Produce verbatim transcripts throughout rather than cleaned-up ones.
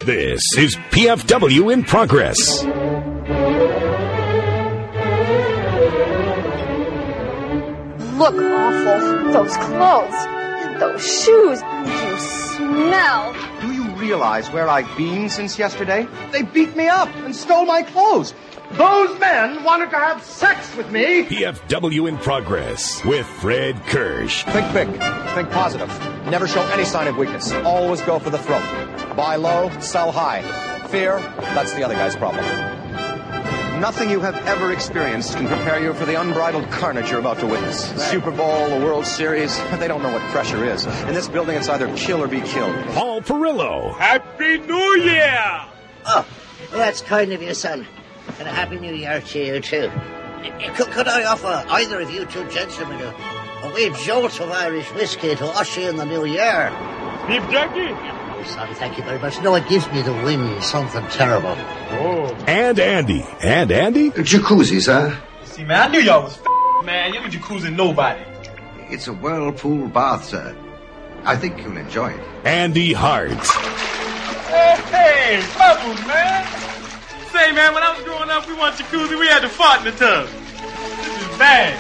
This is P F W in Progress. Look awful. Those clothes, those shoes, you smell. Do you realize where I've been since yesterday? They beat me up and stole my clothes. Those men wanted to have sex with me. P F W in Progress with Fred Kirsch. Think big. Think positive. Never show any sign of weakness. Always go for the throat. Buy low, sell high. Fear, that's the other guy's problem. Nothing you have ever experienced can prepare you for the unbridled carnage you're about to witness. The Super Bowl, the World Series, they don't know what pressure is. In this building, it's either kill or be killed. Paul Perillo. Happy New Year! Oh, well, that's kind of you, son. And a Happy New Year to you, too. Could, could I offer either of you two gentlemen a, a wee jolt of Irish whiskey to usher in the new year? Beef jerky? Oh, sorry, thank you very much. No, it gives me the wind, something terrible. Oh. And Andy. And Andy? Jacuzzi, sir. See, man, I knew y'all was f***, man. You ain't jacuzzi nobody. It's a whirlpool bath, sir. I think you'll enjoy it. Andy Hart. Hey, hey, bubbles, man. Say, man, when I was growing up, we want jacuzzi. We had to fart in the tub. This is bad.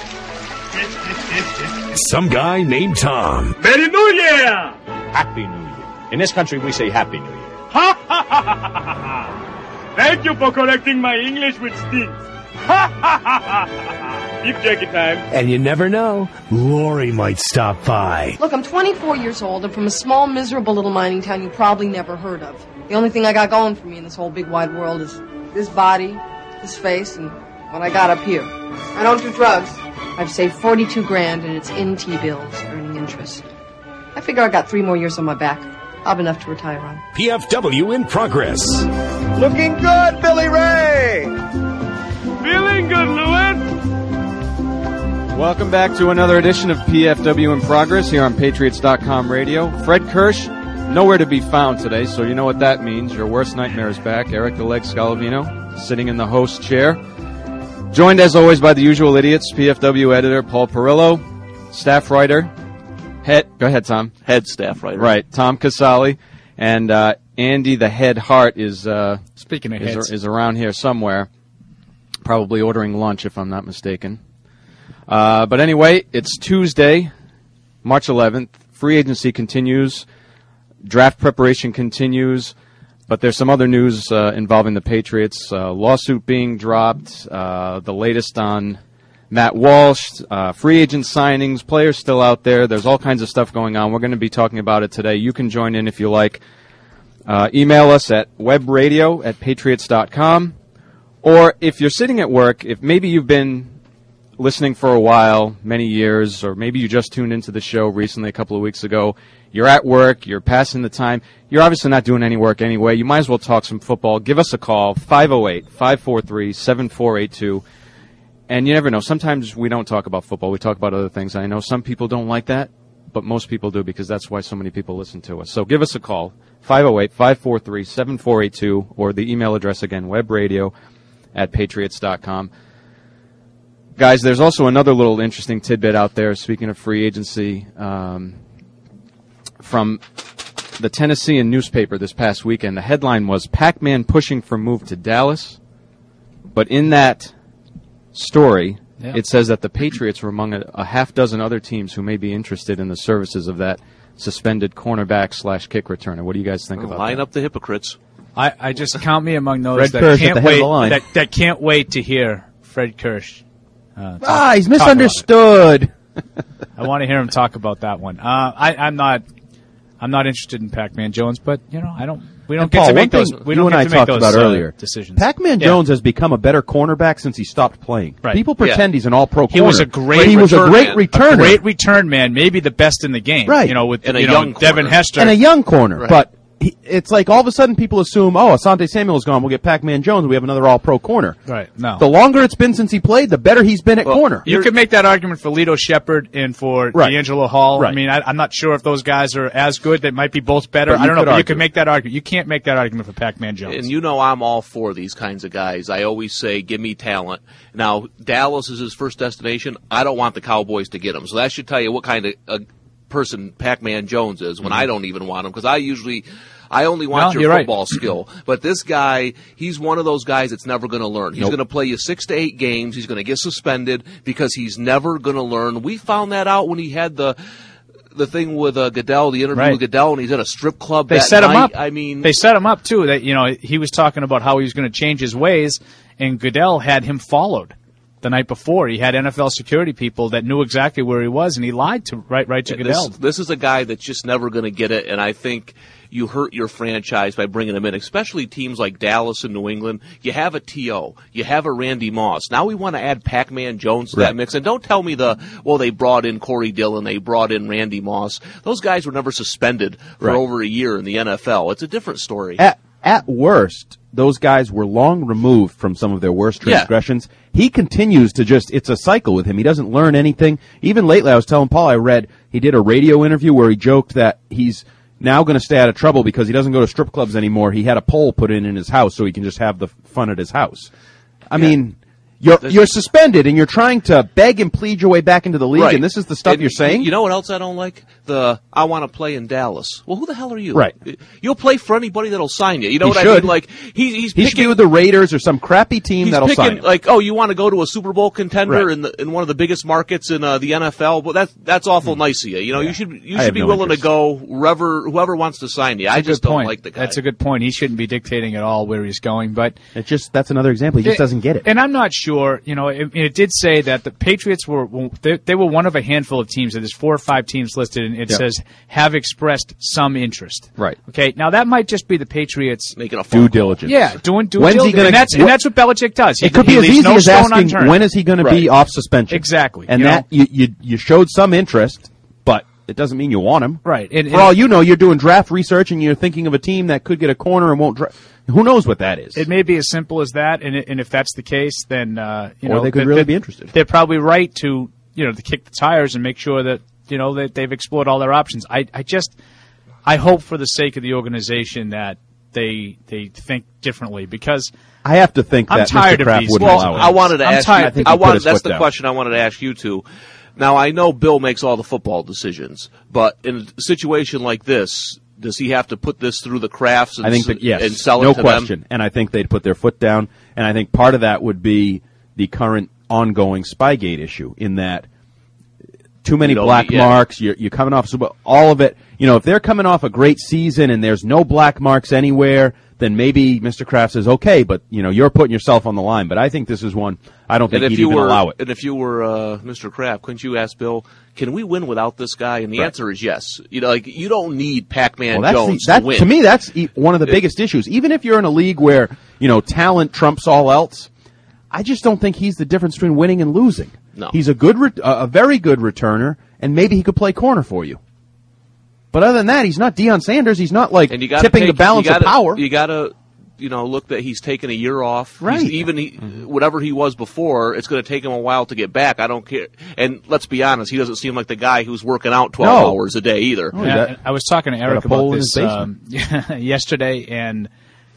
Some guy named Tom. Merry New Year! Happy New Year. In this country, we say Happy New Year. Ha, ha, ha, ha, ha, ha. Thank you for correcting my English, which stinks. Ha, ha, ha, ha, ha. Beef jerky time. And you never know, Lori might stop by. Look, I'm twenty-four years old and from a small, miserable little mining town you probably never heard of. The only thing I got going for me in this whole big wide world is this body, this face, and what I got up here. I don't do drugs. I've saved forty-two grand and it's in T-bills, earning interest. I figure I got three more years on my back. I'll have enough to retire on. P F W in Progress. Looking good, Billy Ray! Feeling good, Lewis. Welcome back to another edition of P F W in Progress here on Patriots dot com radio. Fred Kirsch, nowhere to be found today, so you know what that means. Your worst nightmare is back. Eric the Leg Scalavino sitting in the host chair. Joined, as always, by the usual idiots, P F W editor Paul Perillo, staff writer, head, go ahead, Tom. Head staff writer. Right, Tom Casale, and uh, Andy the Head Hart is, uh, Speaking of is, heads. is around here somewhere, probably ordering lunch if I'm not mistaken. Uh, but anyway, it's Tuesday, March eleventh. Free agency continues. Draft preparation continues. But there's some other news uh, involving the Patriots. Uh, lawsuit being dropped. Uh, the latest on Matt Walsh. Uh, free agent signings. Players still out there. There's all kinds of stuff going on. We're going to be talking about it today. You can join in if you like. Uh, email us at webradio at patriots dot com. Or if you're sitting at work, if maybe you've been listening for a while, many years, or maybe you just tuned into the show recently a couple of weeks ago, you're at work, you're passing the time, you're obviously not doing any work anyway, you might as well talk some football. Give us a call, five oh eight, five four three, seven four eight two. And you never know, sometimes we don't talk about football, we talk about other things. I know some people don't like that, but most people do because that's why so many people listen to us. So give us a call, five oh eight, five four three, seven four eight two, or the email address again, webradio at patriots dot com. Guys, there's also another little interesting tidbit out there, speaking of free agency, um, from the Tennessean newspaper this past weekend. The headline was, Pac-Man pushing for move to Dallas. But in that story, yeah. It says that the Patriots were among a, a half dozen other teams who may be interested in the services of that suspended cornerback slash kick returner. What do you guys think well, about line that? Line up the hypocrites. I, I just count me among those Fred that Kirsch can't at the head wait of the line. that, that can't wait to hear Fred Kirsch. Uh, talk, ah, he's misunderstood. I want to hear him talk about that one. Uh, I, I'm not, I'm not interested in Pac-Man Jones, but you know, I don't. We don't and get Paul, to make one those. thing We you don't and get I to make talked those, about uh, earlier. decisions. Pac-Man yeah. Jones has become a better cornerback since he stopped playing. Right. People pretend yeah. he's an All-Pro corner. He was a great. He was a great man. returner. A great return man, maybe the best in the game. Right. You know, with and you a know, young Devin corner. Hester and a young corner, right. but. He, it's like all of a sudden people assume, oh, Asante Samuel's gone, we'll get Pac-Man Jones, we have another all-pro corner. Right, no. The longer it's been since he played, the better he's been at well, corner. You could make that argument for Lito Shepherd and for right. D'Angelo Hall. Right. I mean, I, I'm not sure if those guys are as good. They might be both better. But I don't know, but argue. you can make that argument. You can't make that argument for Pac-Man Jones. And you know I'm all for these kinds of guys. I always say, give me talent. Now, Dallas is his first destination. I don't want the Cowboys to get him. So that should tell you what kind of uh, person Pac-Man Jones is when mm-hmm. I don't even want him, because I usually I only want No, your you're football right. skill. But this guy, he's one of those guys that's never going to learn. He's Nope. going to play you six to eight games. He's going to get suspended because he's never going to learn. We found that out when he had the the thing with uh, Goodell, the interview Right. with Goodell, and he's at a strip club They that set him night. up. I mean, they set him up too. That you know, he was talking about how he was going to change his ways, and Goodell had him followed the night before. He had N F L security people that knew exactly where he was, and he lied to right right to Yeah, Goodell. This, this is a guy that's just never going to get it, and I think you hurt your franchise by bringing him in, especially teams like Dallas and New England. You have a T O. You have a Randy Moss. Now we want to add Pac-Man Jones to Right. that mix. And don't tell me the, well, they brought in Corey Dillon, they brought in Randy Moss. Those guys were never suspended for Right. over a year in the N F L. It's a different story. At, at worst, those guys were long removed from some of their worst Yeah. transgressions. He continues to just, it's a cycle with him. He doesn't learn anything. Even lately, I was telling Paul, I read, he did a radio interview where he joked that he's now going to stay out of trouble because he doesn't go to strip clubs anymore. He had a pole put in in his house so he can just have the fun at his house. I Yeah. mean, you're you're suspended and you're trying to beg and plead your way back into the league, Right. and this is the stuff And you're saying? You know what else I don't like? The I want to play in Dallas. Well, who the hell are you? Right. You'll play for anybody that'll sign you. You know He what I should. mean? Like he, he's he should picking, be with the Raiders or some crappy team he's that'll picking sign him. like, oh, you want to go to a Super Bowl contender Right. in the in one of the biggest markets in uh, the N F L? Well, that's that's awful nice of you. You know, you should you I have should be no willing interest. to go wherever whoever wants to sign you. I That's a just good don't point. like the guy. That's a good point. He shouldn't be dictating at all where he's going, but It just that's another example. He just doesn't get it. And I'm not sure. You know, it, it did say that the Patriots were they, they were one of a handful of teams. There's four or five teams listed, and it Yeah. says have expressed some interest. Right. Okay. Now that might just be the Patriots making a phone Due call. diligence. Yeah, doing due When's he diligence, gonna- and that's what- and that's what Belichick does. He, It could he be as leaves easy no as stone asking unturned. when is he going to be Right. off suspension. Exactly. And You that you, you you showed some interest, but it doesn't mean you want him. Right. And- For and- all you know, you're doing draft research and you're thinking of a team that could get a corner and won't draft. Who knows what that is? It may be as simple as that, and, it, and if that's the case, then uh, you Or know they could that- really that- be interested. They're probably right to you know to kick the tires and make sure that you know that they've explored all their options. I, I just I hope for the sake of the organization that they they think differently because I have to think I'm that tired Mister of Kraft these wouldn't things. allow it. I wanted to I'm ask tired. you. I think he I put wanted. his That's foot the down. question I wanted to ask you two. Now I know Bill makes all the football decisions, but in a situation like this, does he have to put this through the crafts and, I think that s- yes, and sell no it to question. them? And I think they'd put their foot down. And I think part of that would be the current ongoing Spygate issue, in that too many You don't black need- yeah. marks. You're, you're coming off Super all of it. You know, if they're coming off a great season and there's no black marks anywhere, then maybe Mister Kraft says okay. But you know, you're putting yourself on the line. But I think this is one I don't think And if he'd you even were, allow it. and if you were uh, Mister Kraft, couldn't you ask Bill, "Can we win without this guy?" And the Right. answer is yes. You know, like you don't need Pac-Man Well, that's Jones the, that, to win. to me, that's e- one of the It- biggest issues. Even if you're in a league where you know talent trumps all else, I just don't think he's the difference between winning and losing. No. He's a good, re- uh, a very good returner, and maybe he could play corner for you. But other than that, he's not Deion Sanders. He's not like and you gotta tipping take, the balance you gotta, of power. You got to, you know, look that he's taken a year off. Right. He's even he, whatever he was before, it's going to take him a while to get back. I don't care. And let's be honest, he doesn't seem like the guy who's working out twelve No. hours a day either. Oh, Yeah, got- and I was talking to got a Eric pole about in this his um, yesterday, and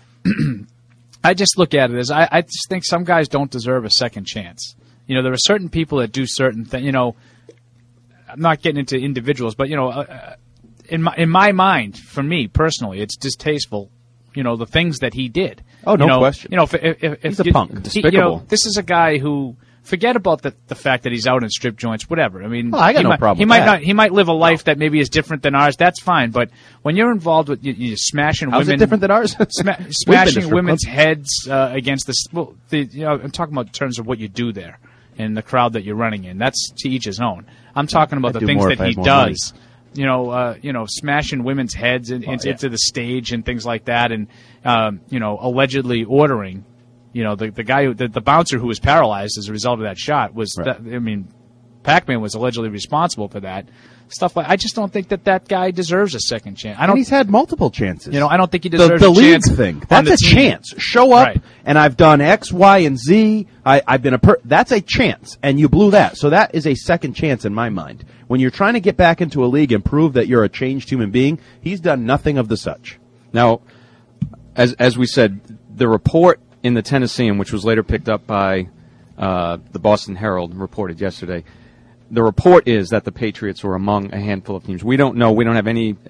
I just look at it as I, I just think some guys don't deserve a second chance. You know, there are certain people that do certain things. You know, I'm not getting into individuals, but you know, uh, in my in my mind, for me personally, it's distasteful. You know, the things that he did. Oh, no you know, question. You know, if, if, if He's a you, punk. he- you know, Despicable. this is a guy who. Forget about the the fact that he's out in strip joints, whatever. I mean, Well, I got he no might, problem He with might that. not. He might live a life that maybe is different than ours. That's fine. But when you're involved with you, you're smashing How's women, it different than ours? sma- We've been to smashing strip women's clubs. heads uh, against the, well, the. You know, I'm talking about in terms of what you do there and the crowd that you're running in. That's to each his own. I'm talking about I'd the do things more that if I he had more money. does. You know, uh, you know, smashing women's heads in, into, yeah. into the stage and things like that, and um, you know, allegedly ordering. You know, the the guy, who, the, the bouncer who was paralyzed as a result of that shot was. Right. That, I mean, Pac-Man was allegedly responsible for that. Stuff like I just don't think that that guy deserves a second chance. I And don't. he's had multiple chances. You know, I don't think he the, deserves the a league chance thing. on That's the a team. chance. Show up, Right. and I've done X, Y, and Z. I, I've been a per. That's a chance, and you blew that. So that is a second chance in my mind. When you're trying to get back into a league and prove that you're a changed human being, he's done nothing of the such. Now, as as we said, the report in the Tennessean, which was later picked up by uh, the Boston Herald, reported yesterday. The report is that the Patriots were among a handful of teams. We don't know. We don't have any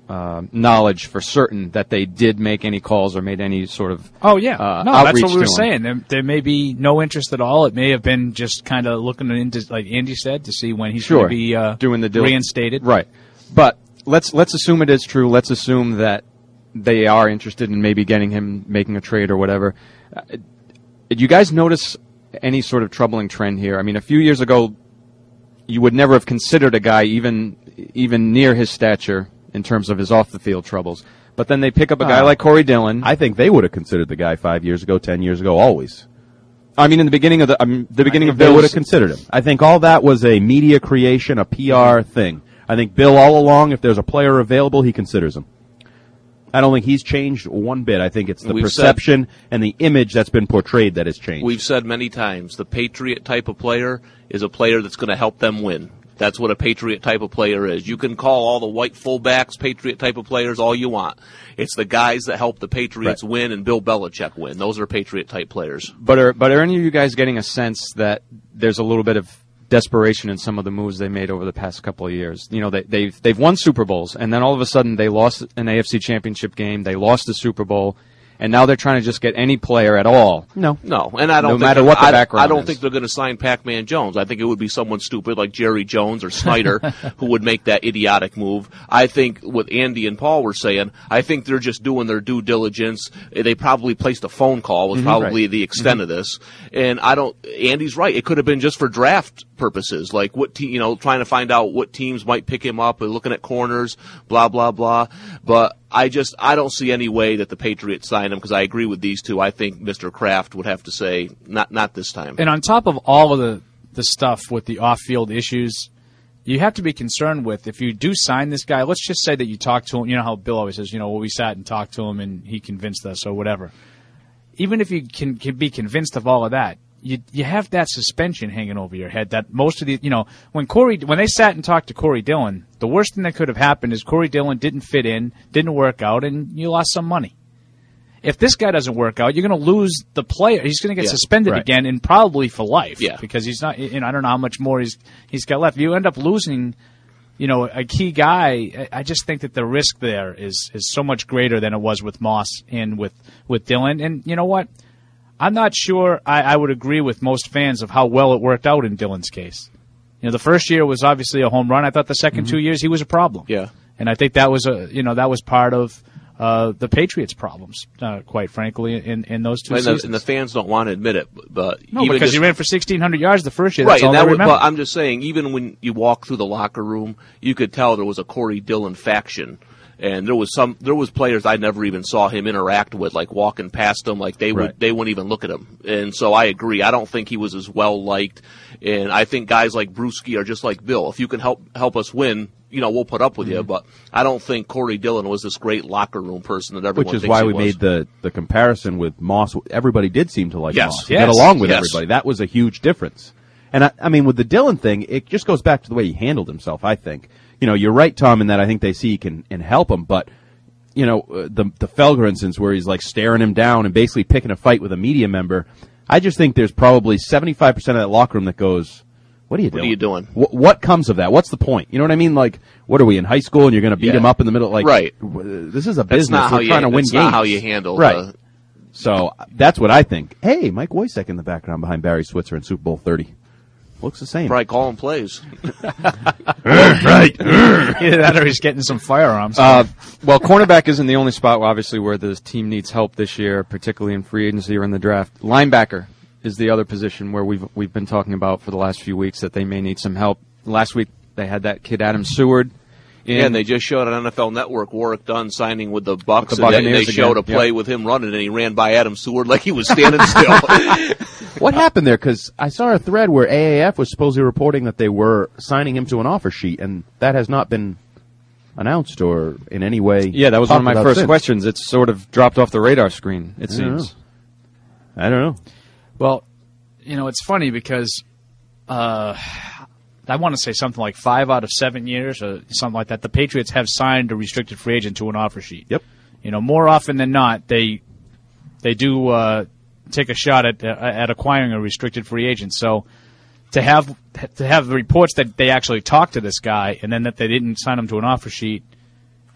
uh, knowledge for certain that they did make any calls or made any sort of Oh yeah, uh, no, that's outreach what we were to him. saying. There, there may be no interest at all. It may have been just kind of looking into, like Andy said, to see when he's Sure, going to be uh, doing the deal. reinstated. Right, but let's let's assume it is true. Let's assume that they are interested in maybe getting him, making a trade or whatever. Uh, did you guys notice any sort of troubling trend here? I mean, a few years ago, you would never have considered a guy even even near his stature in terms of his off-the-field troubles. But then they pick up a guy Uh, like Corey Dillon. I think they would have considered the guy five years ago, ten years ago, always. I mean, in the beginning of the um, the beginning I of think they would Bill's, have considered him. I think all that was a media creation, a P R thing. I think Bill all along, if there's a player available, he considers him. I don't think he's changed one bit. I think it's the We've perception and the image that's been portrayed that has changed. We've said many times, the Patriot type of player is a player that's going to help them win. That's what a Patriot type of player is. You can call all the white fullbacks Patriot type of players all you want. It's the guys that help the Patriots Right. win and Bill Belichick win. Those are Patriot type players. But are but are any of you guys getting a sense that there's a little bit of desperation in some of the moves they made over the past couple of years? You know, they, they've they've won Super Bowls, and then all of a sudden they lost an A F C Championship game, they lost the Super Bowl, and now they're trying to just get any player at all. No, No, and I don't No think matter they're- what the I, background I don't is. think they're going to sign Pac-Man Jones. I think it would be someone stupid like Jerry Jones or Snyder who would make that idiotic move. I think what Andy and Paul were saying, I think they're just doing their due diligence. They probably placed a phone call was Mhm. probably Right. the extent Mhm. of this. And I don't. Andy's right. It could have been just for draft purposes, like what te- you know, trying to find out what teams might pick him up and looking at corners, blah blah blah. But I just I don't see any way that the Patriots sign him because I agree with these two. I think Mister Kraft would have to say not not this time. And on top of all of the, the stuff with the off-field issues, you have to be concerned with if you do sign this guy, let's just say that you talk to him, you know how Bill always says, you know, well, we sat and talked to him and he convinced us or whatever. Even if you can, can be convinced of all of that, you you have that suspension hanging over your head that most of the, you know, when Corey, when they sat and talked to Corey Dillon, the worst thing that could have happened is Corey Dillon didn't fit in, didn't work out, and you lost some money. If this guy doesn't work out, you're going to lose the player. He's going to get Yeah, suspended right. again, and probably for life. Yeah. Because he's not. You know, I don't know how much more he's he's got left. If you end up losing, you know, a key guy, I I just think that the risk there is is so much greater than it was with Moss and with with Dillon. And you know what? I'm not sure I, I would agree with most fans of how well it worked out in Dillon's case. You know, the first year was obviously a home run. I thought the second Mm-hmm. two years he was a problem. Yeah. And I think that was a you know that was part of uh, the Patriots' problems, uh, quite frankly, in, in those two And the, seasons. and the fans don't want to admit it, but no, even because just, you ran for sixteen hundred yards the first year. right, That's all and I that was, remember. but I'm just saying, even when you walk through the locker room, you could tell there was a Corey Dillon faction. And there was some, there was players I never even saw him interact with, like walking past him, like they would, Right. they wouldn't even look at him. And so I agree. I don't think he was as well liked. And I think guys like Brewski are just like Bill. If you can help help us win, you know, we'll put up with Mm-hmm. you. But I don't think Corey Dillon was this great locker room person that everyone Which is thinks why he we was. made the, the comparison with Moss. Everybody did seem to like Yes. Moss. He Yes. got along with Yes. everybody. That was a huge difference. And I, I mean, with the Dillon thing, it just goes back to the way he handled himself, I think. You know, you're right, Tom, in that I think they see he can and help him, but you know, uh, the the Felger instance where he's like staring him down and basically picking a fight with a media member. I just think there's probably seventy-five percent of that locker room that goes, "What are you What doing? are you doing? What, what comes of that? What's the point?" You know what I mean? Like, what are we in high school and you're going to beat Yeah. him up in the middle? Like, Right. w- This is a That's business. not how We're you- trying to win that's games. not how you handle right. the- So that's what I think. Hey, Mike Wojcik in the background behind Barry Switzer in Super Bowl thirty. Looks the same. Probably calling plays. right. Either that or he's getting some firearms. Uh, well, cornerback isn't the only spot, obviously, where the team needs help this year, particularly in free agency or in the draft. Linebacker is the other position where we've we've been talking about for the last few weeks that they may need some help. Last week they had that kid Adam Seward. In. Yeah, and they just showed on N F L Network Warwick Dunn signing with the Bucks, the and they, they Buccaneers showed again, a play yep. with him running, and he ran by Adam Seward like he was standing still. What happened there? Because I saw a thread where A A F was supposedly reporting that they were signing him to an offer sheet, and that has not been announced or in any way. Yeah, that was one of talked my about first since. questions. It's sort of dropped off the radar screen, it I don't seems. know. I don't know. Well, you know, it's funny because uh, I want to say something like five out of seven years or something like that, the Patriots have signed a restricted free agent to an offer sheet. Yep. You know, more often than not, they they do uh, take a shot at uh, at acquiring a restricted free agent. So to have to have the reports that they actually talked to this guy and then that they didn't sign him to an offer sheet,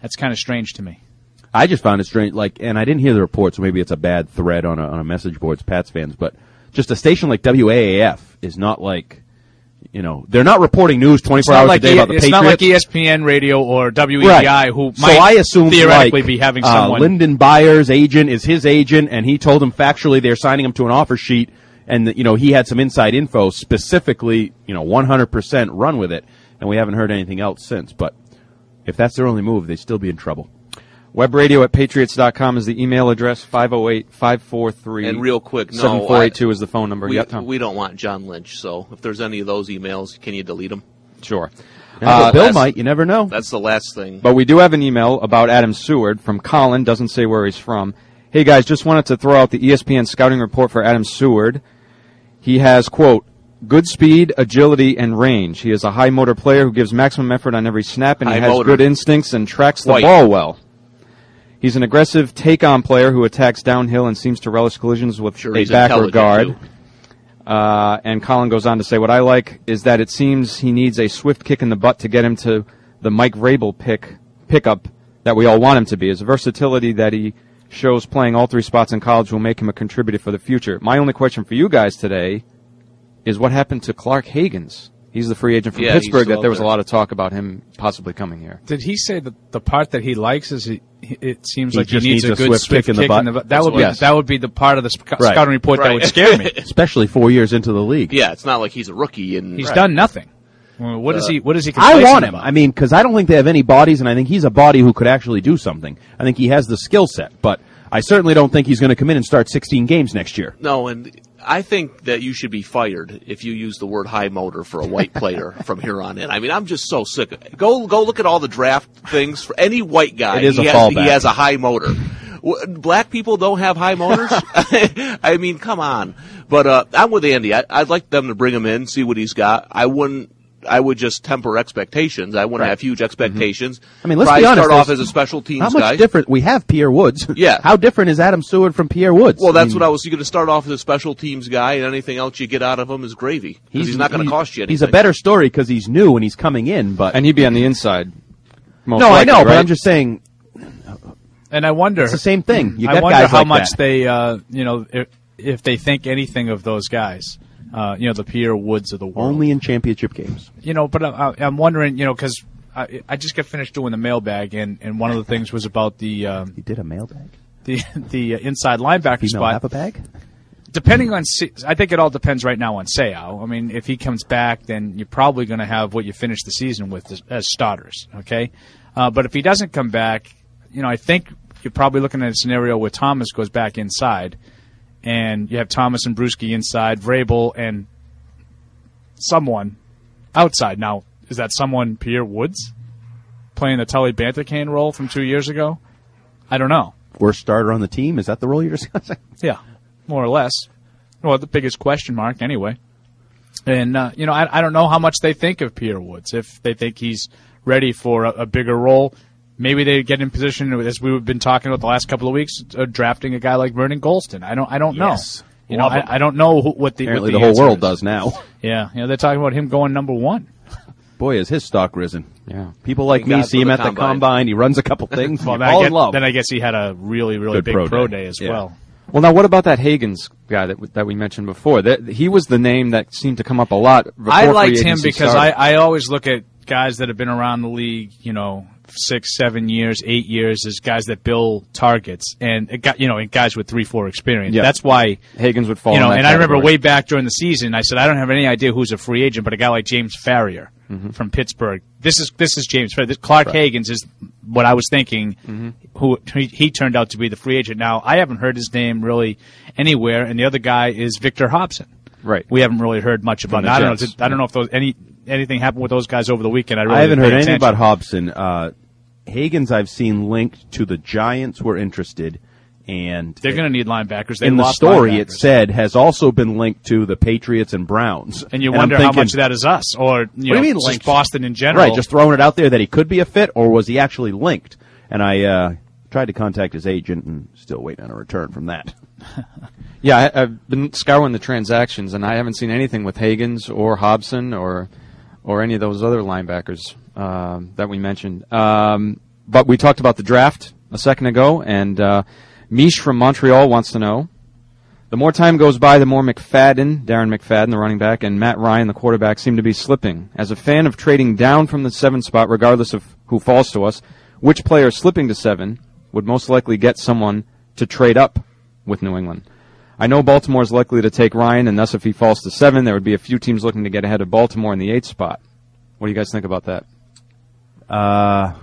That's kind of strange to me. I just found it strange, like, and I didn't hear the report, so maybe it's a bad thread on a, on a message board, it's Pats fans, but just a station like W A A F is not like, you know, they're not reporting news twenty-four hours like a day e- about the it's Patriots. It's not like E S P N Radio or W E I, right. who so might I assume theoretically like, be having uh, someone. Lyndon Byers' agent is his agent, and he told him factually they're signing him to an offer sheet, and that, you know, he had some inside info specifically, you know, one hundred percent run with it, and we haven't heard anything else since. But if that's their only move, they'd still be in trouble. Webradio at patriots dot com is the email address. five oh eight, five four three And real quick, no, seven four eight two is the phone number. We, Yep, Tom. we don't want John Lynch, so if there's any of those emails, can you delete them? Sure. Yeah, Uh, but Bill that's- might, you never know. That's the last thing. But we do have an email about Adam Seward from Colin, doesn't say where he's from. Hey guys, just wanted to throw out the E S P N scouting report for Adam Seward. He has, quote, good speed, agility, and range. He is a high motor player who gives maximum effort on every snap, and he High has motor. good instincts and tracks the White. ball well. He's an aggressive take-on player who attacks downhill and seems to relish collisions with Sure, a he's back or intelligent, guard. too. Uh, and Colin goes on to say, what I like is that it seems he needs a swift kick in the butt to get him to the Mike Vrabel pick pickup that we all want him to be. His versatility that he shows playing all three spots in college will make him a contributor for the future. My only question for you guys today is what happened to Clark Higgins? He's the free agent from Yeah, he's Pittsburgh still that there was there. a lot of talk about him possibly coming here. Did he say that the part that he likes is he, he- it seems He like he just needs, needs a a good swift kick in the butt? That That's would what- be Yes. that would be the part of the sc- Right. scouting report that Right. would scare me. Especially four years into the league. Yeah, it's not like he's a rookie. And He's Right. done nothing. Well, what is Uh, he? What is he? I complacent want him. about? I mean, because I don't think they have any bodies, and I think he's a body who could actually do something. I think he has the skill set, but I certainly don't think he's going to come in and start sixteen games next year. No, and I think that you should be fired if you use the word high motor for a white player from here on in. I mean, I'm just so sick of it. Go, go look at all the draft things for any white guy. It is he a has, fallback. He has a high motor. W- Black people don't have high motors? I mean, come on. But uh, I'm with Andy. I, I'd like them to bring him in, see what he's got. I wouldn't. I would just temper expectations. I wouldn't Right. have huge expectations. I mean, let's Probably be honest. start off there's as a special teams How much guy. different? We have Pierre Woods. Yeah. How different is Adam Seward from Pierre Woods? Well, that's I mean, what I was. You're going to start off as a special teams guy, and anything else you get out of him is gravy. 'Cause he's, not going to cost you anything. He's a better story because he's new and he's coming in, but And he'd be on the inside. Most no, likely, I know, but right? I'm just saying and I wonder. it's the same thing. You I got wonder guys how like much that. they, uh, you know, if, if they think anything of those guys. Uh, you know, the Pierre Woods of the world. Only in championship games. You know, but I, I'm wondering, you know, because I, I just got finished doing the mailbag, and, and one of the things was about the um, You did a mailbag. the the uh, inside linebacker Female spot. have a bag. Depending on, Se- I think it all depends right now on Seau. I mean, if he comes back, then you're probably going to have what you finish the season with as, as starters. Okay, uh, but if he doesn't come back, you know, I think you're probably looking at a scenario where Thomas goes back inside, and you have Thomas and Bruschi inside, Vrabel and someone outside. Now, is that someone Pierre Woods playing the Tully Banterkane role from two years ago? I don't know. Worst starter on the team. Is that the role you're discussing? Yeah, more or less. Well, the biggest question mark, anyway. And, uh, you know, I, I don't know how much they think of Pierre Woods. If they think he's ready for a, a bigger role, maybe they get in position, as we've been talking about the last couple of weeks, uh, drafting a guy like Vernon Golston. I don't I don't Yes. know. You know, Love him. I, I don't know who, what the, Apparently what the whole answer world is. does now. Yeah, you know, they're talking about him going number one. Boy, has his stock risen. Yeah. People like Thank me God see for him the at the combine. combine. He runs a couple things. Well, and then you're I, all get, in love. then I guess he had a really, really Good big pro pro, day. day as Yeah. well. Well, now what about that Higgins guy that that we mentioned before? That he was the name that seemed to come up a lot. before I free liked him agency because I, started. I always look at guys that have been around the league, you know, six, seven years, eight years, as guys that Bill targets, and it got, you know, and guys with three, four experience. Yeah. That's why Higgins would fall. You know, in that and I remember category. way back during the season, I said I don't have any idea who's a free agent, but a guy like James Farrier Mm-hmm. from Pittsburgh. This is this is James Farrier. This, Clark Higgins is what I was thinking. Mm-hmm. Who he, he turned out to be the free agent. Now I haven't heard his name really anywhere, and the other guy is Victor Hobson. Right. We haven't really heard much about From it. the I don't know. Jets. I don't know if those any anything happened with those guys over the weekend. I, really I haven't didn't heard pay anything attention. about Hobson. Uh, Higgins, I've seen linked to the Giants were interested, and They're going to need linebackers. They in the lost story linebackers. it said has also been linked to the Patriots and Browns. and you I'm wonder how thinking, much of that is us, or you What do know, you mean just linked? Boston in general. Right, just throwing it out there that he could be a fit, or was he actually linked? And I uh, tried to contact his agent, and still waiting on a return from that. Yeah, I, I've been scouring the transactions, and I haven't seen anything with Higgins or Hobson or or any of those other linebackers um, that we mentioned. Um, but we talked about the draft a second ago, and uh, Mish from Montreal wants to know, the more time goes by, the more McFadden, Darren McFadden, the running back, and Matt Ryan, the quarterback, seem to be slipping. As a fan of trading down from the seven spot, regardless of who falls to us, which player slipping to seven would most likely get someone to trade up with New England? I know Baltimore is likely to take Ryan, and thus if he falls to seven, there would be a few teams looking to get ahead of Baltimore in the eighth spot. What do you guys think about that? Uh,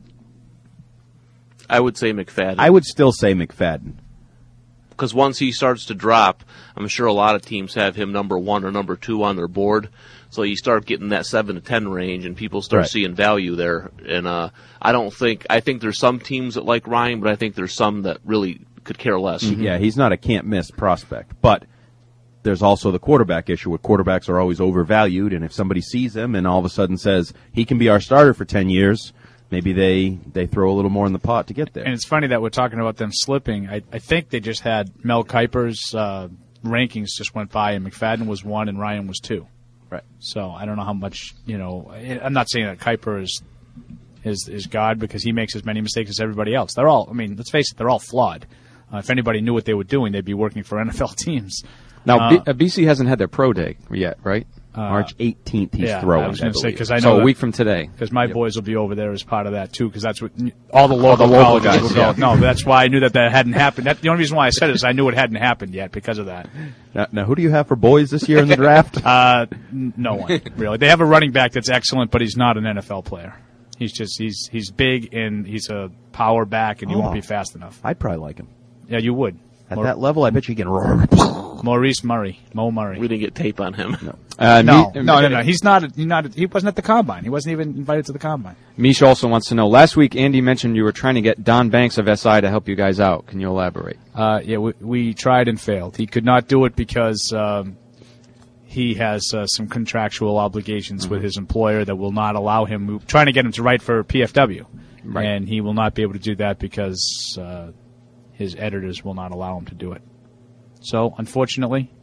I would say McFadden. I would still say McFadden. Because once he starts to drop, I'm sure a lot of teams have him number one or number two on their board. So you start getting that seven to ten range, and people start Right. seeing value there. And uh, I don't think I think there's some teams that like Ryan, but I think there's some that really could care less. Mm-hmm. Yeah, he's not a can't-miss prospect. But there's also the quarterback issue where quarterbacks are always overvalued, and if somebody sees him and all of a sudden says, he can be our starter for ten years, maybe they, they throw a little more in the pot to get there. And it's funny that we're talking about them slipping. I, I think they just had Mel Kiper's uh, rankings just went by, and McFadden was one and Ryan was two. Right. So I don't know how much, you know, I'm not saying that Kiper is is is God because he makes as many mistakes as everybody else. They're all, I mean, let's face it, they're all flawed. Uh, if anybody knew what they were doing, they'd be working for N F L teams. Now, uh, B- uh, B C hasn't had their pro day yet, right? Uh, March eighteenth he's yeah, throwing. I was going to say, believe. because I know So a that- week from today. Because my Yep. boys will be over there as part of that, too, because that's what all the local, the local colleges guys, will go. yeah. No, that's why I knew that that hadn't happened. That, the only reason why I said it is I knew it hadn't happened yet because of that. Now, now, who do you have for boys this year in the draft? Uh, n- no one, really. They have a running back that's excellent, but he's not an N F L player. He's just, he's he's big, and he's a power back, and he Oh. won't be fast enough. I'd probably like him. Yeah, you would. At Maur- that level, I bet you can Maurice Murray. Mo Murray. We didn't get tape on him. No. Uh, No, Mi- no, no, no. He's not. He's not. He wasn't at the combine. He wasn't even invited to the combine. Mish also wants to know, last week Andy mentioned you were trying to get Don Banks of S I to help you guys out. Can you elaborate? Uh, yeah, we, we tried and failed. He could not do it because um, he has uh, some contractual obligations Mm-hmm. with his employer that will not allow him. We're trying to get him to write for P F W, Right. and he will not be able to do that because uh, his editors will not allow him to do it. So, unfortunately,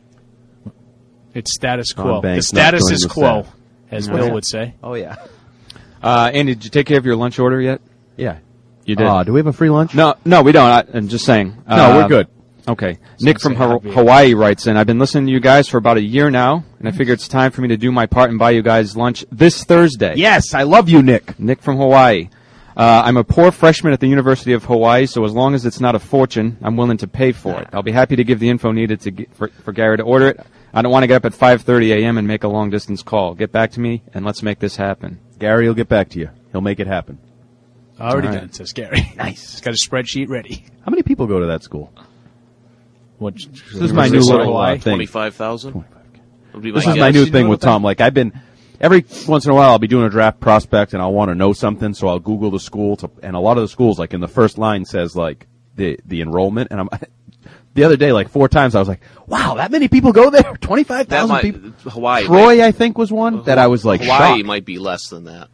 it's status Don quo. The Banks not status joining is the quo, staff. as Yeah. Bill would say. Oh, yeah. Uh, Andy, did you take care of your lunch order yet? Yeah. You did. Uh, do we have a free lunch? No, no, we don't. I, I'm just saying. No, Uh, we're good. Okay. Nick from say Har- happy. Hawaii writes in, I've been listening to you guys for about a year now, and I figure it's time for me to do my part and buy you guys lunch this Thursday. Yes, I love you, Nick. Nick from Hawaii. Uh, I'm a poor freshman at the University of Hawaii, so as long as it's not a fortune, I'm willing to pay for it. I'll be happy to give the info needed to get, for, for Gary to order it. I don't want to get up at five thirty a.m. and make a long-distance call. Get back to me, and let's make this happen. Gary will get back to you. He'll make it happen. Already All right. done, says Gary. Nice. He's got a spreadsheet ready. How many people go to that school? What, This is my new little uh, thing. Twenty-five thousand. This is my new thing with Tom. Like, I've been, every once in a while, I'll be doing a draft prospect, and I'll want to know something, so I'll Google the school, to, and a lot of the schools, like, in the first line says, like, the the enrollment, and I'm, the other day, like, four times, I was like, wow, that many people go there? twenty-five That thousand might, people? Hawaii. Troy, might, I think, was one that I was, like, Hawaii shocked. might be less than that.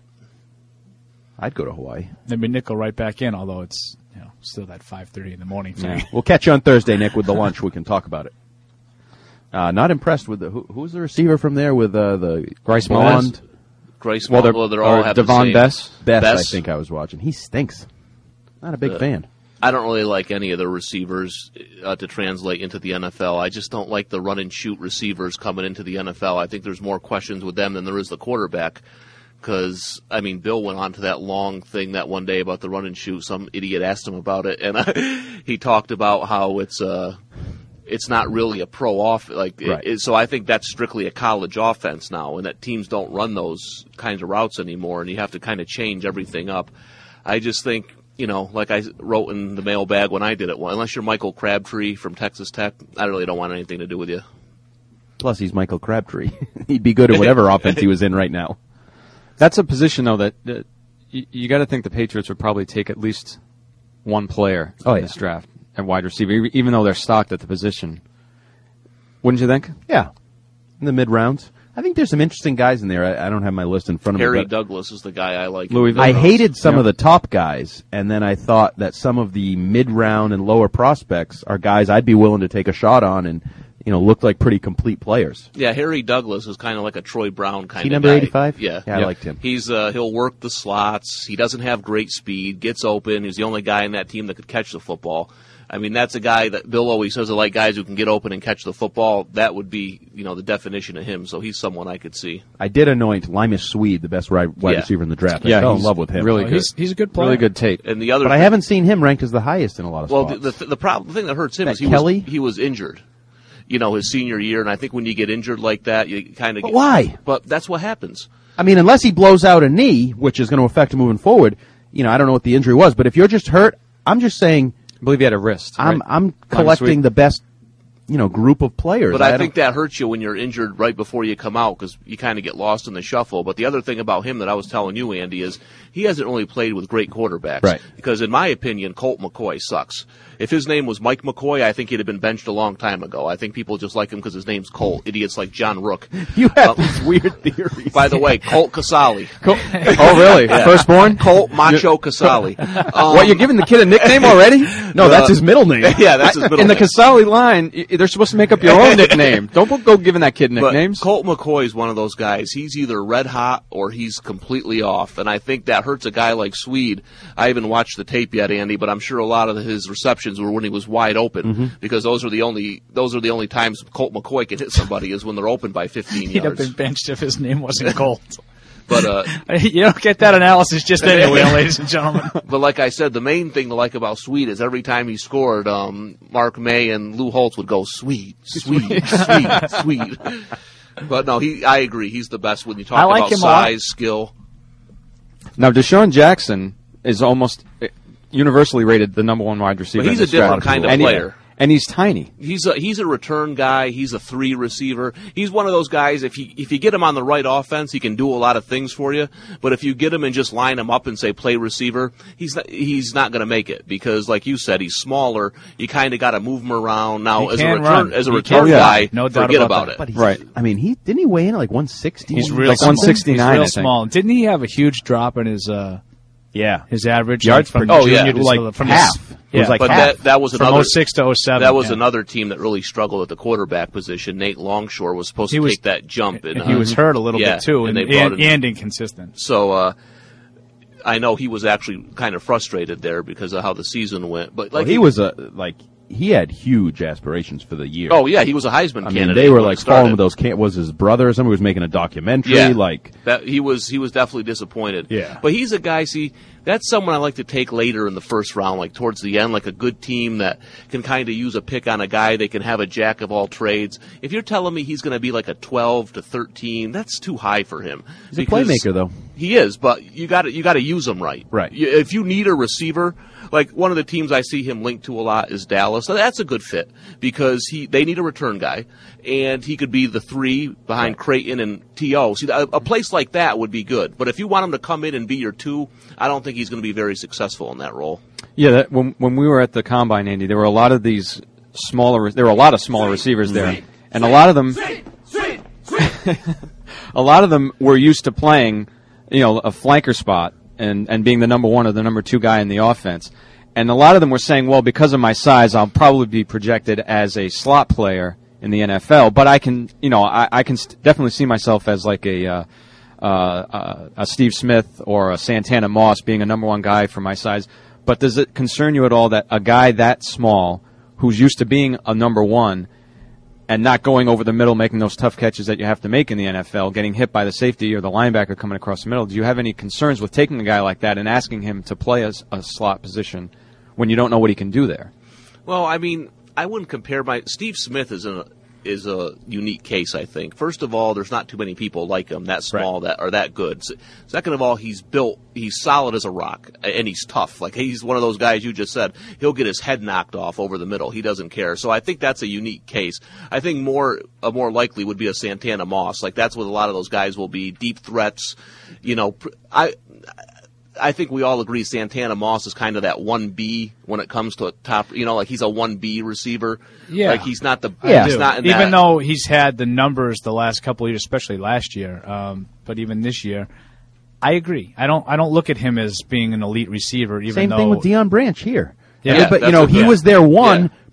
I'd go to Hawaii. Maybe Nick will right back in, although it's you know still that five thirty in the morning thing. Yeah. We'll catch you on Thursday, Nick, with the lunch. We can talk about it. Uh, not impressed with the, who, who's the receiver from there with uh, the Bryce blonde? Grace, Well, they're- well, they're all or have the Devon same- Bess? Best, I Bess. think I was watching. He stinks. Not a big Uh, fan. I don't really like any of the receivers uh, to translate into the N F L. I just don't like the run and shoot receivers coming into the N F L. I think there's more questions with them than there is the quarterback. Because, I mean, Bill went on to that long thing that one day about the run and shoot. Some idiot asked him about it, and uh, he talked about how it's uh, it's not really a pro off. Like, Right. it, it, so I think that's strictly a college offense now, and that teams don't run those kinds of routes anymore, and you have to kind of change everything up. I just think, you know, like I wrote in the mailbag when I did it, well, unless you're Michael Crabtree from Texas Tech, I really don't want anything to do with you. Plus, he's Michael Crabtree. He'd be good at whatever offense he was in right now. That's a position, though, that, that you, you got to think the Patriots would probably take at least one player Oh, in yeah. this draft at wide receiver, e- even though they're stocked at the position. Wouldn't you think? Yeah. In the mid rounds. I think there's some interesting guys in there. I, I don't have my list in front of Harry me. but Douglas is the guy I like. Louisville. I hated some Yeah. of the top guys, and then I thought that some of the mid round and lower prospects are guys I'd be willing to take a shot on and you know, looked like pretty complete players. Yeah, Harry Douglas is kind of like a Troy Brown kind Is he of number guy. eighty-five? Yeah, Yeah, I liked him. He's uh, he'll work the slots. He doesn't have great speed. Gets open. He's the only guy in that team that could catch the football. I mean, that's a guy that Bill always says, I like guys who can get open and catch the football. That would be, you know, the definition of him. So he's someone I could see. I did anoint Limas Swede the best wide wide Yeah. receiver in the draft. I Yeah, fell in he's love with him. really Oh, good. he's he's a good player. Really good tape. And the other, But I haven't seen him ranked as the highest in a lot of well, spots. the the, the problem, the thing that hurts him That is he Kelly? was he was injured. You know, his senior year, and I think when you get injured like that, you kind of. But why? But that's what happens. I mean, unless he blows out a knee, which is going to affect him moving forward, you know, I don't know what the injury was. But if you're just hurt, I'm just saying. I believe he had a wrist. I'm right? I'm collecting the best, you know, group of players. But I, I think don't- that hurts you when you're injured right before you come out because you kind of get lost in the shuffle. But the other thing about him that I was telling you, Andy, is he hasn't really played with great quarterbacks. Right. Because in my opinion, Colt McCoy sucks. If his name was Mike McCoy, I think he'd have been benched a long time ago. I think people just like him because his name's Colt. Idiots like John Rook. You have Uh, these weird theories. By the way, Colt Casale. Oh, really? Yeah. Firstborn? Colt Macho Casale. Um, what, you're giving the kid a nickname already? No, that's his middle name. Yeah, that's his middle In the name. Casale line, y- they're supposed to make up your own nickname. Don't go giving that kid But nicknames. Colt McCoy is one of those guys. He's either red hot or he's completely off, and I think that hurts a guy like Swede. I haven't watched the tape yet, Andy, but I'm sure a lot of his receptions were when he was wide open Mm-hmm. because those are the only those are the only times Colt McCoy can hit somebody is when they're open by fifteen He'd have yards. been benched if his name wasn't Colt. But uh, You don't get that analysis just anyway, ladies and gentlemen. but like I said, the main thing to like about Swede is every time he scored, um, Mark May and Lou Holtz would go sweet, sweet, sweet, sweet. But no, he. I agree. He's the best when you talk I like about him a lot. size, skill. Now, Deshaun Jackson is almost uh, universally rated the number one wide receiver. But he's in a this draft. different kind of And he- player. and he's tiny. He's a he's a return guy. He's a three receiver. He's one of those guys. If you if you get him on the right offense, he can do a lot of things for you. But if you get him and just line him up and say play receiver, he's not, he's not going to make it because, like you said, he's smaller. You kind of got to move him around. Now, He as a can return run. as a He return can run. guy, No doubt forget about about that. it. But he's, Right. I mean, he didn't he weigh in at like one sixty? He's real Like small. one sixty-nine, He's real I think. small. Didn't he have a huge drop in his uh, Yeah. his average Yards like, from per- oh, junior yeah. to Like from half. His, It was yeah. like But half. that that was From another oh six to oh seven. That was yeah. another team that really struggled at the quarterback position. Nate Longshore was supposed He to was- take that jump, and, And he uh, was hurt a little yeah, bit too, and and, they brought and, in- and inconsistent. So uh, I know he was actually kind of frustrated there because of how the season went. But like Well, he was a like he had huge aspirations for the year. oh yeah, he was a Heisman I mean, candidate. they were when like it started. following with those. Can- was his brother or somebody was making a documentary? Yeah. Like That he was he was definitely disappointed. Yeah. But he's a guy, see, that's someone I like to take later in the first round, like towards the end, like a good team that can kind of use a pick on a guy. They can have a jack of all trades. If you're telling me he's going to be like a twelve to thirteen, that's too high for him. he's a Because playmaker, though. He is, but you got to you got to use him right. Right. You, if you need a receiver, like one of the teams I see him linked to a lot is Dallas. So that's a good fit because he they need a return guy, and he could be the three behind Creighton and T O. See, a, a place like that would be good. But if you want him to come in and be your two, I don't think he's going to be very successful in that role. Yeah, that, when when we were at the combine, Andy, there were a lot of these smaller. There were a lot of smaller receivers there, and a lot of them, a lot of them were used to playing, you know, a flanker spot and and being the number one or the number two guy in the offense. And a lot of them were saying, well, because of my size, I'll probably be projected as a slot player in the N F L. But I can, you know, I, I can st- definitely see myself as like a. Uh, Uh, uh, a Steve Smith or a Santana Moss being a number one guy for my size. But does it concern you at all that a guy that small, who's used to being a number one and not going over the middle, making those tough catches that you have to make in the N F L, getting hit by the safety or the linebacker coming across the middle, do you have any concerns with taking a guy like that and asking him to play a, a slot position when you don't know what he can do there? Well, I mean, I wouldn't compare my Steve Smith is a is a unique case. I think. First of all, there's not too many people like him that small that are that good. S- Second of all, he's built. He's solid as a rock, a- and he's tough. Like he's one of those guys you just said. He'll get his head knocked off over the middle. He doesn't care. So I think that's a unique case. I think more uh, more likely would be a Santana Moss. Like that's what a lot of those guys will be. Deep threats. You know, pr- I. I think we all agree Santana Moss is kind of that one B when it comes to a top, you know, like he's a one B receiver. Yeah. Like he's not the, I he's do. not in even that. though he's had the numbers the last couple of years, especially last year, um, but even this year, I agree. I don't. I don't look at him as being an elite receiver. Even Same though thing with Deion Branch here. Yeah, I mean, but you that's know a- he yeah. was their one, Yeah.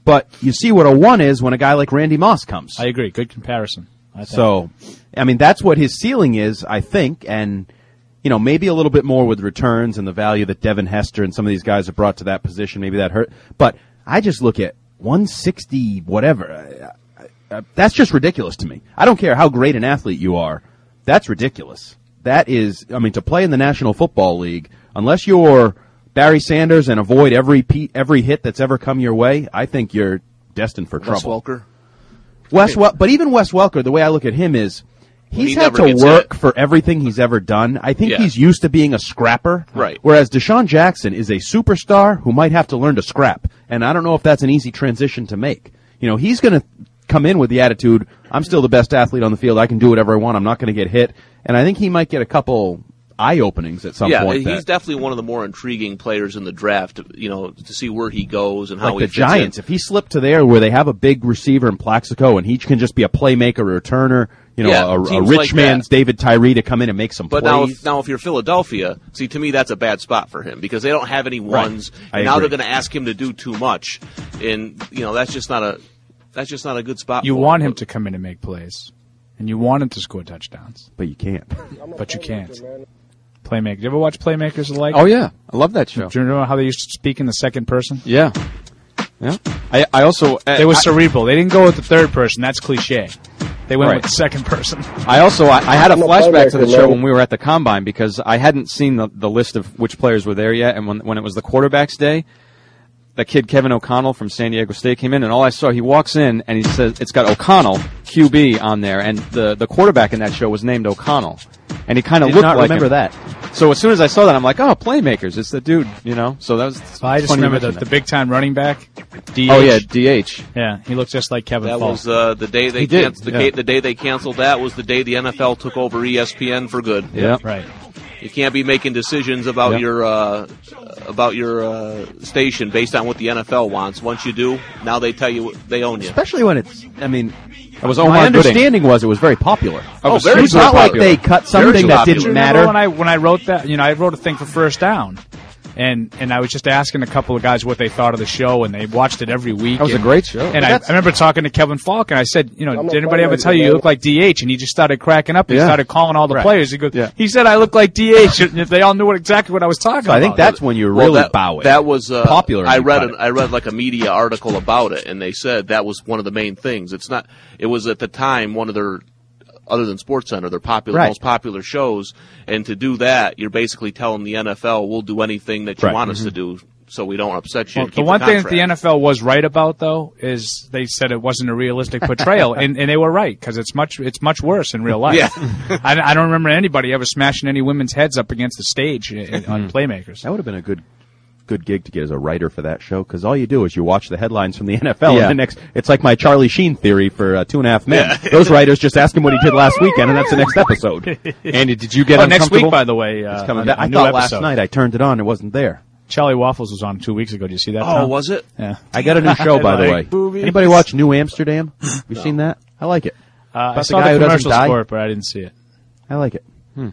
But you see what a one is when a guy like Randy Moss comes. I agree. Good comparison. I think. So, I mean, that's what his ceiling is, I think, and, you know, maybe a little bit more with returns and the value that Devin Hester and some of these guys have brought to that position. Maybe that hurt. But I just look at one sixty, whatever. Uh, that's just ridiculous to me. I don't care how great an athlete you are. That's ridiculous. That is, I mean, to play in the National Football League, unless you're Barry Sanders and avoid every pe- every hit that's ever come your way, I think you're destined for Wes trouble. Welker. Wes Wel- but even Wes Welker, the way I look at him is, he's he had never to gets work hit. for everything he's ever done. I think Yeah. he's used to being a scrapper. Right. Whereas Deshaun Jackson is a superstar who might have to learn to scrap. And I don't know if that's an easy transition to make. You know, he's going to come in with the attitude, I'm still the best athlete on the field. I can do whatever I want. I'm not going to get hit. And I think he might get a couple eye openings at some yeah, point. he's that, definitely one of the more intriguing players in the draft. You know, to see where he goes and how like he the fits Giants. in. If he slipped to there where they have a big receiver in Plaxico and he can just be a playmaker, a returner, you know, Yeah, a, a teams rich like man's that. David Tyree to come in and make some But plays. now, if, now if you're Philadelphia, see, to me that's a bad spot for him because they don't have any ones. I And now agree. they're going to ask him to do too much, and you know that's just not a that's just not a good spot. You for want him him to come in and make plays, and you want him to score touchdowns, but you can't. But you can't. Playmaker. You ever watch Playmakers alike? Oh yeah, I love that show. Do you remember how they used to speak in the second person? Yeah, yeah. I I also uh, They were I- cerebral. They didn't go with the third person. That's cliche. They went Right. with the second person. I also I, I had a I'm a flashback to the playmaker, show man. when we were at the combine because I hadn't seen the, the list of which players were there yet, and when when it was the quarterbacks day, the kid Kevin O'Connell from San Diego State came in, and all I saw, he walks in and he says it's got O'Connell Q B on there, and the the quarterback in that show was named O'Connell, and he kind of Did looked not like remember him. that. So as soon as I saw that, I'm like, oh, Playmakers, it's the dude, you know. So that was. So I just funny you remember the, mentioned the that. big time running back. D H. Oh yeah, D H. Yeah, he looks just like Kevin That Falk. was uh, the day they He did, canc- the, yeah. ga- the day they canceled that was the day the N F L took over E S P N for good. Yeah, right. You can't be making decisions about Yep. your uh, about your uh, station based on what the N F L wants. Once you do, now they tell you they own you. Especially when it's, I mean, It was my Omar Gooding. understanding was it was very popular. Oh, Oh, very It's not popular. like they cut something Very that popular. didn't Remember matter. when I when I wrote that, you know, I wrote a thing for First Down, and and I was just asking a couple of guys what they thought of the show, and they watched it every week. That was a and, great show. And I, I remember talking to Kevin Falk, and I said, you know, did anybody ever tell you you look like D H? And he just started cracking up. And Yeah. He started calling all the Right. players. He goes, Yeah. he said I look like D H. And they all knew what exactly what I was talking So about. I think that's when you're Well, really that, bowing. That was uh, popular. and I you read cut an, it. I read like a media article about it, and they said that was one of the main things. It's not. It was at the time one of their, other than SportsCenter, their popular, Right. most popular shows. And to do that, you're basically telling the N F L, "We'll do anything that you Right. want us to do, so we don't upset you." Well, and the keep one thing that contract." the N F L was right about, though, is they said it wasn't a realistic portrayal, and, and they were right because it's much it's much worse in real life. Yeah. I, I don't remember anybody ever smashing any women's heads up against the stage in, in- on Playmakers. That would have been a good good gig to get as a writer for that show, because all you do is you watch the headlines from the N F L, Yeah. and the next, it's like my Charlie Sheen theory for uh, Two and a Half Men. Those writers just ask him what he did last weekend, and that's the next episode. Andy, did you get Oh, next week, uncomfortable? by the way, uh, It's coming a- back. a I new thought last episode. night I turned it on, it wasn't there. Charlie Waffles was on two weeks ago. Did you see that? Oh, Tom? was it? Yeah. I got a new show, by the like way. boobies. Anybody watch New Amsterdam? Have you seen that? I like it. Uh, I About the saw guy the who doesn't commercials die? for it, but I didn't see it. I like it. Hmm.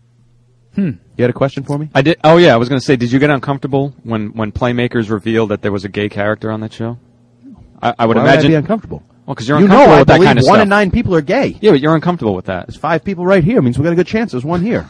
Hmm. You had a question for me? I did. Oh yeah, I was going to say, did you get uncomfortable when when Playmakers revealed that there was a gay character on that show? I, I would Why imagine. would I be uncomfortable? Well, because you're You know, uncomfortable I with that believe kind of one stuff. in nine people are gay. Yeah, but you're uncomfortable with that. There's five people right here. It means we got a good chance. There's one here.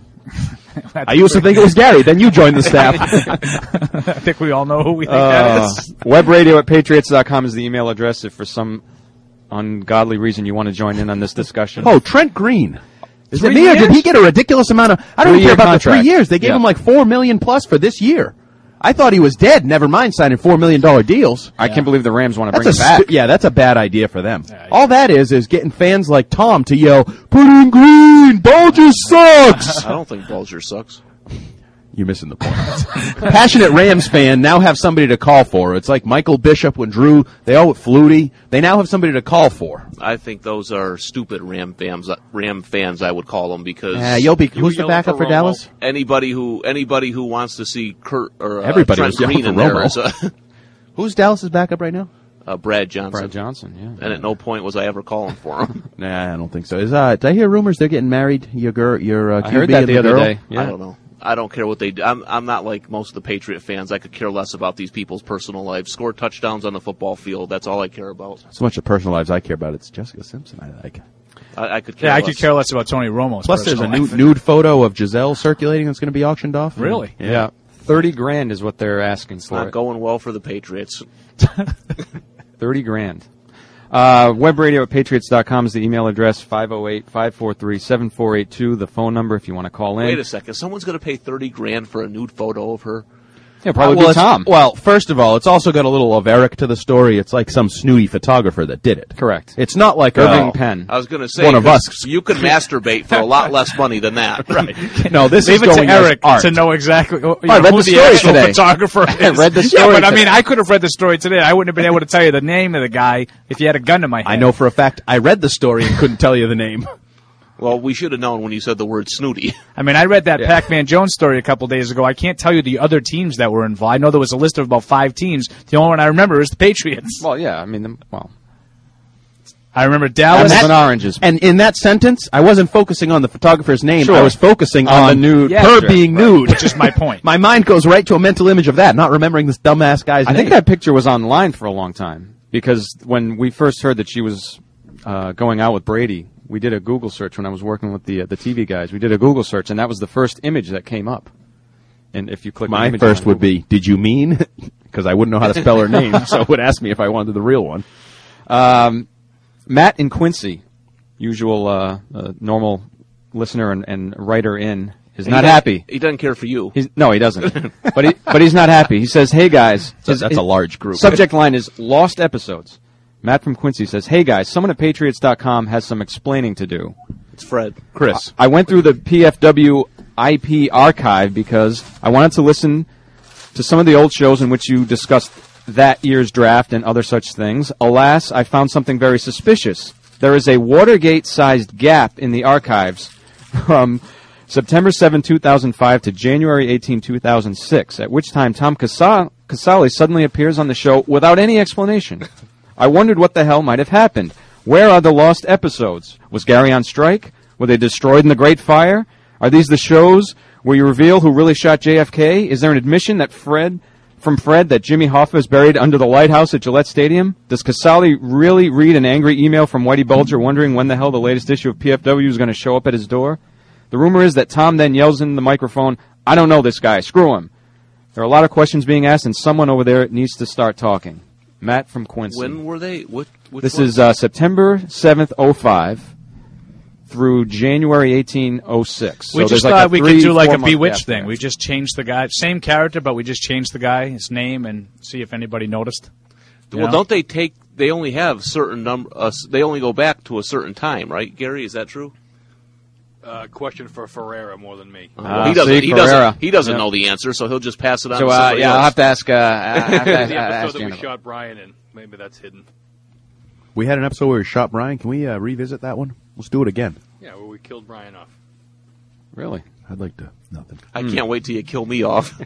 I used to think it was Gary. Then you joined the staff. I think we all know who we think that Uh, is. webradio at patriots dot com is the email address if for some ungodly reason you want to join in on this discussion. Oh, Trent Green. Is Three it me or did years? he get a ridiculous amount of? I don't even Three-year care about contract. the three years. They gave Yeah. him like four million plus for this year. I thought he was dead. Never mind signing four million dollar deals. I can't believe the Rams want to That's bring a him back. stu- yeah, that's a bad idea for them. Yeah, All that is is getting fans like Tom to yell, "Put in Green, Bulger sucks." I don't think Bulger sucks. You're missing the point. Passionate Rams fan now have somebody to call for. It's like Michael Bishop when Drew, they all with Flutie. They now have somebody to call for. I think those are stupid Ram fans. Ram fans, I would call them because. Uh, you'll be- you who's were the yelling backup for Romo. Dallas? Anybody who anybody who wants to see Kurt or uh, Everybody Trent was yelling Green for in there Romo. is uh, Who's Dallas's backup right now? uh, Brad Johnson. Brad Johnson, yeah. And at no point was I ever calling for him. Nah, I don't think so. Is uh, did I hear rumors they're getting married? Your girl, your uh, I Q B heard that and the other girl? day. Yeah. I don't know. I don't care what they do. I'm, I'm not like most of the Patriot fans. I could care less about these people's personal lives. Score touchdowns on the football field. That's all I care about. So much of personal lives I care about. It's Jessica Simpson I like. I, I could care Yeah, I less. could care less about Tony Romo's Plus, there's a personal nude, life. nude photo of Giselle circulating that's going to be auctioned off. Really? Yeah. Yeah. thirty grand is what they're asking It's for. not it. going well for the Patriots. thirty grand. Uh, webradio at patriots dot com is the email address, five oh eight, five four three, seven four eight two, the phone number if you want to call in. Wait a second. Someone's going to pay thirty grand for a nude photo of her? Yeah, probably well, be it's- Tom. Well, first of all, it's also got a little of Eric to the story. It's like some snooty photographer that did it. Correct. It's not like Irving uh, Penn. I was going to say, One of 'cause us. you could masturbate for a lot less money than that. Right. No, this Leave is it going to as Eric art. to know exactly you I know, read who the the, story actual today. photographer is. I read the Yeah, story but I today. mean, I could have read the story today. I wouldn't have been able to tell you the name of the guy if you had a gun to my head. I know for a fact I read the story and couldn't tell you the name. Well, we should have known when you said the word snooty. I mean, I read that Yeah. Pac-Man Jones story a couple days ago. I can't tell you the other teams that were involved. I know there was a list of about five teams. The only one I remember is the Patriots. Well, yeah, I mean, the, well, I remember Dallas. apples and oranges. And in that sentence, I wasn't focusing on the photographer's name. Sure. I was focusing On on, the nude her picture. being Right. nude. Which is my point. My mind goes right to a mental image of that, not remembering this dumbass guy's I name. think that picture was online for a long time because when we first heard that she was uh, going out with Brady, we did a Google search when I was working with the uh, the T V guys. We did a Google search, and that was the first image that came up. And if you click, My the image first on would Google- be, did you mean? Because I wouldn't know how to spell her name, so it would ask me if I wanted the real one. Um, Matt in Quincy, usual uh, uh, normal listener and, and writer in, is He not doesn't- happy. He doesn't care for you. He's, no, he doesn't. but he but he's not happy. He says, "Hey guys," So his- that's his a large group. Subject line is lost episodes. Matt from Quincy says, "Hey guys, someone at patriots dot com has some explaining to do." It's Fred. Chris. I went through the P F W I P archive because I wanted to listen to some of the old shows in which you discussed that year's draft and other such things. Alas, I found something very suspicious. There is a Watergate-sized gap in the archives from September seventh, two thousand five to January eighteenth, two thousand six, at which time Tom Casale, Casale suddenly appears on the show without any explanation. I wondered what the hell might have happened. Where are the lost episodes? Was Gary on strike? Were they destroyed in the Great Fire? Are these the shows where you reveal who really shot J F K? Is there an admission that Fred, from Fred, that Jimmy Hoffa is buried under the lighthouse at Gillette Stadium? Does Casale really read an angry email from Whitey Bulger wondering when the hell the latest issue of P F W is going to show up at his door? The rumor is that Tom then yells in the microphone, "I don't know this guy. Screw him." There are a lot of questions being asked, and someone over there needs to start talking. Matt from Quincy. When were they? What, which This one? is uh, September seventh, oh five through January eighteenth, oh six. We So just there's like thought a we three, could do like a four-month Bewitched gap thing. there. We just changed the guy, same character, but we just changed the guy, his name, and see if anybody noticed. You Well, know? don't they take? They only have certain number. Uh, s- they only go back to a certain time, right, Gary? Is that true? Uh, question for Ferreira more than me. Uh, well, he doesn't. see, he Ferreira. doesn't. He doesn't Yeah. know the answer, so he'll just pass it on. So to uh, somebody yeah, else. I'll have to ask. Uh, I have to ask, the ask episode that Jan we about shot Brian in, maybe that's hidden. We had an episode where we shot Brian. Can we uh, revisit that one? Let's do it again. Yeah, where we killed Brian off. Really? I'd like to. Nothing. I can't wait till you kill me off.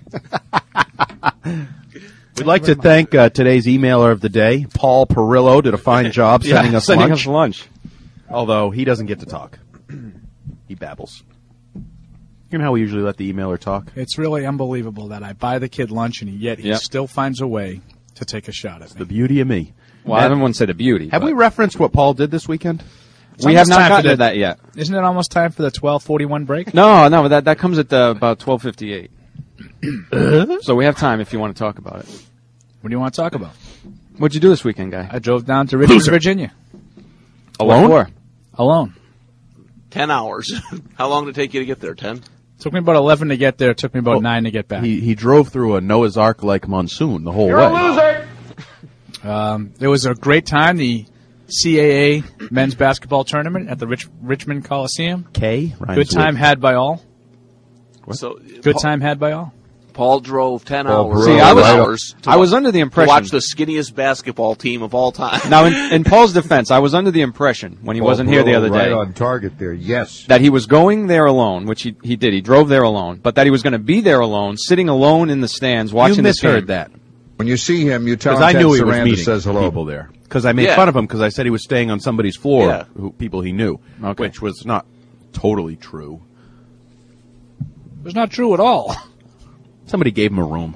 We'd like to thank uh, today's emailer of the day, Paul Perillo. Did a fine job Yeah, sending us sending lunch. us lunch. Although he doesn't get to talk. He babbles. You know how we usually let the emailer talk? It's really unbelievable that I buy the kid lunch and yet he Yep. still finds a way to take a shot at me. The beauty of me. Well, I didn't want to say the beauty. Have but we referenced what Paul did this weekend? It's we have almost not time for gotten the- to that yet. Isn't it almost time for the twelve forty-one break? No, no, that that comes at uh, about twelve fifty-eight. So we have time if you want to talk about it. What do you want to talk about? What'd you do this weekend, guy? I drove down to Richmond, Loser. Virginia. Alone? What for? Alone. Ten hours. How long did it take you to get there? Ten. Took me about eleven to get there. Took me about Oh, nine to get back. He he drove through a Noah's Ark like monsoon the whole You're way. a loser! Um, it was a great time. The C A A men's basketball tournament at the Rich, Richmond Coliseum. K. rhymes Good time with- had by all. So Good Paul, time had by all. Paul drove ten Paul hours. Perillo, See, I was- hours to I was under the to impression. watch the skinniest basketball team of all time. Now, in, in Paul's defense, I was under the impression when he wasn't here the other right day on target there. Yes. that he was going there alone, which he he did. He drove there alone, but that he was going to be there alone, sitting alone in the stands watching You this misheard game. that. When you see him, you tell him Because I Ted knew he was Saranda meeting says hello. people there. Because I made Yeah. fun of him because I said he was staying on somebody's floor, Yeah. who, people he knew, Okay. which was not totally true. It was not true at all. Somebody gave him a room.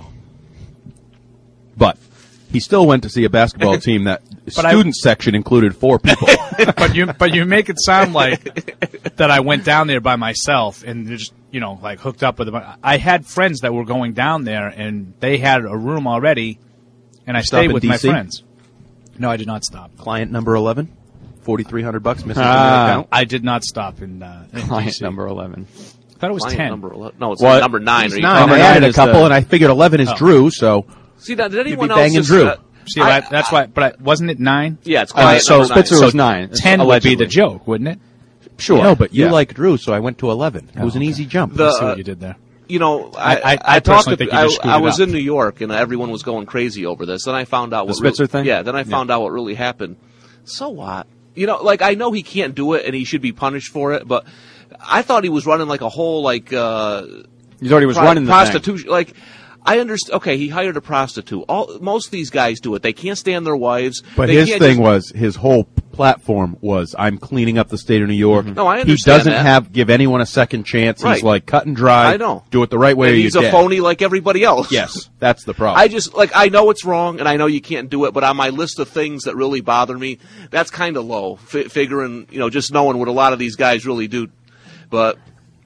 But he still went to see a basketball team that But I- student section included four people. but you but you make it sound like that I went down there by myself and just, you know, like hooked up with them. I had friends that were going down there, and they had a room already, and I Stop stayed in with D my C? friends. No, I did not stop. Client number eleven, forty-three hundred bucks missing from Ah. your account. I did not stop in, uh, in Client D C. number eleven. I thought it was Client ten. number eleven. No, it's Well, number nine. It's Are you nine. talking I about- added a is couple, the- and I figured eleven is Oh. Drew, so See, now, did you'd anyone be else banging just, Drew. uh, See, I- that, that's why. But I, wasn't it nine? Yeah, it's Uh, client so number nine. Spitzer So was nine. ten allegedly. would be the joke, wouldn't it? Sure. No, but you Yeah. like Drew, so I went to eleven. It was an easy jump. The- I see what you did there. You know, I, I- I I, talked personally to, think you I, just screwed I it was up. in New York and everyone was going crazy over this. Then I found out The what Spitzer really, thing? Yeah, then I found out what really happened. So what? You know, like I know he can't do it and he should be punished for it, but I thought he was running like a whole like uh You thought he was pro- running the prostitution. Like I understand. Okay, he hired a prostitute. All most of these guys do it. They can't stand their wives. But They his can't thing just- was his whole platform was I'm cleaning up the state of New York. No, I He understand doesn't that. have give anyone a second chance. Right. He's like cut and dry. I know. Do it the right way. And or he's you're a dead. phony like everybody else. Yes, that's the problem. I just like I know it's wrong, and I know you can't do it. But on my list of things that really bother me, that's kind of low. F- figuring, you know, just knowing what a lot of these guys really do. But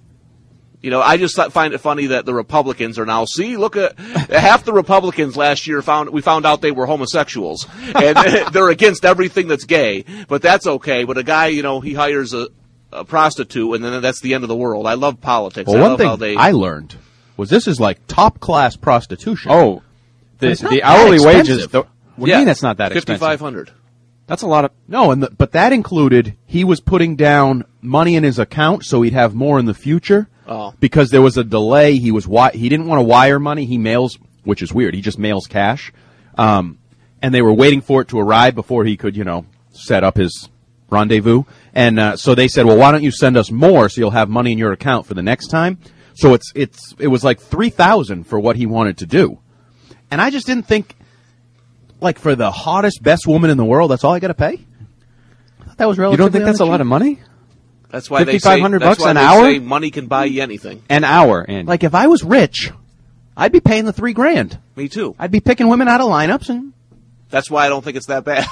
you know, I just th- find it funny that the Republicans are now. See, look at half the Republicans last year found we found out they were homosexuals, and they're against everything that's gay. But that's okay. But a guy, you know, he hires a, a prostitute, and then that's the end of the world. I love politics. well, I one love thing how they. I learned was this is like top class prostitution. Oh, the, It's not the that hourly expensive. wages. The, what do yeah, you mean that's not that expensive? fifty-five hundred. That's a lot of. No, and the, but that included he was putting down money in his account so he'd have more in the future. Oh. Because there was a delay. He was wi- he didn't want to wire money. He mails, which is weird. He just mails cash, um, and they were waiting for it to arrive before he could, you know, set up his rendezvous. And uh, so they said, "Well, why don't you send us more so you'll have money in your account for the next time?" So it's it's it was like three thousand for what he wanted to do, and I just didn't think, like, for the hottest, best woman in the world, that's all I got to pay. I thought that was You relatively don't think that's a cheap. lot of money? That's why they say fifty-five hundred that's bucks why an they hour? say money can buy you anything. An hour, Andy. Like, if I was rich, I'd be paying the three grand. Me too. I'd be picking women out of lineups, and That's why I don't think it's that bad.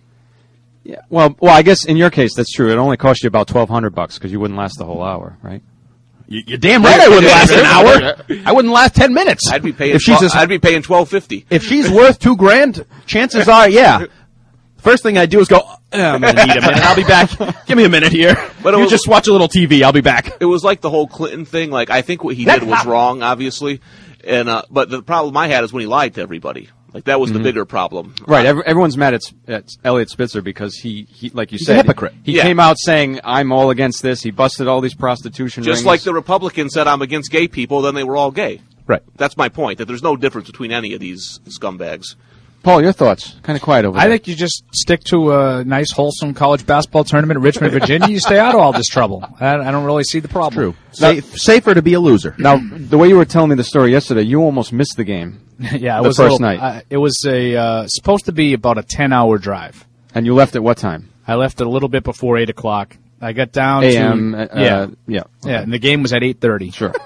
Yeah. Well, well, I guess in your case that's true. It only cost you about twelve hundred bucks because you wouldn't last the whole hour, right? you, you're damn right I wouldn't last an hour. I wouldn't last ten minutes. I'd be paying. If she's twelve, a- I'd be paying twelve fifty. If she's worth two grand, chances are, yeah. First thing I do is go, oh, I'm going to need a minute. I'll be back. Give me a minute here. But it you was- just watch a little T V. I'll be back. It was like the whole Clinton thing. Like I think what he did was wrong, obviously, and uh, but the problem I had is when he lied to everybody. Like that was the bigger problem. Right. Every, everyone's mad at, at Elliot Spitzer because he, he like you He's said, a hypocrite. He Yeah. came out saying, "I'm all against this." He busted all these prostitution Just rings. like the Republicans said, I'm against gay people. Then they were all gay. Right. That's my point. That there's no difference between any of these scumbags. Paul, your thoughts? Kind of quiet over I there. think you just stick to a nice, wholesome college basketball tournament in Richmond, Virginia. You stay out of all this trouble. I, I don't really see the problem. True. Safe, safer to be a loser. Now, the way you were telling me the story yesterday, you almost missed the game. yeah, it the was first a little, night. Uh, it was a uh, supposed to be about a ten-hour drive. And you left at what time? I left a little bit before eight o'clock. I got down A M, to uh, yeah, yeah, okay. yeah, and the game was at eight thirty. Sure.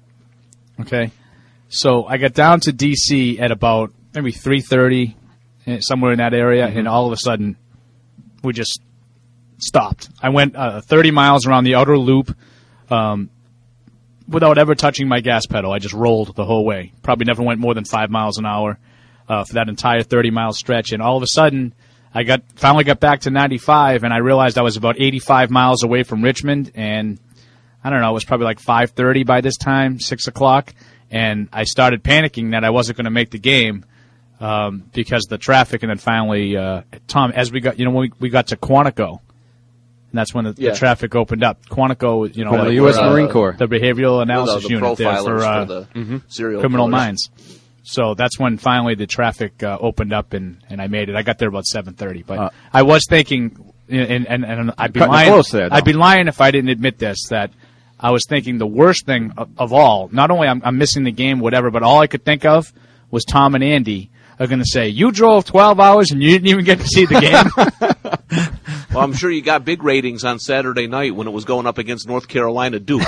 Okay, so I got down to D C at about maybe three thirty, somewhere in that area, Mm-hmm. and all of a sudden, we just stopped. I went uh, thirty miles around the outer loop, um, without ever touching my gas pedal. I just rolled the whole way. Probably never went more than five miles an hour uh, for that entire thirty mile stretch, and all of a sudden, I got finally got back to ninety-five, and I realized I was about eighty-five miles away from Richmond, and I don't know, it was probably like five thirty by this time, six o'clock, and I started panicking that I wasn't going to make the game um, because of the traffic. And then finally, uh, Tom, as we got, you know, when we, we got to Quantico, and that's when the, Yeah. the traffic opened up. Quantico, you know, From the like U S where, uh, Marine Corps. the behavioral analysis the, the unit there profilers for, uh, for the Mm-hmm. serial criminal killers. minds. So that's when finally the traffic uh, opened up, and, and I made it. I got there about seven thirty, but Uh, I was thinking, and, and, and I'd be Cutting it lying. close there, though. I'd be lying if I didn't admit this, that I was thinking the worst thing of, of all. Not only I'm, I'm missing the game, whatever, but all I could think of was Tom and Andy are going to say, "You drove twelve hours and you didn't even get to see the game." Well, I'm sure you got big ratings on Saturday night when it was going up against North Carolina Duke.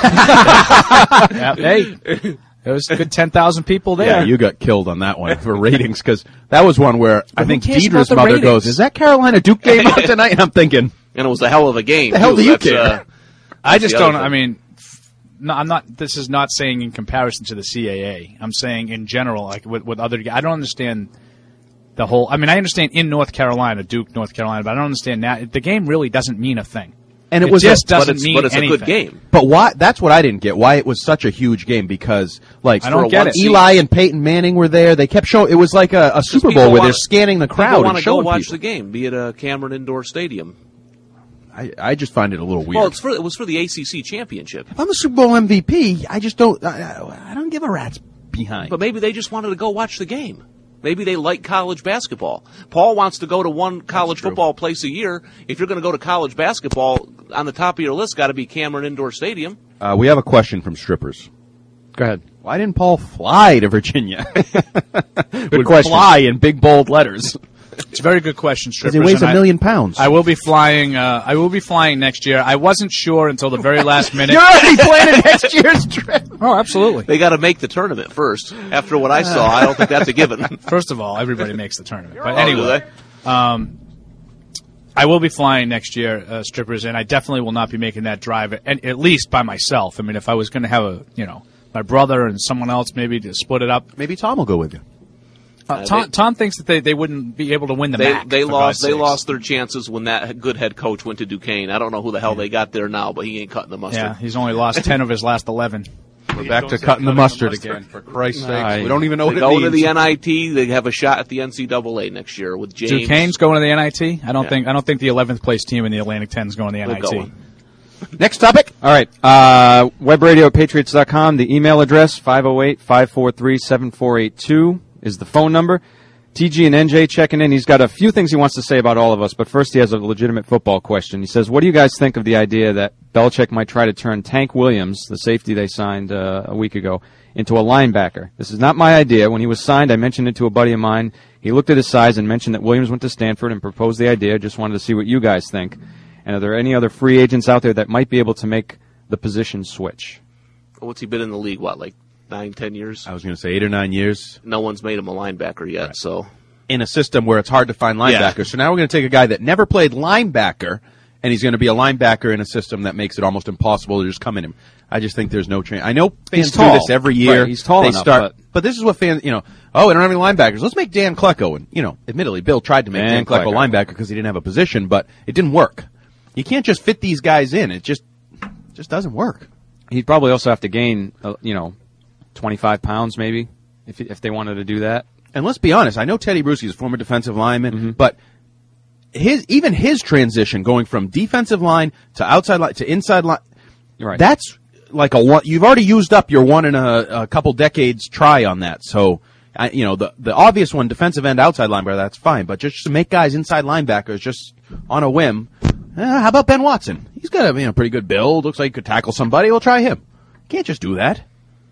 Yeah, hey, there was a good ten thousand people there. Yeah, you got killed on that one for ratings because that was one where I who think cares Deidre's about the mother ratings? goes, "Is that Carolina Duke game on tonight?" And I'm thinking, and it was a hell of a game. The hell too. do you That's, care? Uh, I just the other don't. thing. I mean, no, I'm not. This is not saying in comparison to the C A A. I'm saying in general, like with, with other. I don't understand the whole. I mean, I understand in North Carolina, Duke, North Carolina, but I don't understand now. The game really doesn't mean a thing. and it, It was just a, doesn't but it's, mean but it's a anything. good game. But why? That's what I didn't get. Why it was such a huge game? Because like I don't for get one, it. Eli and Peyton Manning were there. They kept showing. It was like a, a Super people Bowl where wanna- they're scanning the crowd People want and to go showing watch people. the game, be it a Cameron Indoor Stadium. I, I just find it a little weird. Well, it's for, it was for the A C C championship. if I'm a Super Bowl M V P, I just don't. I, I don't give a rat's behind. But maybe they just wanted to go watch the game. Maybe they like college basketball. Paul wants to go to one college football place a year. If you're going to go to college basketball, on the top of your list got to be Cameron Indoor Stadium. Uh, we have a question from strippers. Go ahead. Why didn't Paul fly to Virginia? Good question. Fly in big bold letters. It's a very good question, Because strippers. he weighs and a I- million pounds. I will be flying. Uh, I will be flying next year. I wasn't sure until the very last minute. You're already planning next year's trip. Oh, absolutely. They got to make the tournament first. After what I saw, I don't think that's a given. First of all, everybody makes the tournament. But Oh, anyway, do um, I will be flying next year, uh, strippers, and I definitely will not be making that drive, and at least by myself. I mean, if I was going to have a, you know, my brother and someone else maybe to split it up. Maybe Tom will go with you. Uh, Tom, they- Tom thinks that they, they wouldn't be able to win the They, M A C. they for lost. God's They sakes. lost their chances when that good head coach went to Duquesne. I don't know who the hell they got there now, but he ain't cutting the mustard. Yeah, he's only lost ten of his last eleven. We're back to cutting the mustard again, for Christ's sake. Nice. We don't even know They what go it to means. the N I T. They have a shot at the N C double A next year with James. Duquesne's going to the N I T. I don't Yeah. think. I don't think the eleventh place team in the Atlantic ten is going to the They're N I T. going. Next topic. All right. Uh, webradio at patriots dot com. The email address, five oh eight, five four three, seven four eight two, is the phone number. T G and N J checking in. He's got a few things he wants to say about all of us, but first he has a legitimate football question. He says, what do you guys think of the idea that Belichick might try to turn Tank Williams, the safety they signed uh, a week ago, into a linebacker? This is not my idea. When he was signed, I mentioned it to a buddy of mine. He looked at his size and mentioned that Williams went to Stanford and proposed the idea. Just wanted to see what you guys think. And are there any other free agents out there that might be able to make the position switch? What's he been in the league? What, like nine, ten years? I was going to say eight or nine years No one's made him a linebacker yet. Right. So in a system where it's hard to find linebackers. Yeah. So now we're going to take a guy that never played linebacker, and he's going to be a linebacker in a system that makes it almost impossible to just come in him. I just think there's no chance. I know fans He's do tall. this every year. Right, he's tall they enough, start, but- this is what fans, you know, oh, we don't have any linebackers. Let's make Dan Klecko. And, you know, admittedly, Bill tried to make Dan, Dan Klecko Klecko. linebacker because he didn't have a position, but it didn't work. You can't just fit these guys in. It just, just doesn't work. He'd probably also have to gain, uh, you know, twenty-five pounds maybe, if if they wanted to do that. And let's be honest, I know Teddy Bruschi is a former defensive lineman, Mm-hmm. but his even his transition going from defensive line to outside line to inside line, Right. that's like a one. You've already used up your one in a, a couple decades try on that. So, I, you know, the the obvious one, defensive end, outside linebacker, that's fine. But just to make guys inside linebackers just on a whim, eh, how about Ben Watson? He's got a you know pretty good build. Looks like he could tackle somebody. We'll try him. Can't just do that.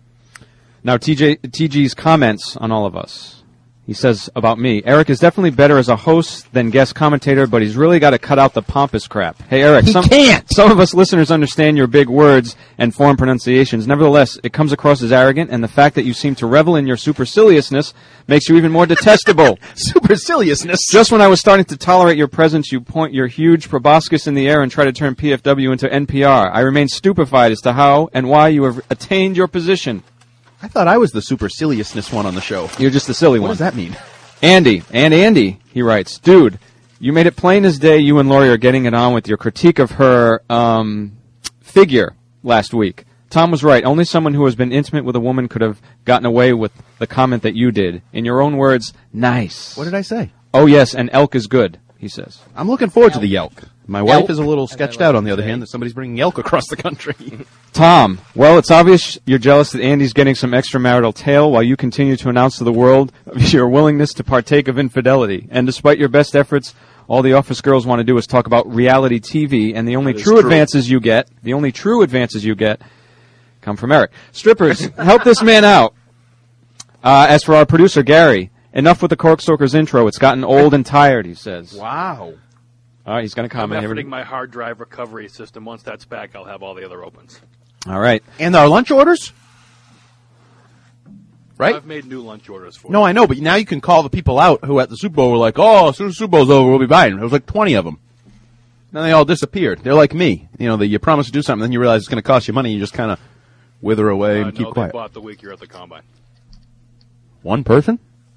Now, T J T G's comments on all of us. He says about me, Eric is definitely better as a host than guest commentator, but he's really got to cut out the pompous crap. Hey, Eric, He some, can't. some of us listeners understand your big words and foreign pronunciations. Nevertheless, it comes across as arrogant, and the fact that you seem to revel in your superciliousness makes you even more detestable. Superciliousness. Just when I was starting to tolerate your presence, you point your huge proboscis in the air and try to turn P F W into N P R. I remain stupefied as to how and why you have attained your position. I thought I was the superciliousness one on the show. You're just the silly What one. does that mean? Andy, and Andy, he writes, dude, you made it plain as day you and Lori are getting it on with your critique of her um, figure last week. Tom was right. Only someone who has been intimate with a woman could have gotten away with the comment that you did. In your own words, nice. What did I say? Oh, yes, and elk is good, he says. I'm looking forward to the Yelk. My wife Elk. is a little sketched out, on the other hand, that somebody's bringing Yelk across the country. Tom, well, it's obvious you're jealous that Andy's getting some extramarital tail while you continue to announce to the world of your willingness to partake of infidelity. And despite your best efforts, all the office girls want to do is talk about reality T V, and the only That is true, true. advances you get, the only true advances you get, come from Eric. Strippers, help this man out. Uh, as for our producer, Gary, enough with the Corkstalkers intro. It's gotten old and tired, he says. Wow. All right, he's going to I'm comment here. efforting my hard drive recovery system. Once that's back, I'll have all the other opens. All right. And our lunch orders? Right? I've made new lunch orders for No, you. I know, but now you can call the people out who at the Super Bowl were like, oh, as soon as the Super Bowl's over, we'll be buying. There was like twenty of them. Then they all disappeared. They're like me. You know, that you promise to do something, then you realize it's going to cost you money, and you just kind of wither away Uh, and keep no, quiet. they bought the week you're at the Combine. One person?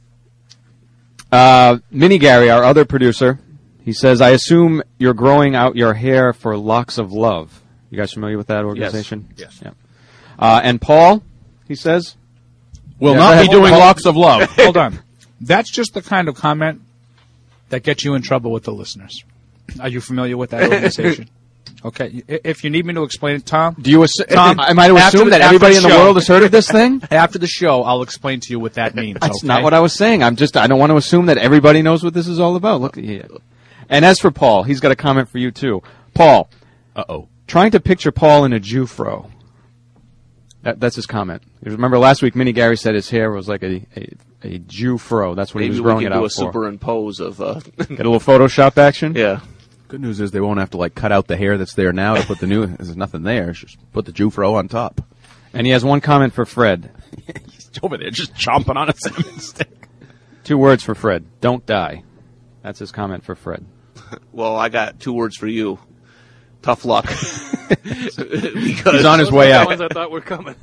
Uh, Mini Gary, our other producer, he says, I assume you're growing out your hair for Locks of Love. You guys familiar with that organization? Yes. Yeah. Uh, and Paul, he says, will yeah, not be doing Locks of Love. Hold on. That's just the kind of comment that gets you in trouble with the listeners. Are you familiar with that organization? Okay. I- If you need me to explain it, Tom. Do you assu- Tom, am I to after assume the- that after everybody in the show- world has heard of this thing? After the show, I'll explain to you what that means. That's okay? not what I was saying. I'm just, I don't want to assume that everybody knows what this is all about. Look at here. And as for Paul, he's got a comment for you too. Paul. Uh-oh. Trying to picture Paul in a Jew fro. That, that's his comment. You remember last week, Mini Gary said his hair was like a a, a Jew fro. That's what Maybe he was we growing can it do out a for. superimpose of. Uh, Get a little Photoshop action. Yeah. Good news is they won't have to like cut out the hair that's there now to put the new. There's nothing there. Just put the Jew fro on top. And he has one comment for Fred. He's over there just chomping on a cinnamon stick. Two words for Fred. Don't die. That's his comment for Fred. Well, I got two words for you. Tough luck. because He's on his way The out. ones I thought were coming.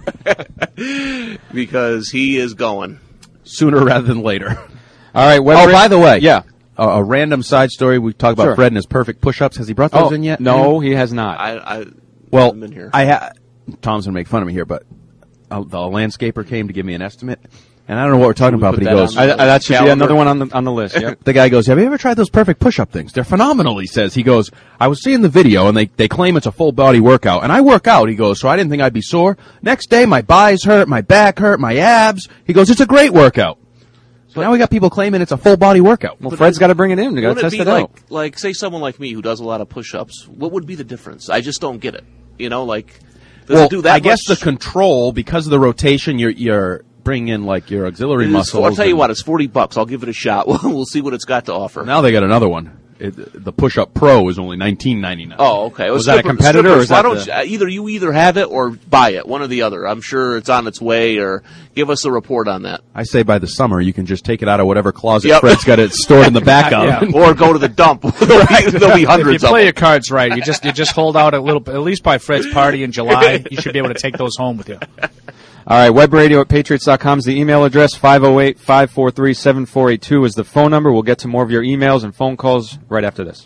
because he is going. Sooner rather than later. All right. Web Oh, ra- by the way. yeah. A, a random side story. We talked about Sure. Fred and his perfect push-ups. Has he brought those Oh, in yet? no, he has not. I, I Well, I'm in here. I ha- Tom's gonna make fun of me here, but uh, the landscaper came to give me an estimate, and I don't know what we're talking we about, put but he that goes, on I, I, that should be calendar? another one on the on the list. Yep. the guy goes, have you ever tried those perfect push-up things? They're phenomenal, he says. He goes, I was seeing the video, and they, they claim it's a full-body workout, and I work out, he goes, so I didn't think I'd be sore. Next day, my thighs hurt, my back hurt, my abs. He goes, it's a great workout. So now we got people claiming it's a full-body workout. Well, Fred's got to bring it in. We got to Wouldn't test it it be like, out. like, say someone like me who does a lot of push-ups, what would be the difference? I just don't get it. You know, like, does Well, it do that I guess much? the control, because of the rotation, you're, you're bringing in, like, your auxiliary It's- muscles. I'll tell you and- what, it's forty bucks. I'll give it a shot. We'll, we'll see what it's got to offer. Now they got another one. It, the Push-Up Pro is only nineteen ninety-nine. Oh, okay. Well, Was that a stripper- competitor, or strippers, is that why don't the- you, either you either have it or buy it, one or the other. I'm sure it's on its way, or give us a report on that. I say by the summer you can just take it out of whatever closet Yep. Fred's got it stored in the back Yeah. of. Or go to the dump. there'll, be, there'll be If hundreds you of play them. your cards right, you just you just hold out a little, at least by Fred's party in July. You should be able to take those home with you. All right, webradio at patriots dot com is the email address. five oh eight, five four three, seven four eight two is the phone number. We'll get to more of your emails and phone calls right after this.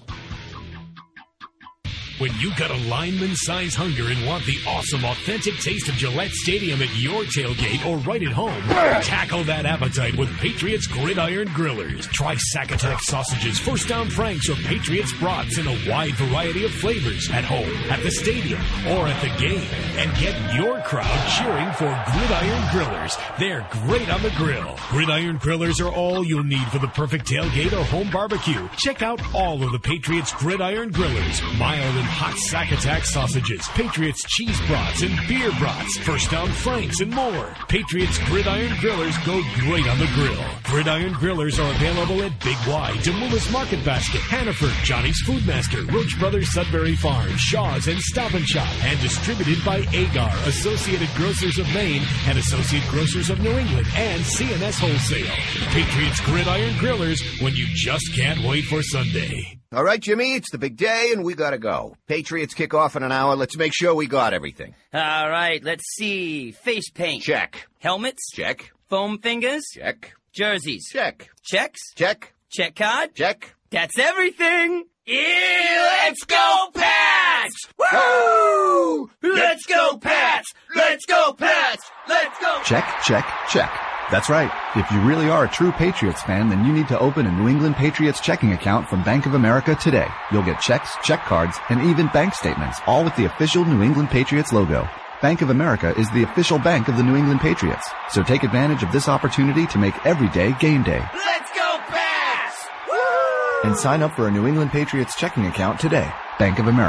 When you got a lineman-size hunger and want the awesome, authentic taste of Gillette Stadium at your tailgate or right at home, tackle that appetite with Patriots Gridiron Grillers. Try Sack-Attack sausages, First Down Franks, or Patriots brats in a wide variety of flavors at home, at the stadium, or at the game. And get your crowd cheering for Gridiron Grillers. They're great on the grill. Gridiron Grillers are all you'll need for the perfect tailgate or home barbecue. Check out all of the Patriots Gridiron Grillers. Mild and hot Sack-Attack sausages, Patriots cheese brats and beer brats, First Down Franks, and more. Patriots Gridiron Grillers go great on the grill. Gridiron Grillers are available at Big Y, Demoulas Market Basket, Hannaford, Johnny's Foodmaster, Roach Brothers Sudbury Farm, Shaw's, and Stop and Shop, and distributed by Agar, Associated Grocers of Maine, and Associate Grocers of New England, and C N S Wholesale. Patriots Gridiron Grillers, when you just can't wait for Sunday. All right, Jimmy, it's the big day, and we gotta go. Patriots kick off in an hour. Let's make sure we got everything. All right, let's see. Face paint. Check. Helmets. Check. Foam fingers. Check. Jerseys. Check. Checks. Check. Check card. Check. That's everything. Yeah, let's go, Pats! Woo! Let's go, Pats! Let's go, Pats! Let's go! Check, check, check. That's right. If you really are a true Patriots fan, then you need to open a New England Patriots checking account from Bank of America today. You'll get checks, check cards, and even bank statements, all with the official New England Patriots logo. Bank of America is the official bank of the New England Patriots. So take advantage of this opportunity to make every day game day. Let's go, Pats! And sign up for a New England Patriots checking account today. Bank of America.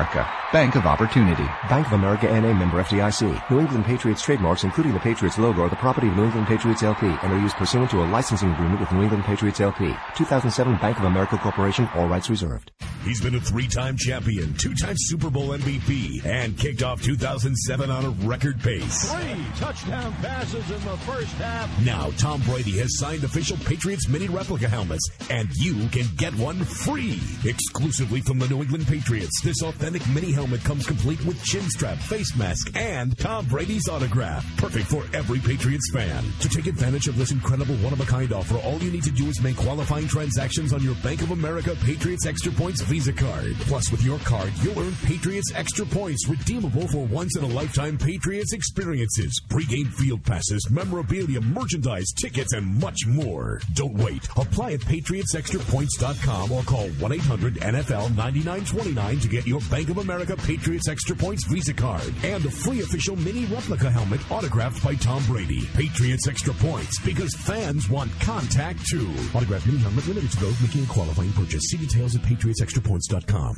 Bank of Opportunity. Bank of America N A member F D I C. New England Patriots trademarks, including the Patriots logo, are the property of New England Patriots L P and are used pursuant to a licensing agreement with New England Patriots L P. two thousand seven Bank of America Corporation, all rights reserved. He's been a three-time champion, two-time Super Bowl M V P, and kicked off two thousand seven on a record pace. Three touchdown passes in the first half. Now Tom Brady has signed official Patriots mini replica helmets, and you can get one free. Exclusively from the New England Patriots, this authentic mini helmet comes complete with chin strap, face mask, and Tom Brady's autograph. Perfect for every Patriots fan. To take advantage of this incredible one-of-a-kind offer, all you need to do is make qualifying transactions on your Bank of America Patriots Extra Points Visa card. Plus, with your card, you'll earn Patriots Extra Points, redeemable for once-in-a-lifetime Patriots experiences, pregame field passes, memorabilia, merchandise, tickets, and much more. Don't wait. Apply at patriots extra points dot com or call one eight hundred N F L ninety-nine twenty-nine to get your Bank of America Patriots Extra Points Visa card and a free official mini replica helmet autographed by Tom Brady. Patriots Extra Points, because fans want contact too. Autographed mini helmet limited to those making a qualifying purchase. See details at patriots extra points dot com.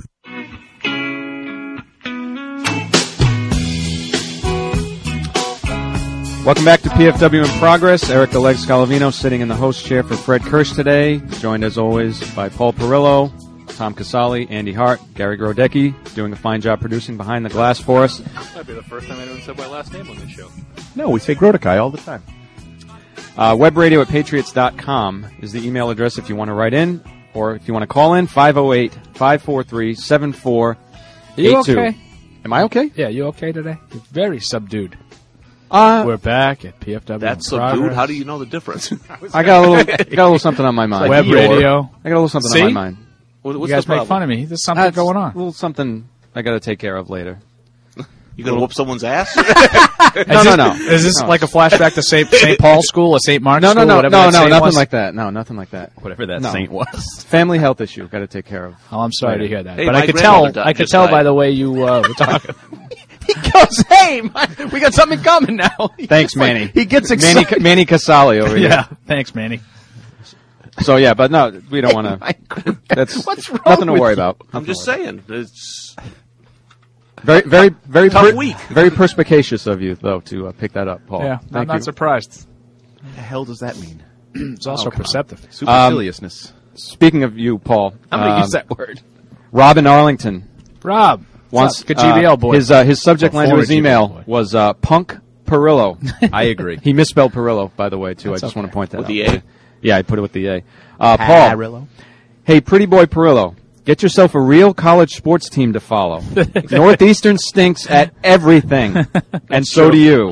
Welcome back to P F W in Progress. Eric the Leg Scalavino sitting in the host chair for Fred Kirsch today, joined as always by Paul Perillo, Tom Casali, Andy Hart, Gary Grodecki, doing a fine job producing behind the glass for us. Might be the first time anyone said my last name on this show. No, we say Grodekai all the time. Uh, webradio at patriots dot com is the email address if you want to write in, or if you want to call in, five oh eight, five four three, seven four eight two. Are you okay? Am I okay? Yeah, you okay today? You're very subdued. Uh, We're back at P F W. That's in progress. subdued? How do you know the difference? I got a little, got a little something on my mind. Web radio. I got a little something See? on my mind. What, what's you guys the problem? make fun of me. There's something That's going on. A little something I got to take care of later. You gonna whoop someone's ass? no, is no, this, no. Is this no. like a flashback to Saint Saint Paul's School or Saint Mark's no, no, School? no, whatever no, that no, saint nothing was? like that. No, nothing like that. Whatever that no. saint was. Family health issue. Got to take care of. Oh, I'm sorry later. to hear that. Hey, but my I could tell. grandmother I could just tell died. by the way you uh, were talking. He goes, hey, man, we got something coming now. Thanks, like, Manny. he gets Manny, excited. Manny Casali over here. Yeah, thanks, Manny. So yeah, but no, we don't want to. That's What's wrong nothing to with worry you? about. I'm just saying. It's Very, very, very, Tough per- week. very perspicacious of you, though, to uh, pick that up, Paul. Yeah, Thank I'm not you. surprised. What the hell does that mean? It's also Oh, come on. perceptive. Superciliousness. Speaking of you, Paul, I'm going to um, use that word. Robin Arlington Rob, wants good G B L uh, boy. His uh, his subject line to Former his G B L email boy. was uh, Punk Perillo. I agree. He misspelled Perillo, by the way, too. That's I just okay. want to point that With out. the A? Yeah, I put it with the A. Uh, Paul, Perillo. hey, pretty boy Perillo, get yourself a real college sports team to follow. Northeastern stinks at everything, and so true. do you.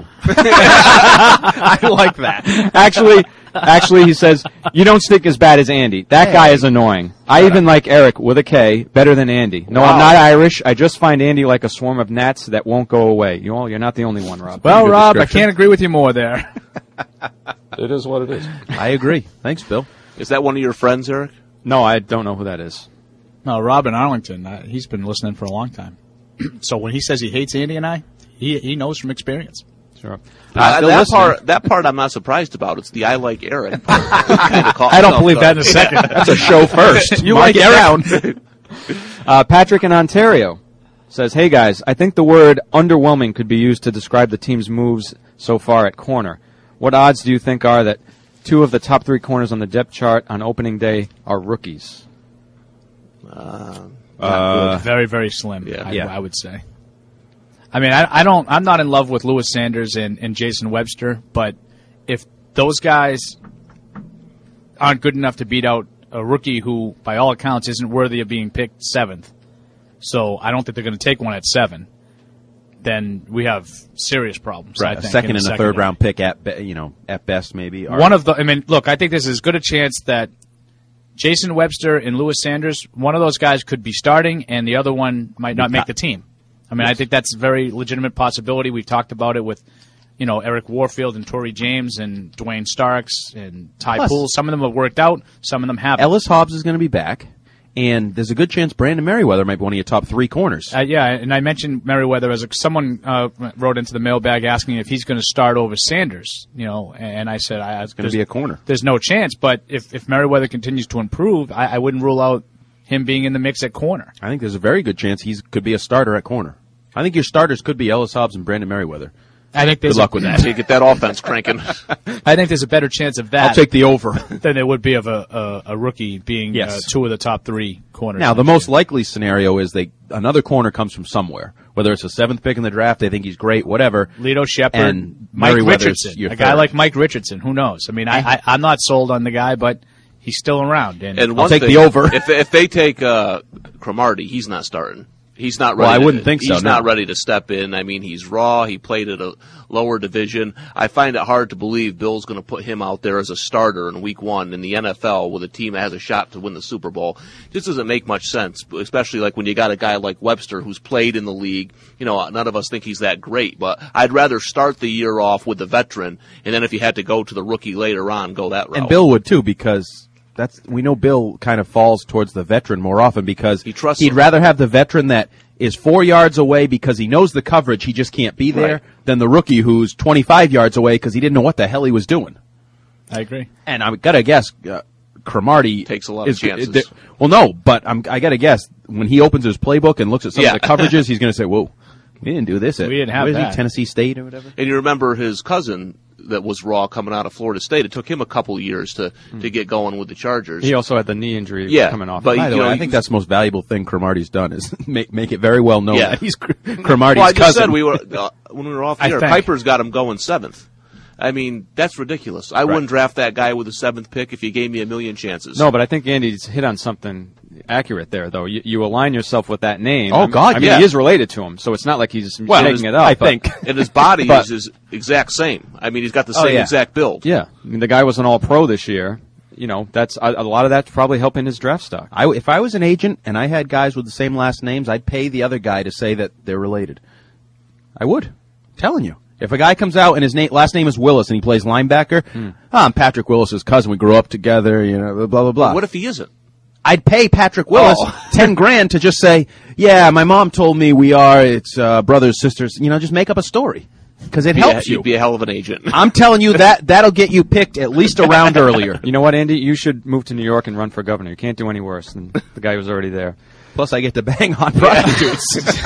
I like that. Actually, actually, he says, you don't stink as bad as Andy. That guy is annoying. I even like Eric, with a K, better than Andy. No, I'm not Irish. I just find Andy like a swarm of gnats that won't go away. You all, you're not the only one, Rob. Well, Good Rob, I description. can't agree with you more there. It is what it is. I agree. Thanks, Bill. is that one of your friends, Eric? No, I don't know who that is. No, Robin Arlington, uh, he's been listening for a long time. So when he says he hates Andy and I, he he knows from experience. Sure. Uh, still that listening. part, that part, I'm not surprised about. It's the I like Eric. part. Kinda caught I don't myself believe that in off a second. That's a show first. You Mark like it Eric? down. Uh, Patrick in Ontario says, hey guys, I think the word underwhelming could be used to describe the team's moves so far at corner. What odds do you think are that two of the top three corners on the depth chart on opening day are rookies? Uh, Uh, Very, very slim, Yeah. I, Yeah. I would say. I mean, I, I don't. I'm not in love with Lewis Sanders and, and Jason Webster, but if those guys aren't good enough to beat out a rookie who, by all accounts, isn't worthy of being picked seventh, so I don't think they're going to take one at seven, then we have serious problems. I right, a think, second in and the a third secondary. round pick at be, you know at best maybe. are- One of the. I mean, look, I think there's as good a chance that Jason Webster and Lewis Sanders, one of those guys could be starting, and the other one might not make the team. I mean, I think that's a very legitimate possibility. We've talked about it with, you know, Eric Warfield and Torrey James and Dwayne Starks and Ty Plus- Poole. Some of them have worked out. Some of them haven't. Ellis Hobbs is going to be back, and there's a good chance Brandon Merriweather might be one of your top three corners. Uh, yeah, and I mentioned Merriweather as a, someone uh, wrote into the mailbag asking if he's going to start over Sanders. You know, and I said, I, It's going to be a corner. There's no chance, but if if Merriweather continues to improve, I, I wouldn't rule out him being in the mix at corner. I think there's a very good chance he could be a starter at corner. I think your starters could be Ellis Hobbs and Brandon Merriweather. I think there's good luck a, with that. You get that offense cranking. I think there's a better chance of that. I'll take the over than there would be of a a, a rookie being yes. uh, two of the top three corners. Now, the most likely scenario is they another corner comes from somewhere. Whether it's a seventh pick in the draft, they think he's great, whatever. Lito Shepherd, and Mike Merriweather's Richardson, your a guy third. like Mike Richardson. Who knows? I mean, I, I I'm not sold on the guy, but he's still around. And, And I'll one take thing, the over. If if they take uh, Cromartie, he's not starting. He's not ready. Well, I to- wouldn't think so, He's no. not ready to step in. I mean, he's raw. He played at a lower division. I find it hard to believe Bill's going to put him out there as a starter in Week One in the N F L with a team that has a shot to win the Super Bowl. This doesn't make much sense, especially like when you got a guy like Webster who's played in the league. You know, none of us think he's that great, but I'd rather start the year off with the veteran, and then if you had to go to the rookie later on, go that route. And Bill would too, because that's we know Bill kind of falls towards the veteran more often because He trusts he'd him. rather have the veteran that is four yards away because he knows the coverage, he just can't be there, Right. than the rookie who's twenty-five yards away because he didn't know what the hell he was doing. I agree. And I gotta guess, uh, Cromartie Takes a lot is, of chances. th- well, no, but I'm, I gotta guess when he opens his playbook and looks at some Yeah. of the coverages, he's gonna say, "Whoa, we didn't do this at We didn't have what is he, that. Tennessee State or whatever." And you remember his cousin that was raw coming out of Florida State. It took him a couple years to, to get going with the Chargers. He also had the knee injury Yeah, coming off. but By the you way, know, I think that's the most valuable thing Cromartie's done is make make it very well known Yeah. that he's Cr- Cromartie's well, I just cousin. said we were uh, when we were off the I air. think. Piper's got him going seventh. I mean, that's ridiculous. I wouldn't draft that guy with the seventh pick if you gave me a million chances. No, but I think Andy's hit on something accurate there, though. You, you align yourself with that name. Oh, I mean- God, I mean, yeah. he is related to him, so it's not like he's Well, making his- it up. I but- think. And his body But- is his exact same. I mean, he's got the Oh, same yeah. exact build. Yeah, I mean, the guy was an All-Pro this year. You know, that's a, a lot of that's probably helping his draft stock. I, if I was an agent and I had guys with the same last names, I'd pay the other guy to say that they're related. I would. I'm telling you. If a guy comes out and his na- last name is Willis and he plays linebacker, Hmm. oh, I'm Patrick Willis's cousin. We grew up together, you know, blah, blah, blah. What if he isn't? I'd pay Patrick Willis Oh. ten grand to just say, yeah, my mom told me we are, it's uh, brothers, sisters. You know, just make up a story. Because it Be a- helps you. You'd be a hell of an agent. I'm telling you that that'll get you picked at least a round earlier. You know what, Andy? You should move to New York and run for governor. You can't do any worse than the guy who's already there. Plus, I get to bang on prostitutes.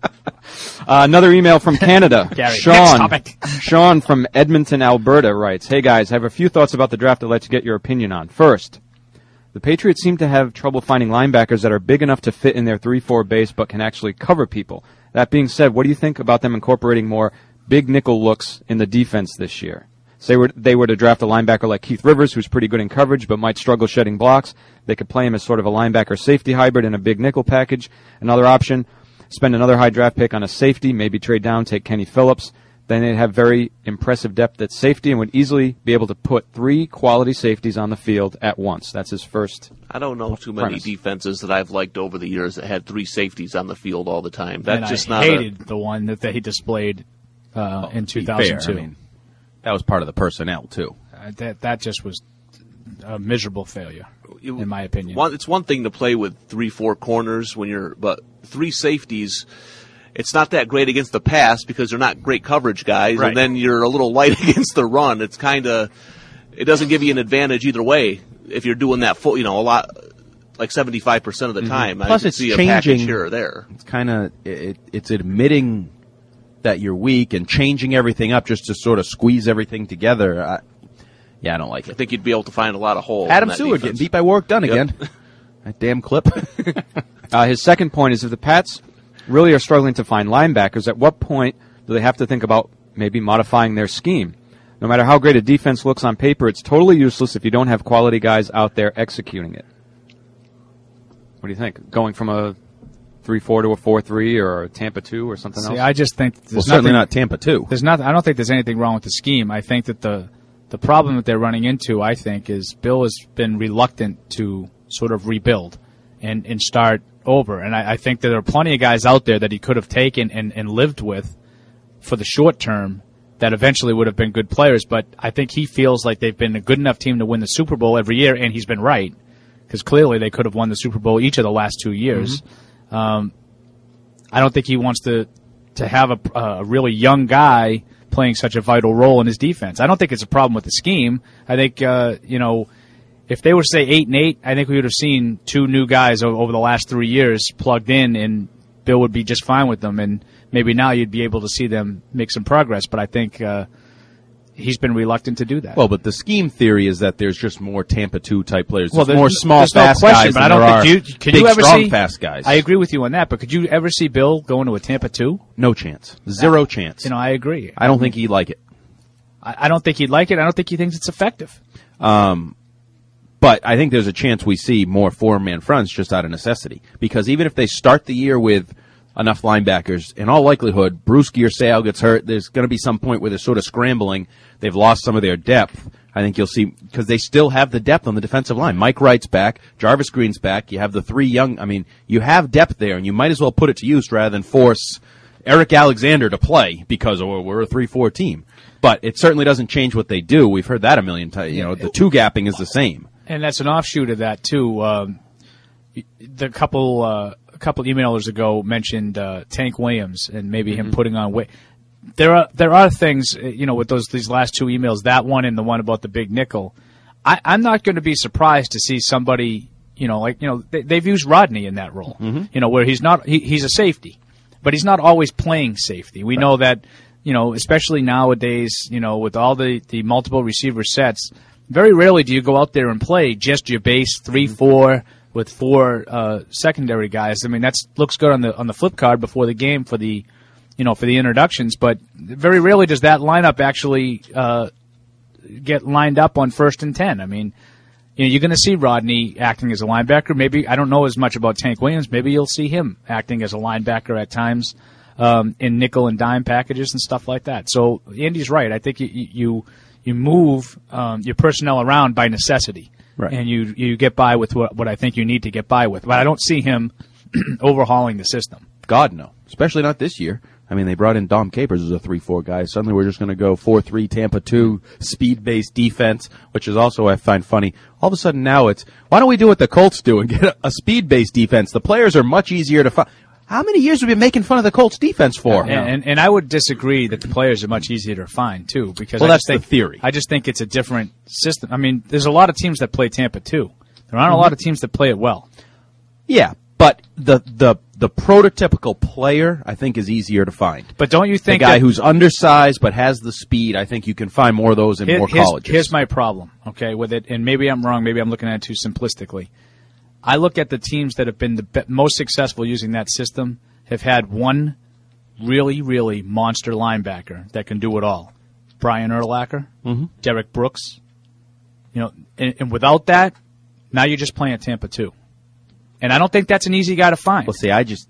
Uh, another email from Canada. Gary, next Sean. topic. Sean from Edmonton, Alberta writes, "Hey guys, I have a few thoughts about the draft I'd like to get your opinion on. First, the Patriots seem to have trouble finding linebackers that are big enough to fit in their three four base but can actually cover people. That being said, what do you think about them incorporating more big nickel looks in the defense this year? Say were, they were to draft a linebacker like Keith Rivers, who's pretty good in coverage but might struggle shedding blocks. They could play him as sort of a linebacker safety hybrid in a big nickel package. Another option, spend another high draft pick on a safety, maybe trade down, take Kenny Phillips. Then they'd have very impressive depth at safety and would easily be able to put three quality safeties on the field at once." That's his first. I don't know too many premise. defenses that I've liked over the years that had three safeties on the field all the time. That's and just I not hated the one that they displayed uh, in two thousand two. Fair, I mean, that was part of the personnel, too. Uh, that that just was a miserable failure, in my a opinion. one. It's one thing to play with three, four corners when you're, but three safeties. It's not that great against the pass because they're not great coverage guys, Right. and then you're a little light against the run. It's kind of, it doesn't give you an advantage either way if you're doing that full, you know, a lot, like seventy-five percent of the time. I Plus, can it's see a package changing. here or there. It's kind of it, it's admitting that you're weak and changing everything up just to sort of squeeze everything together. I, yeah, I don't like I it. think you'd be able to find a lot of holes. Adam in that Seward defense. getting beat by Warwick Dunn Yep. again. That damn clip. Uh, his second point is if the Pats really are struggling to find linebackers, at what point do they have to think about maybe modifying their scheme? No matter how great a defense looks on paper, it's totally useless if you don't have quality guys out there executing it. What do you think? Going from a three four to a four three or a Tampa two or something See, else? I just think there's well, certainly nothing- not Tampa two. There's not. I don't think there's anything wrong with the scheme. I think that the the problem that they're running into, I think, is Bill has been reluctant to sort of rebuild and, and start over. And I, I think that there are plenty of guys out there that he could have taken and, and lived with for the short term that eventually would have been good players. But I think he feels like they've been a good enough team to win the Super Bowl every year, and he's been right because clearly they could have won the Super Bowl each of the last two years. Mm-hmm. Um, I don't think he wants to to have a, a really young guy playing such a vital role in his defense. I don't think it's a problem with the scheme. I think, uh, you know, if they were, say, eight and eight, I think we would have seen two new guys over, over the last three years plugged in, and Bill would be just fine with them. And maybe now you'd be able to see them make some progress. But I think uh, he's been reluctant to do that. Well, but the scheme theory is that there's just more Tampa two type players. Well, there's more small, there's fast no question, guys but than I don't there think are you, could big, you ever strong, see, fast guys. I agree with you on that, but could you ever see Bill going to a Tampa two? No chance. Zero chance. You know, I agree. I don't think he'd like it. I, I don't think he'd like it. I don't think he thinks it's effective. Um, but I think there's a chance we see more four-man fronts just out of necessity. Because even if they start the year with enough linebackers, in all likelihood, Bruschi or Sale gets hurt, there's going to be some point where they're sort of scrambling. They've lost some of their depth. I think you'll see, because they still have the depth on the defensive line. Mike Wright's back, Jarvis Green's back, you have the three young, I mean, you have depth there, and you might as well put it to use rather than force Eric Alexander to play because oh, we're a three four team. But it certainly doesn't change what they do. We've heard that a million times. You know, the two-gapping is the same. And that's an offshoot of that, too. Um, the couple uh, a couple emailers ago mentioned uh, Tank Williams and maybe him mm-hmm. putting on weight. There are there are things, you know, with those these last two emails, that one and the one about the big nickel. I, I'm not going to be surprised to see somebody, you know, like, you know, they, they've used Rodney in that role, mm-hmm. you know, where he's not, he, he's a safety, but he's not always playing safety. We right. know that, you know, especially nowadays, you know, with all the, the multiple receiver sets, very rarely do you go out there and play just your base three four with four uh, secondary guys. I mean, that looks good on the on the flip card before the game for the, you know, for the introductions. But very rarely does that lineup actually uh, get lined up on first and ten. I mean, you know, you're going to see Rodney acting as a linebacker. Maybe I don't know as much about Tank Williams. Maybe you'll see him acting as a linebacker at times um, in nickel and dime packages and stuff like that. So Andy's right. I think you you you move um, your personnel around by necessity. Right. And you you get by with what, what I think you need to get by with. But I don't see him overhauling the system. God, no. Especially not this year. I mean, they brought in Dom Capers as a three four guy. Suddenly we're just going to go four three Tampa two, speed-based defense, which is also I find funny. All of a sudden now it's, why don't we do what the Colts do and get a, a speed-based defense? The players are much easier to find. How many years have we been making fun of the Colts defense for? And, and, and I would disagree that the players are much easier to find, too. Because well, I that's just think, the theory. I just think it's a different system. I mean, there's a lot of teams that play Tampa, too. There aren't Mm-hmm. a lot of teams that play it well. Yeah, but the the the prototypical player, I think, is easier to find. But don't you think the guy that, who's undersized but has the speed, I think you can find more of those in here, more here's, colleges. Here's my problem, okay, with it, and maybe I'm wrong, maybe I'm looking at it too simplistically. I look at the teams that have been the be- most successful using that system have had one really, really monster linebacker that can do it all. Brian Urlacher, mm-hmm. Derek Brooks. You know, and, and without that, now you're just playing Tampa two. And I don't think that's an easy guy to find. Well, see, I just,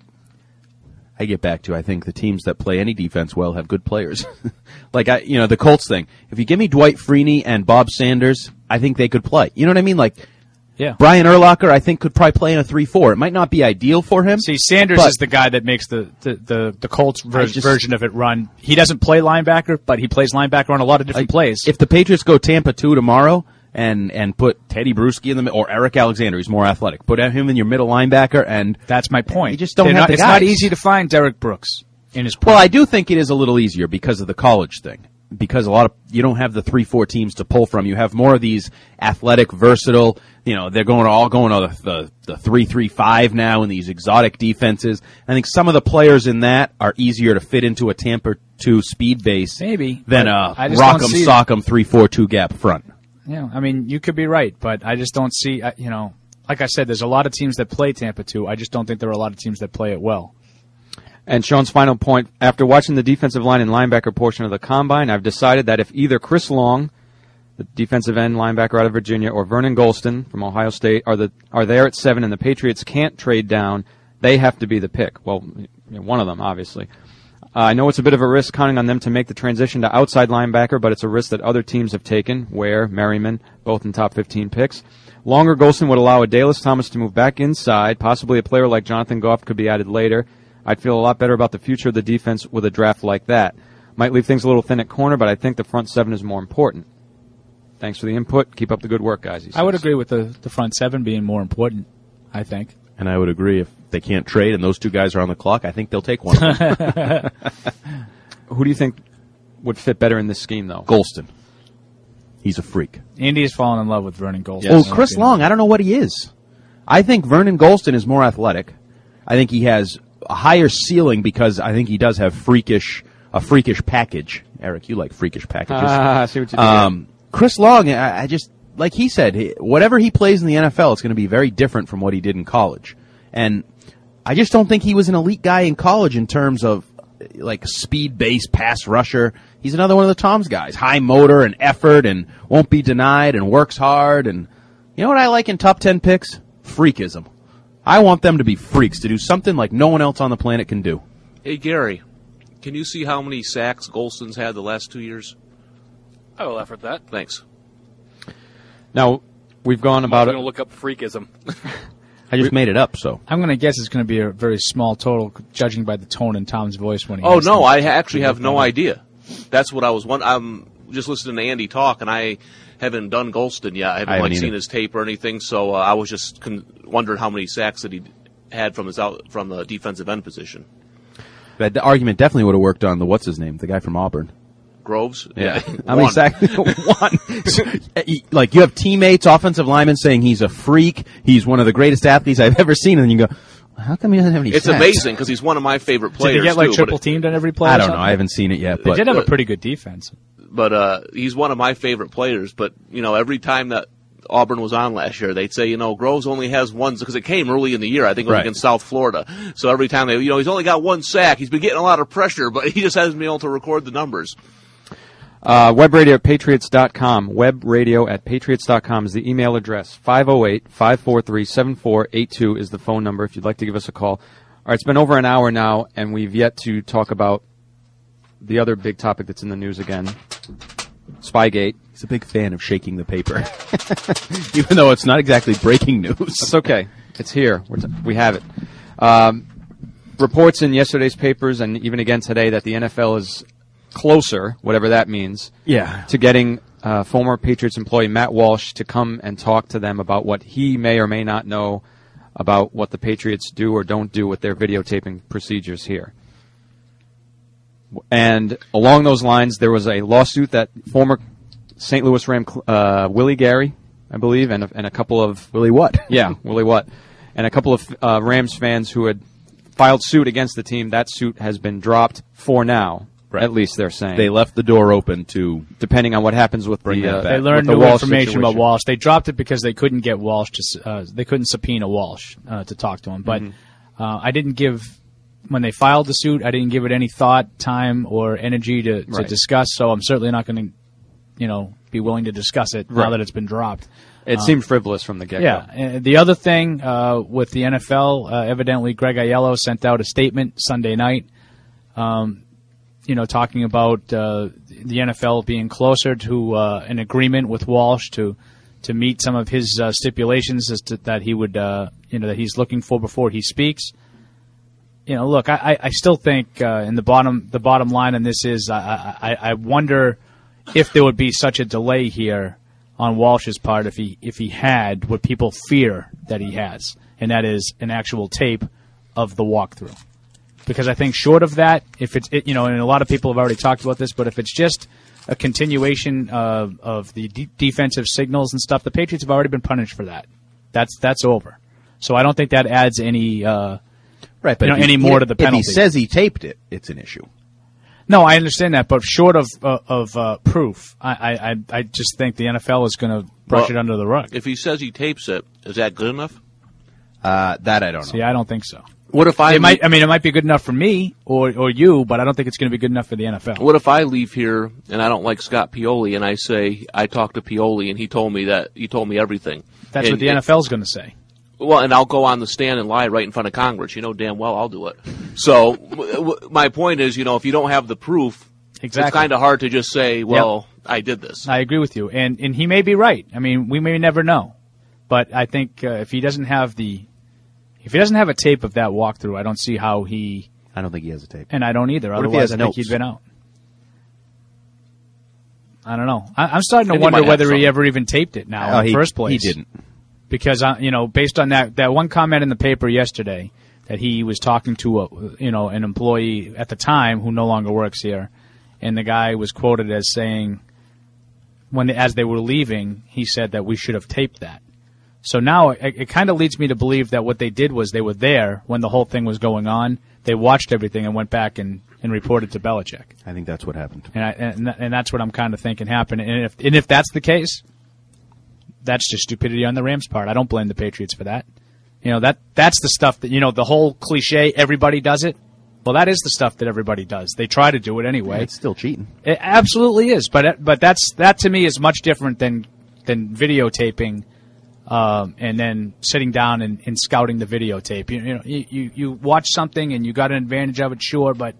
I get back to, I think the teams that play any defense well have good players. Like, I, you know, the Colts thing. If you give me Dwight Freeney and Bob Sanders, I think they could play. You know what I mean? Like, yeah. Brian Urlacher, I think, could probably play in a three four. It might not be ideal for him. See, Sanders but is the guy that makes the, the, the, the Colts ver- just, version of it run. He doesn't play linebacker, but he plays linebacker on a lot of different like, plays. If the Patriots go Tampa two tomorrow and and put Teddy Bruschi in the or Eric Alexander, he's more athletic, put him in your middle linebacker, and that's my point. You just don't They're have not, the It's guys. not easy to find Derek Brooks in his prime. Well, I do think it is a little easier because of the college thing. Because a lot of you don't have the three four teams to pull from. You have more of these athletic, versatile. You know, they're going all going to the the, the three three five now in these exotic defenses. I think some of the players in that are easier to fit into a Tampa two speed base maybe than a Rock'em Sock'em three four two gap front. Yeah, I mean, you could be right, but I just don't see. You know, like I said, there's a lot of teams that play Tampa two. I just don't think there are a lot of teams that play it well. And Sean's final point, after watching the defensive line and linebacker portion of the Combine, I've decided that if either Chris Long, the defensive end linebacker out of Virginia, or Vernon Golston from Ohio State are the are there at seven and the Patriots can't trade down, they have to be the pick. Well, you know, one of them, obviously. Uh, I know it's a bit of a risk counting on them to make the transition to outside linebacker, but it's a risk that other teams have taken, Ware, Merriman, both in top fifteen picks. Long or Golston would allow Adalys Thomas to move back inside. Possibly a player like Jonathan Goff could be added later. I'd feel a lot better about the future of the defense with a draft like that. Might leave things a little thin at corner, but I think the front seven is more important. Thanks for the input. Keep up the good work, guys. I would agree with the, the front seven being more important, I think. And I would agree if they can't trade and those two guys are on the clock, I think they'll take one of them. Who do you think would fit better in this scheme, though? Golston. He's a freak. Andy has fallen in love with Vernon Golston. Well, Chris Long, I don't know what he is. I think Vernon Golston is more athletic. I think he has a higher ceiling because I think he does have freakish a freakish package. Eric, you like freakish packages. Ah, I see what you did. Um, Chris Long, I, I just, like he said, he, whatever he plays in the N F L, it's going to be very different from what he did in college. And I just don't think he was an elite guy in college in terms of like speed-based pass rusher. He's another one of the Tom's guys. High motor and effort and won't be denied and works hard. And you know what I like in top ten picks? Freakism. I want them to be freaks, to do something like no one else on the planet can do. Hey, Gary, can you see how many sacks Golston's had the last two years? I will effort that. Thanks. Now, we've gone about I'm it. going to look up freakism. I just made it up, so. I'm going to guess it's going to be a very small total, judging by the tone in Tom's voice when he. Oh has no, them. I ha- actually have no idea. That's what I was wondering. I'm just listening to Andy talk, and I haven't done Golston yet. I haven't, I haven't like either. seen his tape or anything, so uh, I was just con- wondering how many sacks that he had from his out from the defensive end position. That the argument definitely would have worked on the what's his name, the guy from Auburn. Groves? Yeah. Yeah. How many sacks? One. Like, you have teammates, offensive linemen saying he's a freak, he's one of the greatest athletes I've ever seen, and then you go, how come he doesn't have any It's sacks? amazing because he's one of my favorite players. Did they get like too, triple but it- teamed on every play? I or don't know. something? I haven't seen it yet. They But did have a pretty good defense. But uh, he's one of my favorite players. But, you know, every time that Auburn was on last year, they'd say, you know, Groves only has one, because it came early in the year. I think it was Right. against South Florida. So every time they, you know, he's only got one sack. He's been getting a lot of pressure, but he just hasn't been able to record the numbers. Uh, web radio at patriots dot com. Web radio at patriots dot com is the email address. five oh eight, five four three, seven four eight two is the phone number if you'd like to give us a call. All right, it's been over an hour now, and we've yet to talk about the other big topic that's in the news again, Spygate. He's a big fan of shaking the paper, even though it's not exactly breaking news. That's okay. It's here. We're t- we have it. Um, reports in yesterday's papers and even again today that the N F L is closer, whatever that means, Yeah. to getting uh, former Patriots employee Matt Walsh to come and talk to them about what he may or may not know about what the Patriots do or don't do with their videotaping procedures here. And along those lines, there was a lawsuit that former Saint Louis Ram uh, Willie Gary, I believe, and a, and a couple of Willie what? Yeah, Willie what, and a couple of uh, Rams fans who had filed suit against the team. That suit has been dropped for now. Right. At least they're saying They left the door open to depending on what happens with Bring the. that Uh, back. They learned with the new Walsh information about situation. Walsh. They dropped it because they couldn't get Walsh to. Uh, they couldn't subpoena Walsh uh, to talk to him. But Mm-hmm. uh, I didn't give when they filed the suit. I didn't give it any thought, time, or energy to, to Right. discuss. So I'm certainly not going to, you know, be willing to discuss it now Right. that it's been dropped. It Um, seemed frivolous from the get-go. Yeah. And the other thing uh, with the N F L, uh, evidently Greg Aiello sent out a statement Sunday night. Um, you know, talking about uh, the N F L being closer to uh, an agreement with Walsh to to meet some of his uh, stipulations as to, that he would, uh, you know, that he's looking for before he speaks. You know, look, I, I still think uh, in the bottom the bottom line on this is I, I, I wonder if there would be such a delay here on Walsh's part if he if he had what people fear that he has, and that is an actual tape of the walkthrough. Because I think short of that, if it's, it, you know, and a lot of people have already talked about this, but if it's just a continuation of, of the de- defensive signals and stuff, the Patriots have already been punished for that. That's that's over. So I don't think that adds any, uh, right, but you know, if he- any more to the penalty. If he says he taped it, it's an issue. No, I understand that, but short of uh, of uh, proof, I, I I just think the N F L is going to brush Well, it under the rug. If he says he tapes it, is that good enough? Uh, that I don't know. See, I don't think so. What if I It might. I mean, it might be good enough for me or or you, but I don't think it's going to be good enough for the N F L. What if I leave here and I don't like Scott Pioli and I say I talked to Pioli and he told me that he told me everything? That's And what the it- N F L is going to say. Well, and I'll go on the stand and lie right in front of Congress. You know damn well I'll do it. So w- w- my point is, you know, if you don't have the proof, Exactly. it's kind of hard to just say, well, I did this. I agree with you, and and he may be right. I mean, we may never know, but I think uh, if he doesn't have the, if he doesn't have a tape of that walkthrough, I don't see how he. I don't think he has a tape. And I don't either. What if he Otherwise, has I think notes? he'd been out. I don't know. I, I'm starting to And he wonder might have whether he something. ever even taped it now Oh, in the he- first place. he didn't. Because uh, you know, based on that that one comment in the paper yesterday that he was talking to a you know an employee at the time who no longer works here, and the guy was quoted as saying, when they, as they were leaving, he said that we should have taped that. So now it, it kind of leads me to believe that what they did was they were there when the whole thing was going on. They watched everything and went back and, and reported to Belichick. I think that's what happened. And I, and, and that's what I'm kind of thinking happened. And if and if that's the case, that's just stupidity on the Rams' part. I don't blame the Patriots for that. You know, that that's the stuff that, you know, the whole cliche, everybody does it. Well, that is the stuff that everybody does. They try to do it anyway. Yeah, it's still cheating. It absolutely is, but but that's that to me is much different than than videotaping, um, and then sitting down and, and scouting the videotape. You, you know, you you watch something and you got an advantage of it, sure, but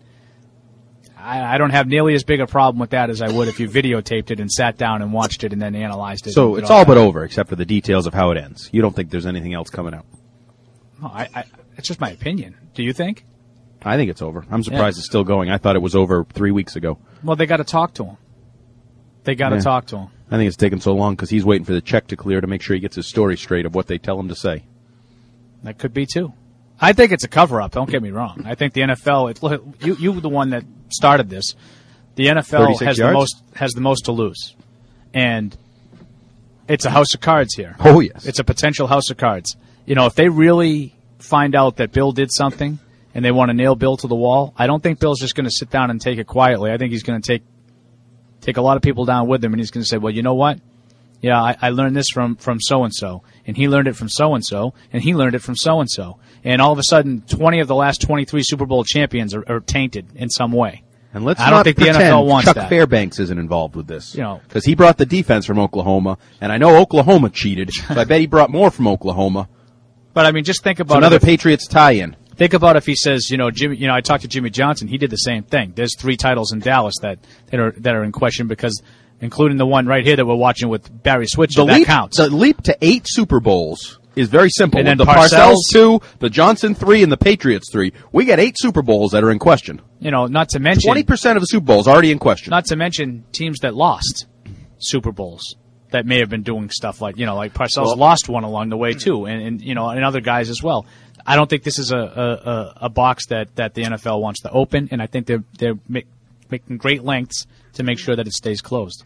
I, I don't have nearly as big a problem with that as I would if you videotaped it and sat down and watched it and then analyzed it. So it's all but over, except for the details of how it ends. You don't think there's anything else coming out? No, I, I, it's just my opinion. Do you think? I think it's over. I'm surprised Yeah. it's still going. I thought it was over three weeks ago. Well, they got to talk to him. They got to Yeah. talk to him. I think it's taken so long because he's waiting for the check to clear to make sure he gets his story straight of what they tell him to say. That could be too. I think it's a cover-up. Don't get me wrong. I think the N F L. It, look, you you were the one that started this. The N F L thirty-six has yards? the most has the most to lose, and it's a house of cards here. Oh yes, it's a potential house of cards. You know, if they really find out that Bill did something and they want to nail Bill to the wall, I don't think Bill's just going to sit down and take it quietly. I think he's going to take take a lot of people down with him, and he's going to say, well, you know what? Yeah, I, I learned this from, from so-and-so, and he learned it from so-and-so, and he learned it from so-and-so. And all of a sudden, twenty of the last twenty-three Super Bowl champions are, are tainted in some way. And let's I don't not think the pretend N F L wants Chuck that. Fairbanks isn't involved with this. You know, because he brought the defense from Oklahoma, and I know Oklahoma cheated, so I bet he brought more from Oklahoma. But I mean, just think It's about another it if- Patriots tie-in. Think about if he says, you know, Jimmy. You know, I talked to Jimmy Johnson. He did the same thing. There's three titles in Dallas that, that are that are in question because, including the one right here that we're watching with Barry Switzer, The that leap, counts. the leap to eight Super Bowls is very simple. And then the Parcells- Parcells two, the Johnson three, and the Patriots three. We got eight Super Bowls that are in question. You know, not to mention twenty percent of the Super Bowls already in question. Not to mention teams that lost Super Bowls that may have been doing stuff like, you know, like Parcells Well- lost one along the way too, and, and you know, and other guys as well. I don't think this is a, a, a, a box that, that the N F L wants to open, and I think they're they're make, making great lengths to make sure that it stays closed.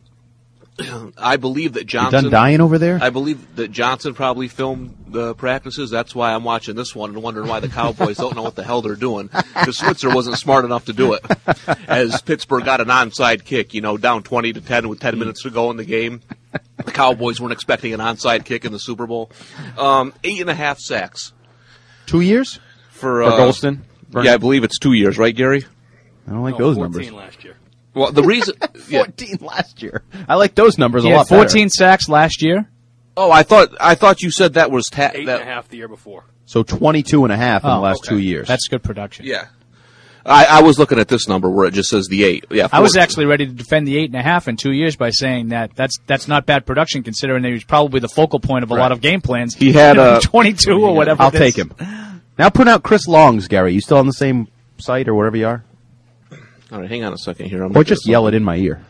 I believe that Johnson. You done dying over there? I believe that Johnson probably filmed the practices. That's why I'm watching this one and wondering why the Cowboys don't know what the hell they're doing. Because Switzer wasn't smart enough to do it. As Pittsburgh got an onside kick, you know, down twenty to ten with ten minutes to go in the game. The Cowboys weren't expecting an onside kick in the Super Bowl. Um, eight and a half sacks. Two years For, for uh, Golston? Yeah, I believe it's two years, right, Gary? I don't like No, those fourteen numbers. last year. Well, the reason fourteen last year. I like those numbers He a had lot fourteen better. sacks last year. Oh, I thought I thought you said that was ta- Eight that and a half the year before. So twenty-two and a half in the Oh, last okay. two years. That's good production. Yeah. I, I was looking at this number where it just says the eight. Yeah, I was four- actually ready to defend the eight and a half in two years by saying that that's that's not bad production considering that he was probably the focal point of a Right. lot of game plans. He had, uh, twenty-two or whatever. I'll it is. take him. Now put out Chris Long's, Gary. You still on the same site or wherever you are? All right, hang on a second here. I'm Or looking just at yell it something. in my ear.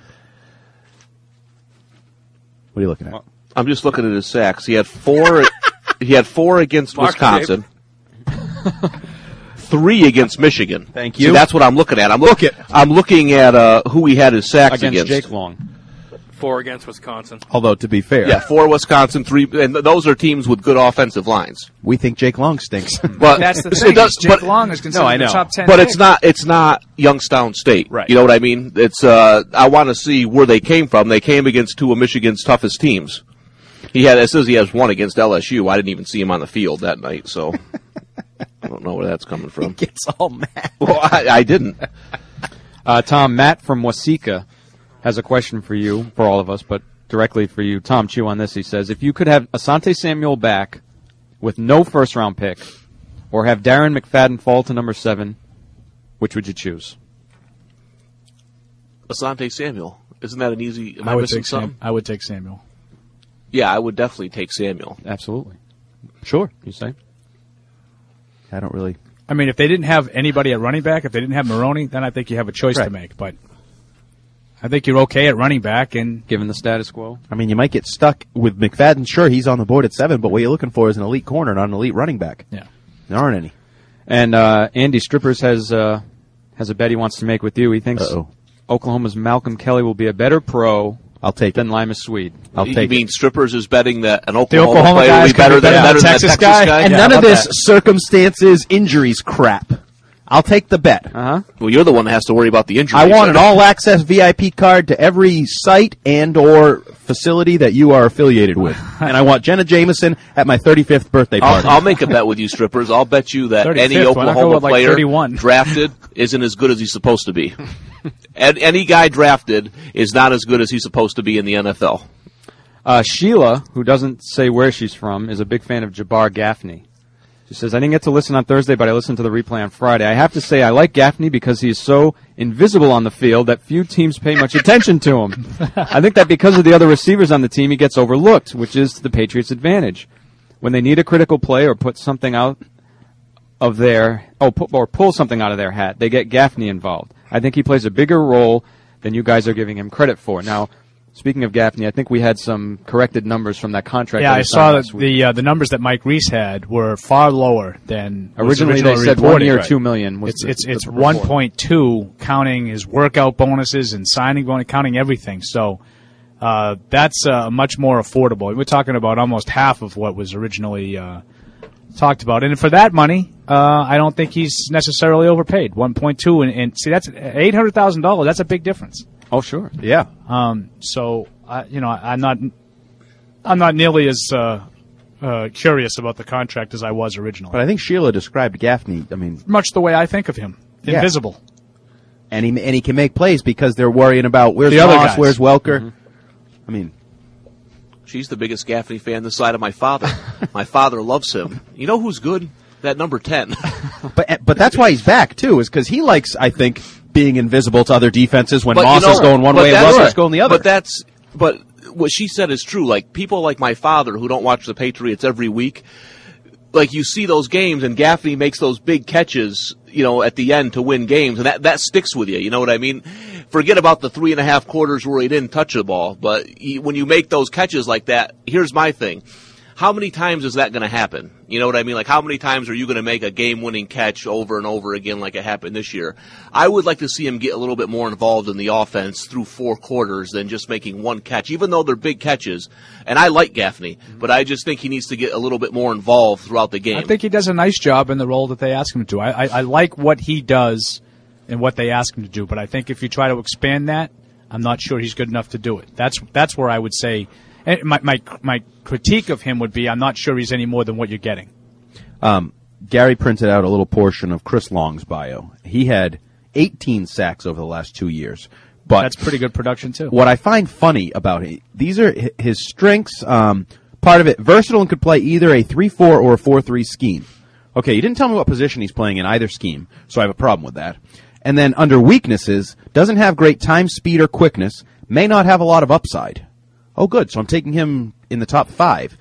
What are you looking at? I'm just looking at his sacks. He had four. he had four against Mark Wisconsin. Three against Michigan. Thank See, you. that's what I'm looking at. I'm look Look it. I'm looking at uh, who he had his sacks Against against. Jake Long. Four against Wisconsin. Although, to be fair, Yeah, four Wisconsin, three, and th- those are teams with good offensive lines. we think Jake Long stinks. But That's the it thing. does- Jake but, Long is considered No, I the know. top ten. but pick. it's not. It's not Youngstown State. Right. You know what I mean? It's. Uh, I want to see where they came from. They came against two of Michigan's toughest teams. He had. It says he has one against L S U. I didn't even see him on the field that night, so I don't know where that's coming from. Gets all mad. Well, I, I didn't. Uh, Tom, Matt from Waseca has a question for you, for all of us, but directly for you. Tom, chew on this. He says, if you could have Asante Samuel back with no first-round pick or have Darren McFadden fall to number seven, which would you choose? Asante Samuel. Isn't that an easy? Am I, I would missing take Sam, something? I would take Samuel. Yeah, I would definitely take Samuel. Absolutely. Sure, you say? I don't really. I mean, if they didn't have anybody at running back, if they didn't have Maroney, then I think you have a choice to Right. make. But I think you're okay at running back, and Given the status quo? I mean, you might get stuck with McFadden. Sure, he's on the board at seven, but what you're looking for is an elite corner, not an elite running back. yeah. There aren't any. And uh, Andy Strippers has uh, has a bet he wants to make with you. He thinks Uh-oh. Oklahoma's Malcolm Kelly will be a better pro I'll take Then Lima Swede. I'll you take mean it. strippers is betting that an Oklahoma, Oklahoma player will be better than, better better than than a the Texas Texas guy? guy? And Yeah, none how of about this that? circumstances, injuries crap. I'll take the bet. Uh-huh. Well, you're the one that has to worry about the injuries. I want an all-access V I P card to every site and or facility that you are affiliated with. And I want Jenna Jameson at my thirty-fifth birthday party. I'll, I'll make a bet with you, strippers. I'll bet you that any thirty-fifth, why not go Oklahoma with, like, player thirty-one? drafted isn't as good as he's supposed to be. And any guy drafted is not as good as he's supposed to be in the N F L. Uh, Sheila, who doesn't say where she's from, is a big fan of Jabbar Gaffney. She says, I didn't get to listen on Thursday, but I listened to the replay on Friday. I have to say I like Gaffney because he is so invisible on the field that few teams pay much attention to him. I think that because of the other receivers on the team, he gets overlooked, which is the Patriots' advantage. When they need a critical play or put something out of their, oh, pu- or pull something out of their hat, they get Gaffney involved. I think he plays a bigger role than you guys are giving him credit for. Now, speaking of Gaffney, I think we had some corrected numbers from that contract. Yeah, that I he saw signed that last week. the uh, the numbers that Mike Reese had were far lower than was Originally, they originally said reported. one year, Right. two million. Was It's the- it's the it's report. one point two, counting his workout bonuses and signing bonus, counting everything. So uh, that's uh, much more affordable. We're talking about almost half of what was originally uh, talked about, and for that money, uh, I don't think he's necessarily overpaid. One point two, and, and see that's eight hundred thousand dollars. That's a big difference. Oh, sure. Yeah. Um, so, I, you know, I, I'm not, I'm not nearly as uh, uh, curious about the contract as I was originally. But I think Sheila described Gaffney, I mean, Much the way I think of him, Yeah. invisible. and he and he can make plays because they're worrying about where's The other Moss, guys. where's Welker. I mean, She's the biggest Gaffney fan this side of my father. My father loves him. You know who's good? That number ten. but but that's why he's back too, is because he likes, I think, being invisible to other defenses when But, Moss you know, is going one but way and that's- Welker's going the other. But that's but what she said is true. Like people like my father who don't watch the Patriots every week, like you see those games and Gaffney makes those big catches, you know, at the end to win games, and that that sticks with you. You know what I mean? Forget about the three and a half quarters where he didn't touch the ball, but he, when you make those catches like that, here's my thing. How many times is that going to happen? You know what I mean? Like, how many times are you going to make a game-winning catch over and over again like it happened this year? I would like to see him get a little bit more involved in the offense through four quarters than just making one catch, even though they're big catches. And I like Gaffney, but I just think he needs to get a little bit more involved throughout the game. I think he does a nice job in the role that they ask him to. I, I, I like what he does and what they ask him to do, but I think if you try to expand that, I'm not sure he's good enough to do it. That's that's where I would say, and my my my critique of him would be, I'm not sure he's any more than what you're getting. Um, Gary printed out a little portion of Chris Long's bio. He had eighteen sacks over the last two years. But That's pretty good production too. What I find funny about it, these are hi- his strengths. Um, part of it, versatile and could play either a three four or a four three scheme. Okay, you didn't tell me what position he's playing in either scheme, so I have a problem with that. And then under weaknesses, doesn't have great time, speed, or quickness, may not have a lot of upside. Oh, good, so I'm taking him in the top five.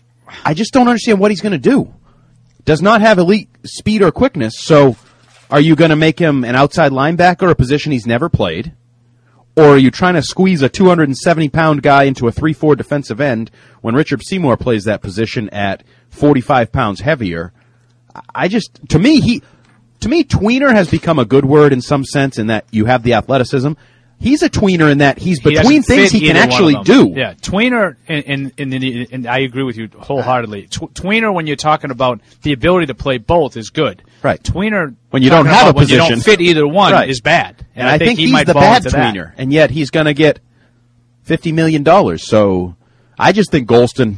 I just don't understand what he's going to do. Does not have elite speed or quickness, so are you going to make him an outside linebacker, a position he's never played? Or are you trying to squeeze a two hundred seventy pound guy into a three four defensive end when Richard Seymour plays that position at forty-five pounds heavier? I just, to me, he, to me, tweener has become a good word in some sense in that you have the athleticism. He's a tweener in that he's He between doesn't things fit he can either one actually of them. do. Yeah, tweener, and, and, and, and I agree with you wholeheartedly. Tw- tweener, when you're talking about the ability to play both, is good. Right. Tweener, When you don't talking have a about when you position. don't fit either one, Right. is bad. And, I, think, he he's might the fall bad into that. tweener, and yet he's going to get fifty million dollars. So I just think Golston,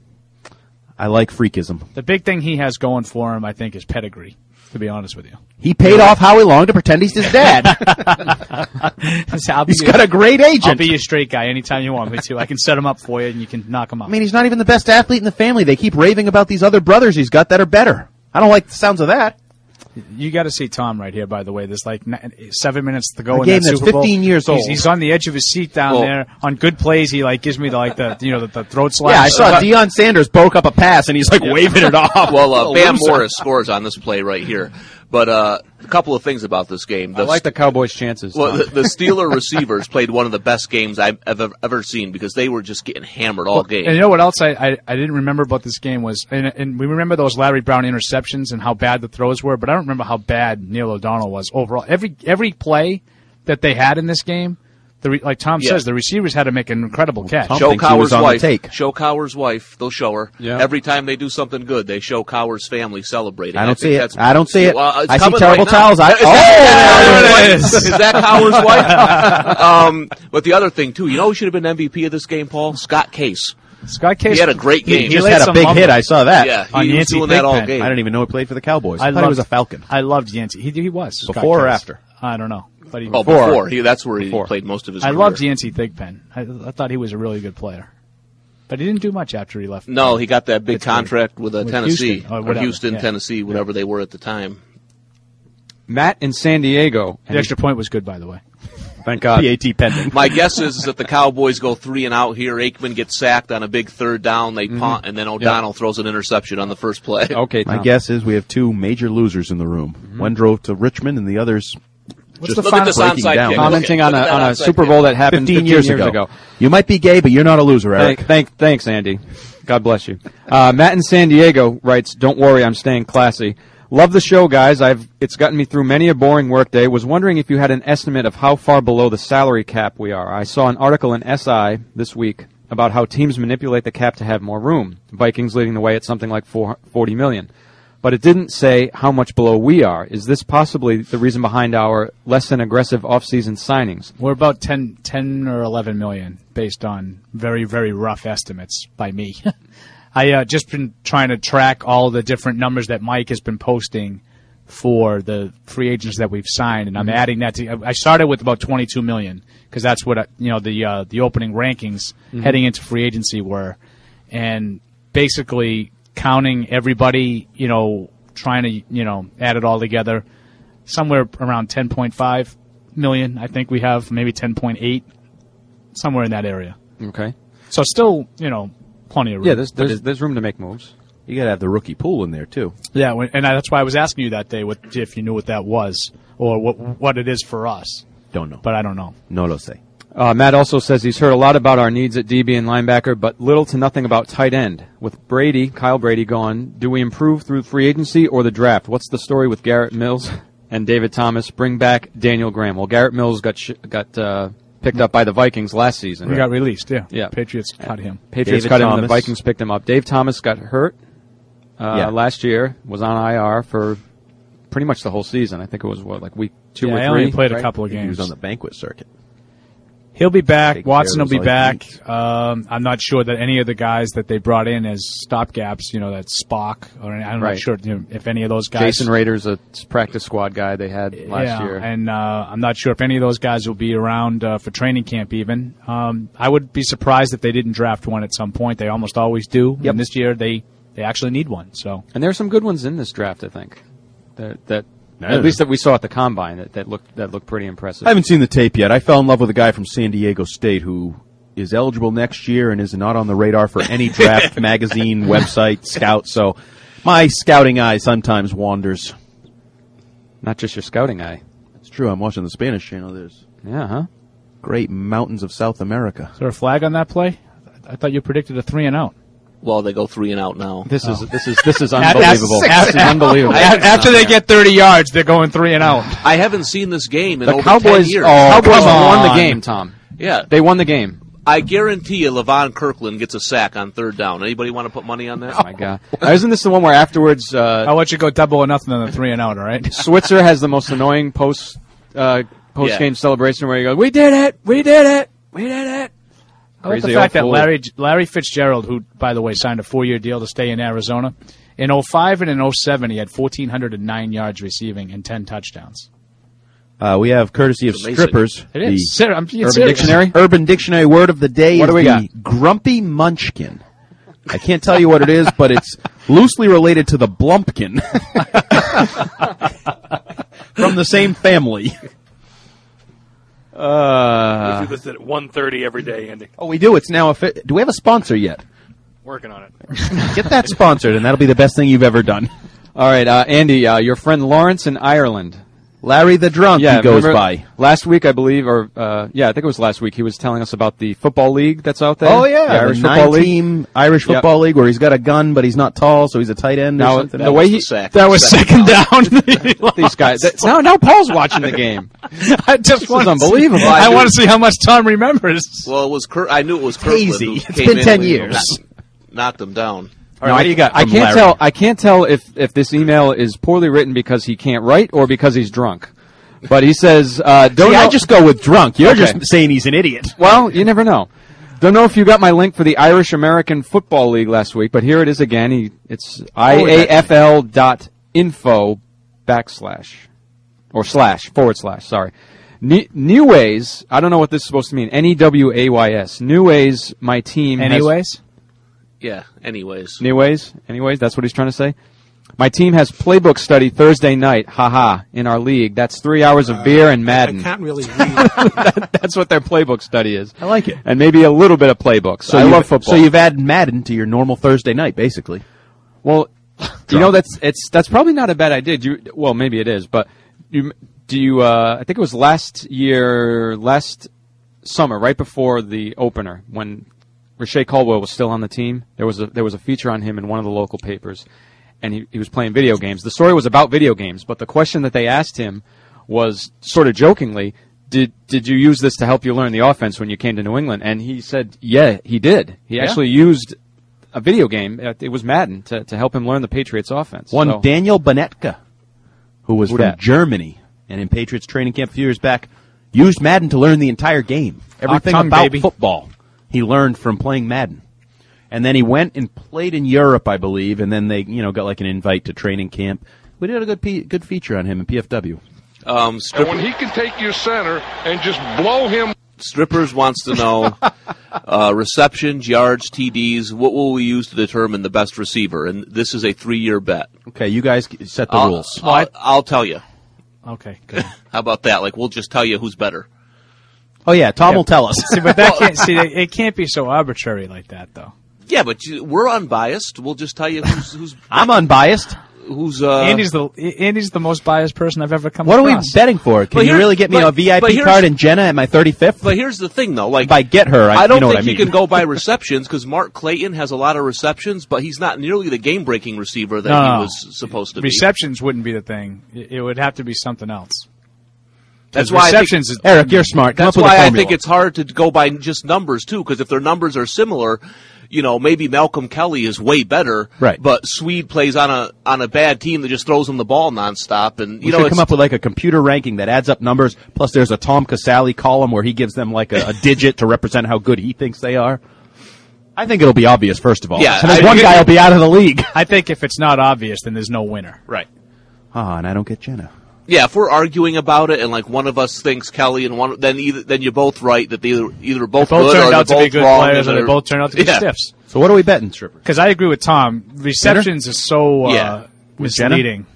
I like freakism. The big thing he has going for him, I think, is pedigree, to be honest with you. He paid off Howie Long to pretend he's his dad. I'll be He's your- got a great agent. I'll be your straight guy anytime you want me to. I can set him up for you, and you can knock him out. I mean, he's not even the best athlete in the family. They keep raving about these other brothers he's got that are better. I don't like the sounds of that. You got to see Tom right here, by the way. There's like ni- seven minutes to go A in game that that's Super Bowl. fifteen years He's, old. he's on the edge of his seat down Well- there. On good plays, he like gives me the like the you know the, the throat slap. Yeah, I saw Deion Sanders broke up a pass, and he's like waving it off. Well, uh, Oh, Bam loser. Morris scores on this play right here. But uh, a couple of things about this game. I like the Cowboys' chances. Well, Tom. the, the Steeler receivers played one of the best games I've ever, ever seen because they were just getting hammered all game. And you know what else I, I, I didn't remember about this game was, and, and we remember those Larry Brown interceptions and how bad the throws were, but I don't remember how bad Neil O'Donnell was overall. Every every play that they had in this game, The re- like Tom Yeah. says, the receivers had to make an incredible catch. Show Cower's wife. Show Cower's wife. They'll show her. Yeah. Every time they do something good, they show Cower's family celebrating. I don't think see it. that's- I don't see it. Well, it's I see coming terrible right now. towels. I- Is that, Oh, there it it is. is. Is that Cower's wife? um, but the other thing too, you know, who should have been M V P of this game, Paul? Scott Case. Scott Case. He had a great game. He just had a big hit. I saw that. Yeah, On he was Yancey doing that all Thigpen. game. I didn't even know he played for the Cowboys. I, I thought loved, he was a Falcon. I loved Yancey. He, he was. Scott Before or Case. after? I don't know. But he, Oh, before. He, that's where he Before. played most of his I career. loved Yancey Thigpen. I, I thought he was a really good player. But he didn't do much after he left. No, he got that big Pittsburgh. contract with, uh, With Tennessee. Houston, or or whatever, Houston, yeah. Tennessee, whatever they were at the time. Matt in San Diego. The extra point was good, by the way. Thank God. P A T pending. My guess is, is that the Cowboys go three and out here. Aikman gets sacked on a big third down. They punt, and then O'Donnell throws an interception on the first play. Okay, My guess is we have two major losers in the room. One drove to Richmond, and the others What's just the Look at this breaking onside down. kick. Commenting Look on at a, that on a onside Super kick. Bowl that happened fifteen, years, ago. You might be gay, but you're not a loser, Eric. Thank, thank, thanks, Andy. God bless you. Uh, Matt in San Diego writes, "Don't worry, I'm staying classy. Love the show, guys. I've it's gotten me through many a boring workday. Was wondering if you had an estimate of how far below the salary cap we are. I saw an article in S I this week about how teams manipulate the cap to have more room. Vikings leading the way at something like forty million. But it didn't say how much below we are. Is this possibly the reason behind our less than aggressive offseason signings?" We're about ten, ten or eleven million based on very, very rough estimates by me. I uh, just been trying to track all the different numbers that Mike has been posting for the free agents that we've signed, and I'm Mhm. adding that to. I started with about twenty-two million because that's what I, you know the uh, the opening rankings Mhm. heading into free agency were, and basically counting everybody, you know, trying to you know add it all together, somewhere around ten point five million. I think we have maybe ten point eight, somewhere in that area. Okay. So still, you know, plenty of room. Yeah, there's there's, there's room to make moves. You got to have the rookie pool in there too. Yeah, when- and I, that's why I was asking you that day what, if you knew what that was or what what it is for us. Don't know, but I don't know. No lo sé. Uh, Matt also says he's heard a lot about our needs at D B and linebacker, but little to nothing about tight end. With Brady, Kyle Brady gone, do we improve through free agency or the draft? What's the story with Garrett Mills and David Thomas? Bring back Daniel Graham. Well, Garrett Mills got sh- got uh, picked up by the Vikings last season. He got released, yeah. Yeah. Patriots cut him. Patriots David cut him and the Thomas. Vikings picked him up. Dave Thomas got hurt uh, Yeah. last year, was on I R for pretty much the whole season. I think it was, what, like week two Yeah, or he three? only played a right? couple of He was games. on the banquet circuit. He'll be back. Taking Watson care will of be those back. needs. Um, I'm not sure that any of the guys that they brought in as stopgaps, you know, that Spock, or I'm Right. not sure you know, if any of those guys. Jason Rader's a practice squad guy they had last yeah, year. and uh, I'm not sure if any of those guys will be around uh, for training camp even. Um, I would be surprised if they didn't draft one at some point. They almost always do. Yep. And this year they, they actually need one. So And there are some good ones in this draft, I think. That, that Yeah. at least that we saw at the combine that, that looked that looked pretty impressive. I haven't seen the tape yet. I fell in love with a guy from San Diego State who is eligible next year and is not on the radar for any draft magazine, website, scout. So my scouting eye sometimes wanders. Not just your scouting eye. It's true. I'm watching the Spanish channel. There's Yeah, huh? great mountains of South America. is there a flag on that play? I thought you predicted a three and out. Well, they go three and out now. This Oh. is this is this is At- unbelievable. at- This is unbelievable. I haven't- After they get thirty yards, they're going three and out. I haven't seen this game in The over Cowboys, ten years. oh, Cowboys come won the on. game, Tom. Yeah, They won the game. I guarantee you, Levon Kirkland gets a sack on third down. Anybody want to put money on that? Oh my God! Uh, Isn't this the one where afterwards uh, I'll let you go double or nothing on the three and out, all right? Switzer has the most annoying post uh, post game celebration where he goes, "We did it! We did it! We did it!" I like the Crazy fact old that fool. Larry Larry Fitzgerald, who, by the way, signed a four-year deal to stay in Arizona, in oh five and in oh seven, he had one thousand four hundred nine yards receiving and ten touchdowns. Uh, we have courtesy of It's amazing. strippers. It is. The Ser- I'm being Urban serious. Dictionary? Urban Dictionary word of the day What is do we the grumpy munchkin. I can't tell you what it is, but it's loosely related to the blumpkin from the same family. Uh, we do this at one thirty every day, Andy. Oh, we do. It's now a. Fi- do we have a sponsor yet? Working on it. Get that sponsored, and that'll be the best thing you've ever done. all right, uh, Andy, uh, your friend Lawrence in Ireland Larry the Drunk, Yeah, he goes remember by. last week, I believe, or uh, yeah, I think it was last week. He was telling us about the football league that's out there. Oh, yeah. the Irish the football league. nine-team Irish Yep. Football League where he's got a gun, but he's not tall, so he's a tight end or Now, something. the way he That was second down. these guys. That, now, now Paul's watching the game. I just This want is unbelievable. To see, I want to see how much Tom remembers. Well, it was Kurt, I knew it was Kirkland. hazy. who It's came been in ten and years. knocked- Knocked them down. All right, what do you got I from can't Larry? tell. I can't tell if if this email is poorly written because he can't write or because he's drunk. But he says, uh, "Don't See, know- I just go with drunk. You're Okay. just saying he's an idiot. Well, you never know. Don't know if you got my link for the Irish American Football League last week, but here it is again. He, it's I A F L dot info backslash or slash forward slash. Sorry. Ne- New ways. I don't know what this is supposed to mean. N E W A Y S. New ways. My team. has- Anyways? Yeah, anyways. New ways. Anyways, that's what he's trying to say. My team has playbook study Thursday night, haha, in our league. That's three hours of beer and Madden. I can't really read. That- that's what their playbook study is. I like it. And maybe a little bit of playbook. So I you've- love football. So you've added Madden to your normal Thursday night, basically. Well, you know that's it's that's probably not a bad idea. Do you, well, maybe it is, but you do you? Uh, I think it was last year, last summer, right before the opener, when Rashay Caldwell was still on the team. There was a there was a feature on him in one of the local papers, and he, he was playing video games. The story was about video games, but the question that they asked him was sort of jokingly, "Did did you use this to help you learn the offense when you came to New England?" And he said, "Yeah, he did. He Yeah? actually used a video game. uh, It was Madden to to help him learn the Patriots offense." One So- Daniel Benetka, who was Who from dat? Germany and in Patriots training camp a few years back, used Madden to learn the entire game. Everything Achtung, about baby. football he learned from playing Madden. And then he went and played in Europe, I believe, and then they, you know, got like an invite to training camp. We did a good P- good feature on him in P F W. Um, And stripper, when he can take your center and just blow him. Strippers wants to know uh, receptions, yards, T Ds. What will we use to determine the best receiver? And this is a three-year bet. Okay, you guys set the I'll, rules. I'll, I'll tell you. Okay, good. How about that? Like, we'll just tell you who's better. Oh yeah, Tom will tell us. See, but that can't, see, it it can't be so arbitrary like that, though. Yeah, but you, we're unbiased. We'll just tell you who's who's I'm unbiased. who's. Uh, Andy's the Andy's the most biased person I've ever come What are we across. betting for? Can But you here- really get me but- a V I but P here's- card and Jenna at my thirty-fifth? But here's the thing, though. Like, if I get her, I, I don't you know think what I mean. you can go by receptions because Mark Clayton has a lot of receptions, but he's not nearly the game-breaking receiver that No, he no. was supposed to be. Receptions wouldn't be the thing. It, it would have to be something else. That's 'Cause why I think- receptions. is- Eric, you're smart. Come That's up with a why I formula. think it's hard to go by just numbers too, because if their numbers are similar, you know, maybe Malcolm Kelly is way better, Right. But Swede plays on a on a bad team that just throws him the ball nonstop, and We you know, should it's, come up with like a computer ranking that adds up numbers. Plus, there's a Tom Casale column where he gives them like a, a digit to represent how good he thinks they are. I think it'll be obvious first of all. Yeah, and then I- one guy will be out of the league. I think if it's not obvious, then there's no winner. right. Ah, and I don't get Jenna. Yeah, if we're arguing about it and like one of us thinks Kelly and one, then either then you're both right that they either either both, Both good or turned they're out to both be good wrong players, and or they they're- both turned out to be yeah. stiffs. So what are we betting, Stripper? Because I agree with Tom. Receptions is so uh, Yeah. With Jenna? misleading.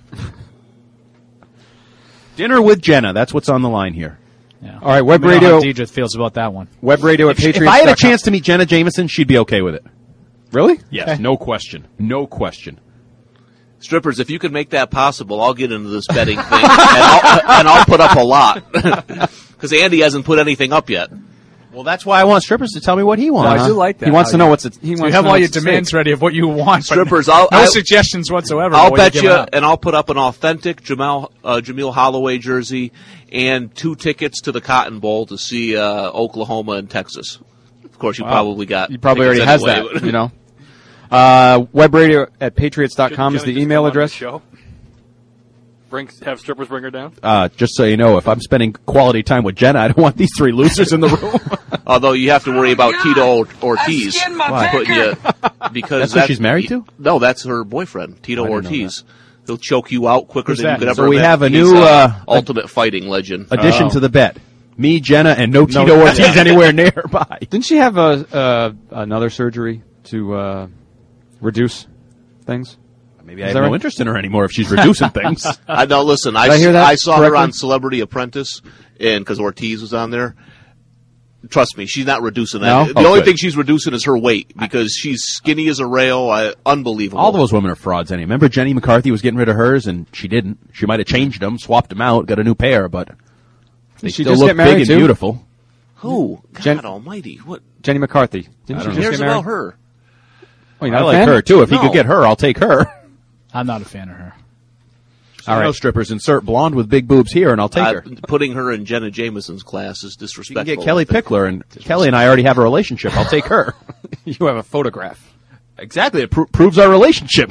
Dinner with Jenna. That's what's on the line here. Yeah. All right, web Let me know radio, how Deidre feels about that one. web radio at If, Patriots. if I had a chance to meet Jenna Jameson, she'd be okay with it. really? Yes, no question. No question. Strippers, if you can make that possible, I'll get into this betting thing, and, I'll, and I'll put up a lot because Andy hasn't put anything up yet. Well, that's why I want Strippers to tell me what he wants. I do like that. He wants How to know you- what's it. He So wants you to have know all your what's at demands stake. ready of what you want. but Strippers, no, I'll- no I'll- suggestions whatsoever. I'll of what you're bet you, giving up. and I'll put up an authentic Jamal uh, Jameel Holloway jersey and two tickets to the Cotton Bowl to see uh, Oklahoma and Texas. Of course, you Wow. probably got. He probably already tickets has anyway, that. but- You know. Uh, web radio at patriots dot com is Jenna the just email come on the address. show? Bring, have strippers bring her down? Uh, just so you know, if I'm spending quality time with Jenna, I don't want these three losers in the room. Although you have to worry about Tito Or- Ortiz skinned my Why? putting you because That's who she's married to? No, that's her boyfriend, Tito I didn't know Ortiz. He'll choke you out quicker Who's than that? you could ever. So we imagine. have a He's, new, uh, uh, ultimate fighting legend. Addition Oh. to the bet. Me, Jenna, and no, No. Tito Ortiz anywhere nearby. Didn't she have a uh, another surgery to uh, reduce things? Maybe I Is have that no right? interest in her anymore if she's reducing things. I know. Listen, I, Did I hear that I saw her correctly? on Celebrity Apprentice, and because Ortiz was on there. Trust me, she's not reducing No? that. The Oh, only good. thing she's reducing is her weight because she's skinny as a rail. I, unbelievable. All those women are frauds. Anyway, remember Jenny McCarthy was getting rid of hers, and she didn't. She might have changed them, swapped them out, got a new pair, but they she still just look get married, big and too? beautiful. Who? God Jen- almighty. What? Jenny McCarthy. Didn't I she don't just cares get married? about her? Oh, you're I not a like fan? her too. If he No. could get her, I'll take her. I'm not a fan of her. All right. No strippers. Insert blonde with big boobs here, and I'll take Uh, her. putting her in Jenna Jameson's class is You can disrespectful. get Kelly Pickler, and Kelly and I already have a relationship. I'll take her. You have a photograph. Exactly. It pro- proves our relationship.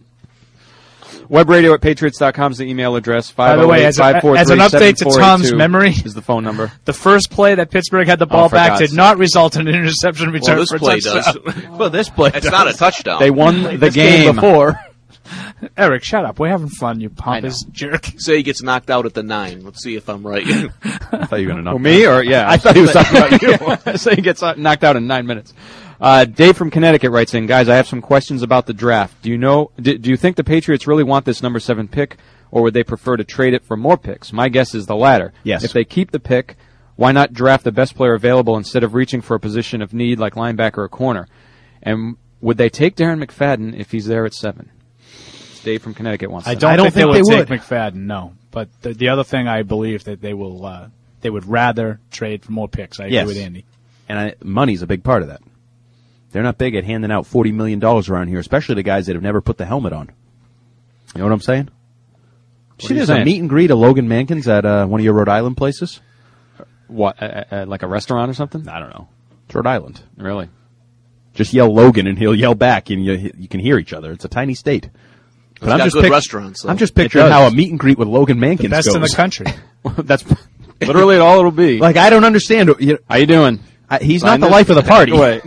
Webradio at patriots dot com is the email address. By the way, as, a, as an update to Tom's memory, is the phone number. The first play that Pittsburgh had the ball Oh, for back God's did sake. not result in an interception return Well, this for a play touchdown. does. Well, this play It's does. not a touchdown. They won the This game. before. Eric, shut up. We're having fun, you pompous jerk. Say he gets knocked out at the nine. Let's see if I'm right. I thought you were going to knock Well, me or yeah? I thought he was talking about you. So he gets knocked out in nine minutes. Uh, Dave from Connecticut writes in, guys, I have some questions about the draft. Do you know? Do, do you think the Patriots really want this number seven pick, or would they prefer to trade it for more picks? My guess is the latter. Yes. If they keep the pick, why not draft the best player available instead of reaching for a position of need like linebacker or corner? And would they take Darren McFadden if he's there at seven? Dave from Connecticut wants. I that. don't, I don't think, think they they would take would. McFadden, no. But the, the other thing I believe that they will, uh, they would rather trade for more picks. I Yes. agree with Andy. And I, money's a big part of that. They're not big at handing out forty million dollars around here, especially the guys that have never put the helmet on. You know what I'm saying? What See, are you there's a saying? meet and greet of Logan Mankins at uh, one of your Rhode Island places. What, uh, uh, like a restaurant or something? I don't know. It's Rhode Island. Really? Just yell Logan, and he'll yell back, and you you can hear each other. It's a tiny state. But It's I'm got just good pic- restaurants, though. I'm just It picturing does. how a meet and greet with Logan Mankins The best goes. in the country. That's literally all it'll be. Like, I don't understand. You know, How you doing? I, he's Find not the this- life of the party. Wait.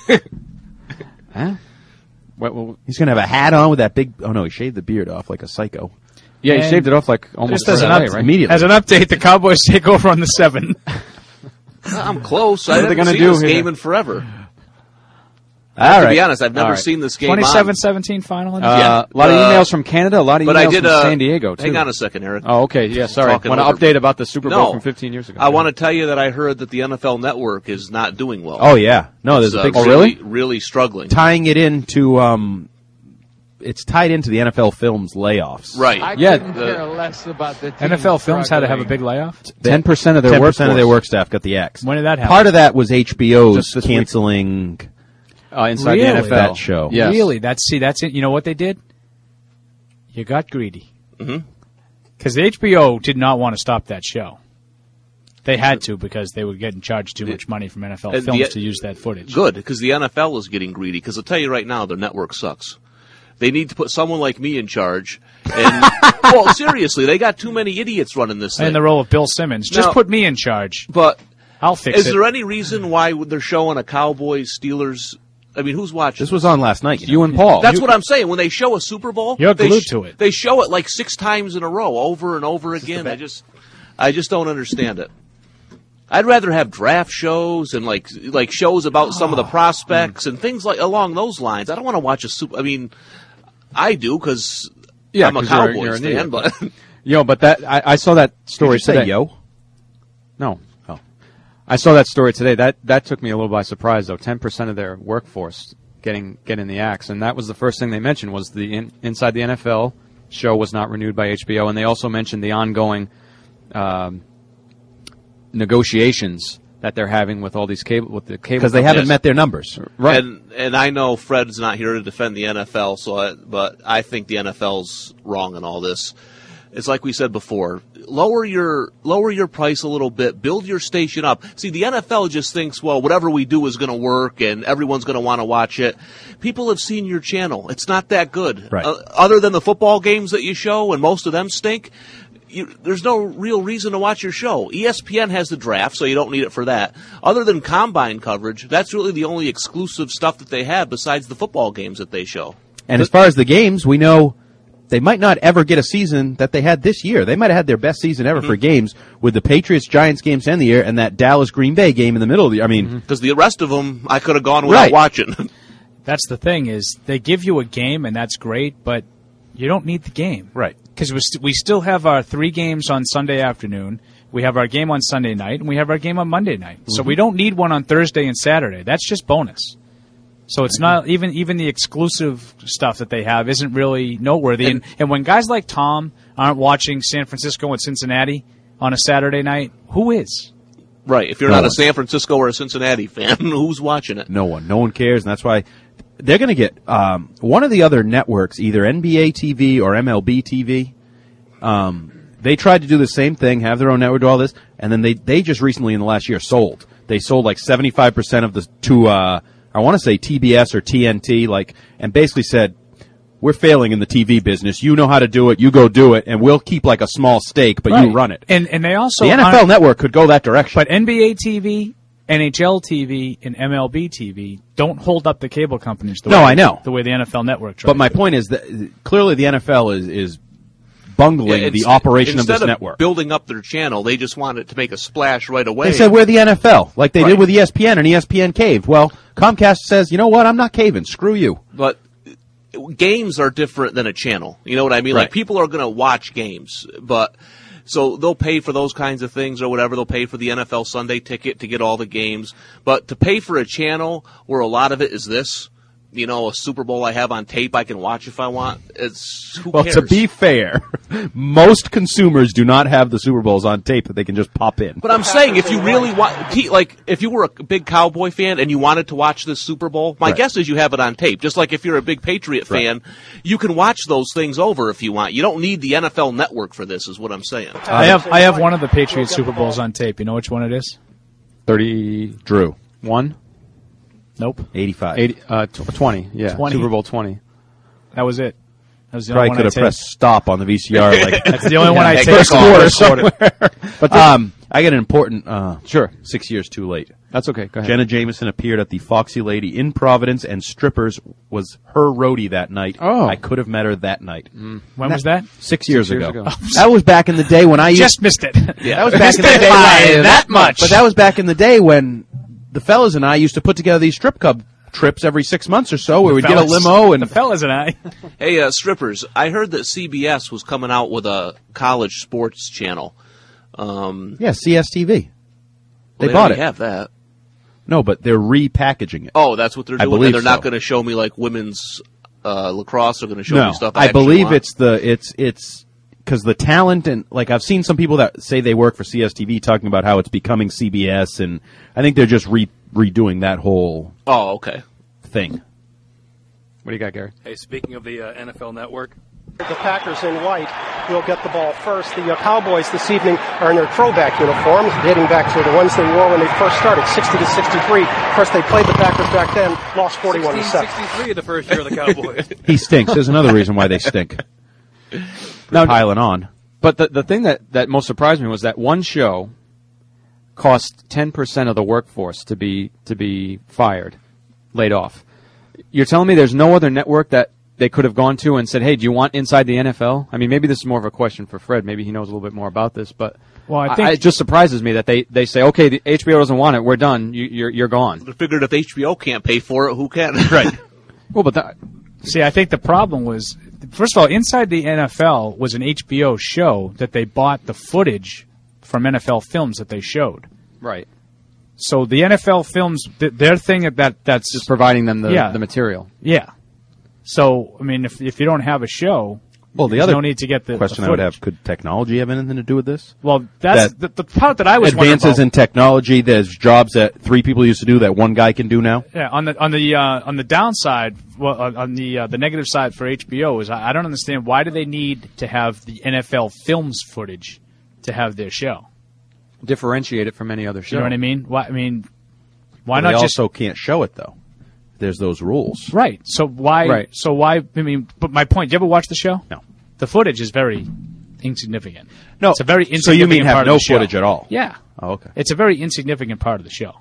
Huh? What, what, He's going to have a hat on with that big... Oh, no, he shaved the beard off like a psycho. yeah, he And shaved it off like almost Just as right an, away, up- right? Immediately. as an update, the Cowboys take over on the seven. I'm close. I What are they haven't gonna seen do this here? game in forever. All to right. be honest, I've never All right. seen this game twenty-seven on. seventeen final. Uh, Yeah. A lot of Uh, emails from Canada, a lot of But emails I did from uh, San Diego, too. Hang on a second, Eric. Oh, okay. Yeah, sorry. Talking Want to over- update about the Super Bowl No. from fifteen years ago. I want to tell you that I heard that the N F L Network is not doing well. Oh, yeah. No, there's It's, a big... uh, Oh, really, really? really struggling. Tying it into... um, It's tied into the N F L Films layoffs. Right. I Yeah, couldn't the- care less about the team N F L Films had to have a struggling. big layoff. ten percent of their ten work percent of their work staff got the axe. When did that happen? Part of that was H B O's Just this week. canceling uh, inside Really? the N F L. that show. Yes. Really? That's see. That's it. You know what they did? You got greedy. Mhm. Because the H B O did not want to stop that show. They had to because they were getting charged too much money from N F L And the- Films to use that footage. Good, because the N F L is getting greedy. Because I'll tell you right now, their network sucks. They need to put someone like me in charge. And well, seriously, they got too many idiots running this thing. In the role of Bill Simmons, just Now- put me in charge. But I'll fix is it. there any reason why they're showing a Cowboys Steelers? I mean, who's watching? This was on last night. You and Paul. That's what I'm saying. When they show a Super Bowl, You're they glued to it. They show it like six times in a row, over and over again. I just, I just don't understand it. I'd rather have draft shows and like like shows about some of the prospects and things like along those lines. I don't want to watch a Super. I mean, I do because Yeah, I'm a 'cause you're- Cowboys you're an fan, idiot. but Yo, but that I, I saw that story Did you say today. yo? No. Oh. I saw that story today. That that took me a little by surprise, though. Ten percent of their workforce getting getting the axe, and that was the first thing they mentioned was the in, Inside the N F L show was not renewed by H B O, and they also mentioned the ongoing um, negotiations that they're having with all these cable with the cable Because they haven't Yes. met their numbers. Right. And and I know Fred's not here to defend the N F L, so I, but I think the N F L's wrong in all this. It's like we said before. Lower your lower your price a little bit. Build your station up. See, the N F L just thinks, well, whatever we do is going to work, and everyone's going to want to watch it. People have seen your channel. It's not that good. Right. Uh, other than the football games that you show, and most of them stink. You, there's no real reason to watch your show. E S P N has the draft, so you don't need it for that. Other than combine coverage, that's really the only exclusive stuff that they have besides the football games that they show. And as far as the games, we know they might not ever get a season that they had this year. They might have had their best season ever for games with the Patriots-Giants games to end the year and that Dallas-Green Bay game in the middle of the year. I mean, Because the rest of them, I could have gone without Right. watching. That's the thing is they give you a game and that's great, but you don't need the game. right. Because we, st- we still have our three games on Sunday afternoon. We have our game on Sunday night, and we have our game on Monday night. Mm-hmm. So we don't need one on Thursday and Saturday. That's just bonus. So it's not even even the exclusive stuff that they have isn't really noteworthy. And, and when guys like Tom aren't watching San Francisco and Cincinnati on a Saturday night, who is? Right. If you're No not one. a San Francisco or a Cincinnati fan, who's watching it? No one. No one cares, and that's why they're going to get um, one of the other networks, either N B A T V or M L B T V. Um, they tried to do the same thing, have their own network, do all this, and then they, they just recently in the last year sold. They sold like seventy-five percent of the to uh, I want to say T B S or T N T, like, and basically said, we're failing in the T V business. You know how to do it. You go do it, and we'll keep like a small stake, but Right. you run it. And and they also The N F L aren't- Network could go that direction. But N B A T V, N H L T V, and M L B T V don't hold up the cable companies. The No, way, I know. the way the N F L Network tries. But my point is that uh, clearly the N F L is is bungling Yeah, the it's- operation of instead this network. building up their channel, they just wanted to make a splash right away. They said we're the N F L, like they Right. did with E S P N, and E S P N caved. Well, Comcast says, you know what? I'm not caving. Screw you. But games are different than a channel. You know what I mean? Right. Like, people are going to watch games, but so they'll pay for those kinds of things or whatever. They'll pay for the N F L Sunday ticket to get all the games. But to pay for a channel where a lot of it is this, you know, a Super Bowl I have on tape I can watch if I want, it's, who Well, cares? to be fair, most consumers do not have the Super Bowls on tape that they can just pop in. But I'm saying, if you really want, like, if you were a big Cowboy fan and you wanted to watch this Super Bowl, my Right. guess is you have it on tape. Just like if you're a big Patriot fan, you can watch those things over if you want. You don't need the N F L Network for this, is what I'm saying. I have I have one of the Patriots Super Bowls on tape. You know which one it is? thirty Drew. One? Nope. eighty-five. eighty, uh, tw- twenty, yeah. twenty. Super Bowl twenty. That was it. That was the Probably only could one I have taped. pressed stop on the V C R. Like That's the only one I yeah, taped. first quarter somewhere. But But um, I got an important. Uh, Sure. Six years too late. That's okay. Go ahead. Jenna Jameson appeared at the Foxy Lady in Providence, and Strippers was her roadie that night. Oh. I could have met her that night. When was that? Six years, years ago. ago. That was back in the day when I used. Just missed it. That was back in the Missed it day by when- that much. But that was back in the day when the fellas and I used to put together these strip club trips every six months or so, where we'd get a Fellas- limo and the fellas and I. Hey, uh, strippers, I heard that C B S was coming out with a college sports channel. Um, yeah, C S T V. They well, bought already it. have that. No, but they're repackaging it. Oh, that's what they're I doing. believe And they're not so. going to show me like women's uh, lacrosse. They're going to show no, me stuff. I, I actually believe want. it's the it's it's because the talent and like I've seen some people that say they work for C S T V talking about how it's becoming C B S, and I think they're just re- redoing that whole Oh, okay. thing. What do you got, Gary? Hey, speaking of the uh, N F L Network, The Packers in white will get the ball first. The uh, Cowboys this evening are in their throwback uniforms, dating back to the ones they wore when they first started, sixty to sixty-three. Of course, they played the Packers back then, lost forty-one to seven. sixteen sixty-three, the first year of the Cowboys. He stinks. There's another reason why they stink. They're Now- piling on. But the the thing that, that most surprised me was that one show cost ten percent of the workforce to be to be fired, laid off. You're telling me there's no other network that they could have gone to and said, "Hey, do you want Inside the N F L?" I mean, maybe this is more of a question for Fred. Maybe he knows a little bit more about this, but Well, I I think it just surprises me that they, they say, "Okay, the H B O doesn't want it. We're done. You, you're you're gone." I figured if H B O can't pay for it, who can? Right. Well, but that, See, I think the problem was, first of all, Inside the N F L was an H B O show that they bought the footage from N F L films that they showed. right, So the N F L films, th- their thing that, that that's just providing them the Yeah. the material. yeah. So I mean, if if you don't have a show, Well, the there's other no need to get the the question I would footage. have: could technology have anything to do with this? Well, that's That the, the part that I was wondering Advances about. in technology. There's jobs that three people used to do that one guy can do now. Yeah, on the on the uh, on the downside, well, on on the uh, the negative side for H B O is I, I don't understand why do they need to have the N F L films footage to have their show. Differentiate it from any other show. You know what I mean? Why? I mean, why Well, not they just also can't show it though. There's those rules. right? So why? Right. So why? I mean, but my point. Did you ever watch the show? No. The footage is very insignificant. No, it's a very so insignificant you mean have part no of the show. footage at all? Yeah. Oh, okay. It's a very insignificant part of the show.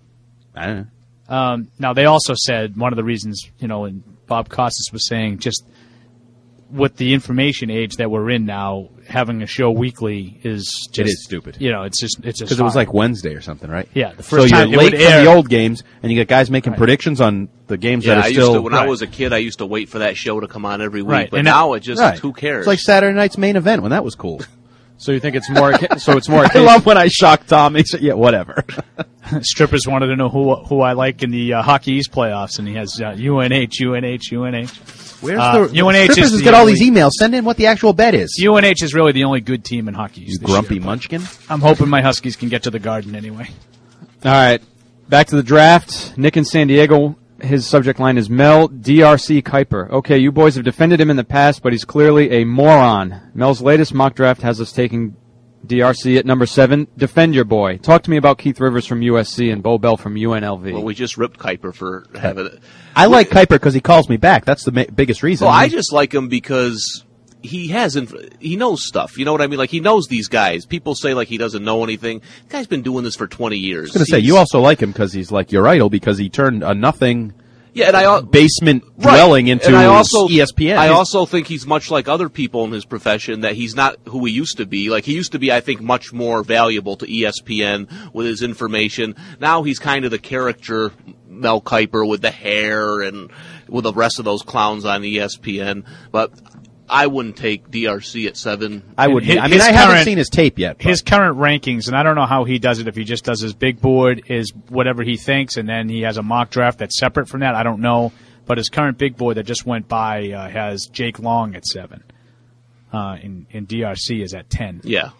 I don't know. Um, now, they also said one of the reasons, you know, and Bob Costas was saying, just with the information age that we're in now, having a show weekly is just... It is stupid. You know, it's just... it's just Because it was hard. like Wednesday or something, right? Yeah, the So first you're time it late would from air- the old games, and you get guys making Right. predictions on the games Yeah, that are I used still. to, when I Right. was a kid, I used to wait for that show to come on every week. Right, But and now it just, Right. who cares? It's like Saturday night's main event when that was cool. So you think it's more? So it's more. I love when I shock Tom. He said, "Yeah, whatever." Strippers wanted to know who who I like in the uh, Hockey East playoffs, and he has uh, U N H, U N H, U N H. Where's uh, the U N H? Strippers Is has the got all only, these emails. Send in what the actual bet is. U N H is really the only good team in Hockey East. You this grumpy year, munchkin. I'm hoping my Huskies can get to the Garden anyway. All right, back to the draft. Nick in San Diego. His subject line is Mel D R C Kuiper. Okay, you boys have defended him in the past, but he's clearly a moron. Mel's latest mock draft has us taking D R C at number seven. Defend your boy. Talk to me about Keith Rivers from U S C and Bo Bell from U N L V. Well, we just ripped Kuiper for having it. I like Kuiper because he calls me back. That's the ma- biggest reason. Well, I just like him because he has inf- he knows stuff. You know what I mean? Like, he knows these guys. People say like he doesn't know anything. The guy's been doing this for twenty years. I was going to say, you also like him because he's like your idol because he turned a nothing. Yeah, and I basement right. dwelling into and I also, E S P N. I He's, also think he's much like other people in his profession, that he's not who he used to be. Like, he used to be, I think, much more valuable to E S P N with his information. Now he's kind of the caricature Mel Kiper with the hair and with the rest of those clowns on E S P N. But I wouldn't take D R C at seven. I would. His, I mean, I current, haven't seen his tape yet. But. His current rankings, and I don't know how he does it. If he just does his big board, is whatever he thinks, and then he has a mock draft that's separate from that. I don't know. But his current big board that just went by uh, has Jake Long at seven, uh, and, and D R C is at ten. Yeah.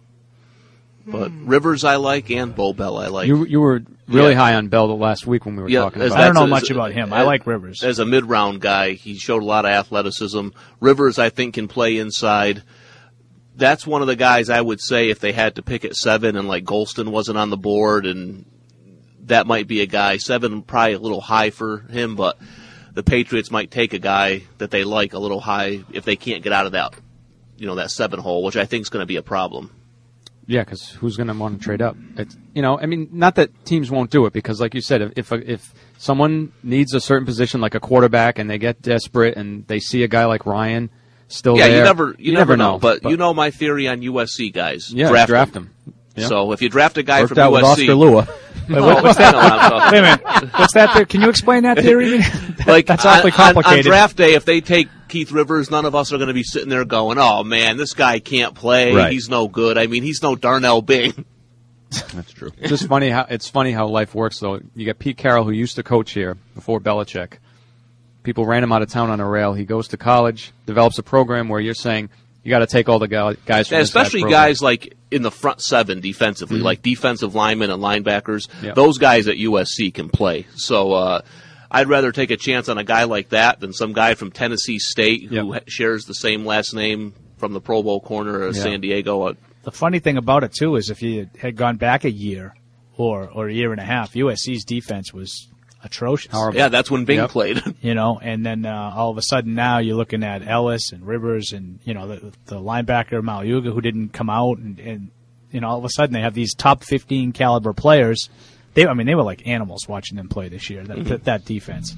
But Rivers I like, and Bo Bell I like. You you were really yeah. high on Bell the last week when we were yeah, talking about I don't know as, much about him. I as, like Rivers. As a mid-round guy, he showed a lot of athleticism. Rivers, I think, can play inside. That's one of the guys I would say if they had to pick at seven and, like, Golston wasn't on the board, and that might be a guy. Seven, probably a little high for him, but the Patriots might take a guy that they like a little high if they can't get out of that, you know, that seven hole, which I think is going to be a problem. Yeah, because who's going to want to trade up? It's, you know, I mean, not that teams won't do it, because, like you said, if if, if someone needs a certain position, like a quarterback, and they get desperate and they see a guy like Ryan still yeah, there, you never, you, you never never know. know. But, but you know my theory on U S C guys. Yeah, draft, draft them. them. Yeah. So if you draft a guy Worked from out U S C, with Oscar Lua. Wait, what, what's that? Wait a minute. What's that? There? Can you explain that theory? Like, that's awfully on, on, complicated. on draft day, if they take Keith Rivers, none of us are going to be sitting there going, "Oh man, this guy can't play. Right. He's no good." I mean, he's no Darnell Bing. That's true. It's just funny how it's funny how life works, though. You get Pete Carroll, who used to coach here before Belichick. People ran him out of town on a rail. He goes to college, develops a program where you're saying you got to take all the guys from yeah, this especially program. guys like in the front seven defensively, Mm-hmm. like defensive linemen and linebackers. Yep. Those guys at U S C can play. So uh, I'd rather take a chance on a guy like that than some guy from Tennessee State who Yep. ha- shares the same last name from the Pro Bowl corner of Yeah. San Diego. Uh, The funny thing about it, too, is if you had gone back a year or, or a year and a half, U S C's defense was atrocious. Horrible. yeah, that's when Bing Yep. played. You know, and then uh, all of a sudden now you're looking at Ellis and Rivers and, you know, the, the linebacker Maliuga who didn't come out. And, and, you know, all of a sudden they have these top fifteen caliber players. They, I mean, they were like animals watching them play this year, that, Mm-hmm. that, that defense.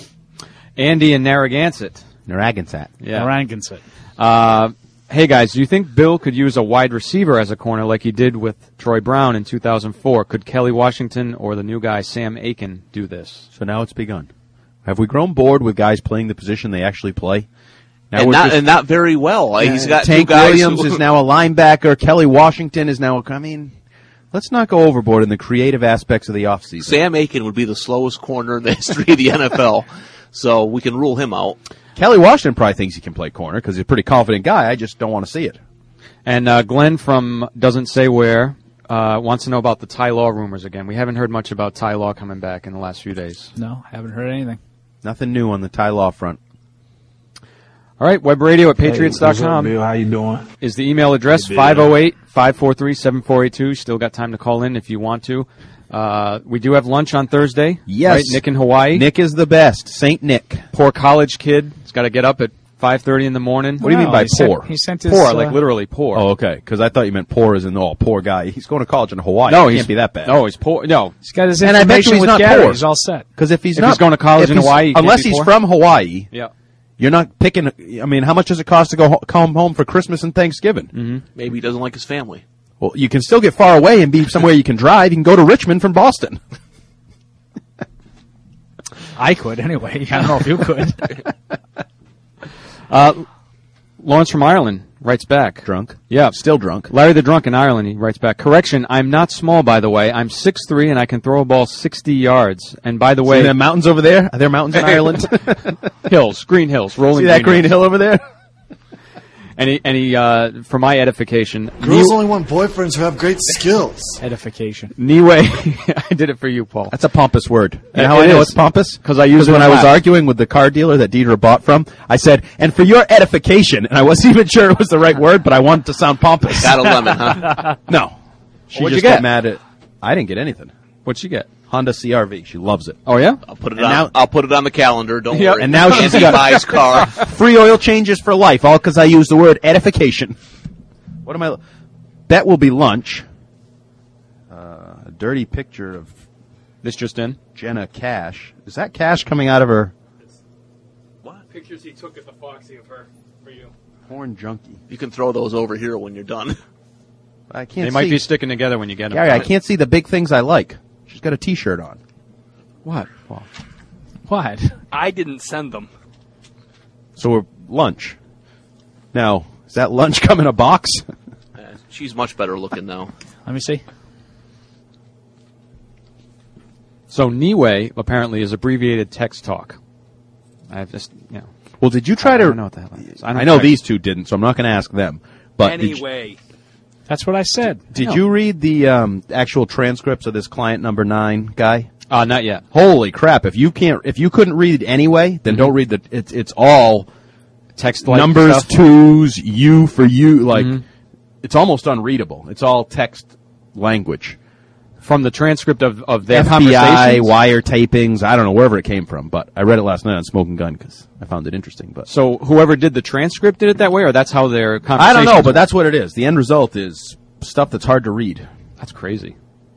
Andy and Narragansett. Narragansett. Yeah. Narragansett. Uh, hey, guys, do you think Bill could use a wide receiver as a corner like he did with Troy Brown in two thousand four? Could Kelly Washington or the new guy Sam Aiken do this? So now it's begun. Have we grown bored with guys playing the position they actually play? Now and, we're not, just- and not very well. Uh, He's got Tank two guys Williams who, is now a linebacker. Kelly Washington is now. I mean, let's not go overboard in the creative aspects of the offseason. Sam Aiken would be the slowest corner in the history of the N F L. So we can rule him out. Kelly Washington probably thinks he can play corner because he's a pretty confident guy. I just don't want to see it. And uh, Glenn from Doesn't Say Where uh, wants to know about the Ty Law rumors again. We haven't heard much about Ty Law coming back in the last few days. No, haven't heard anything. Nothing new on the Ty Law front. All right, web radio at patriots dot com Hey, Bill, how you doing? is the email address, Hey, Bill. five oh eight, five four three, seven four eight two. Still got time to call in if you want to. Uh, we do have lunch on Thursday. Yes. Right? Nick in Hawaii. Nick is the best. Saint Nick. Poor college kid. He's got to get up at five thirty in the morning. What do you mean by he sent- poor? he sent his, Poor, uh, like literally poor. Oh, okay. Because I thought you meant poor as in, oh, poor guy. He's going to college in Hawaii. No, He he's can't be that bad. No, he's poor. No, He's got his And I bet you information he's with not Gary. poor. He's all set. Because if he's If not he's going to college if in he's- Hawaii, he can't unless be he's poor? from Hawaii, yeah. you're not picking. I mean, how much does it cost to go ho- come home for Christmas and Thanksgiving? Mm-hmm. Maybe he doesn't like his family. Well, you can still get far away and be somewhere you can drive. You can go to Richmond from Boston. I could anyway. I don't know if you could. Uh, Lawrence from Ireland writes back. Drunk. Yeah. Still drunk. Larry the Drunk in Ireland, he writes back, correction, I'm not small, by the way. I'm six three and I can throw a ball sixty yards. And by the way... See the mountains over there? Are there mountains in Ireland? Hills, green hills, rolling See that green hills. hill over there? And he, and he, uh, for my edification... Girls Ni- only want boyfriends who have great skills. Edification. Niue, I did it for you, Paul. That's a pompous word. You know It- how it I know is. it's pompous? Because I use it when a I was lot. arguing with the car dealer that Deidre bought from, I said, and for your edification, and I wasn't even sure it was the right word, but I wanted to sound pompous. Got a lemon, huh? No. She What'd just you get? got mad at... I didn't get anything. What'd she get? Honda C R V. She loves it. Oh, yeah? I'll put it And on. now- I'll put it on the calendar. Don't Yep. worry. And now she's Andy got buys car. free oil changes for life, all because I use the word edification. What am I... That will be lunch. Uh, a dirty picture of... This just in? Jenna Cash. Is that Cash coming out of her... Pictures he took at the Foxy of her for you. Porn junkie. You can throw those over here when you're done. I can't They might see... be sticking together when you get them. Gary, I can't see the big things I like. She's got a T-shirt on. What? Paul? What? I didn't send them. So we're lunch. Now, is that lunch come in a box? Uh, she's much better looking now. Let me see. So Niue apparently is abbreviated text talk. I've just, you know. Well, did you try I to... don't know what the hell that is. I, I, don't know try- these two didn't, so I'm not going to ask them. But did you- Anyway. That's what I said. Did No. you read the um, actual transcripts of this client number nine guy? Uh, not yet. Holy crap! If you can't, if you couldn't read anyway, then Mhm. don't read the. It's it's all text like numbers, stuff? twos, you for you. Like Mhm. it's almost unreadable. It's all text language From the transcript of, of their F B I conversations? wiretapings. I don't know wherever it came from, but I read it last night on Smoking Gun because I found it interesting. But So whoever did the transcript did it that way, or that's how their I conversations don't know, but that's what it is. The end result is stuff that's hard to read. That's crazy.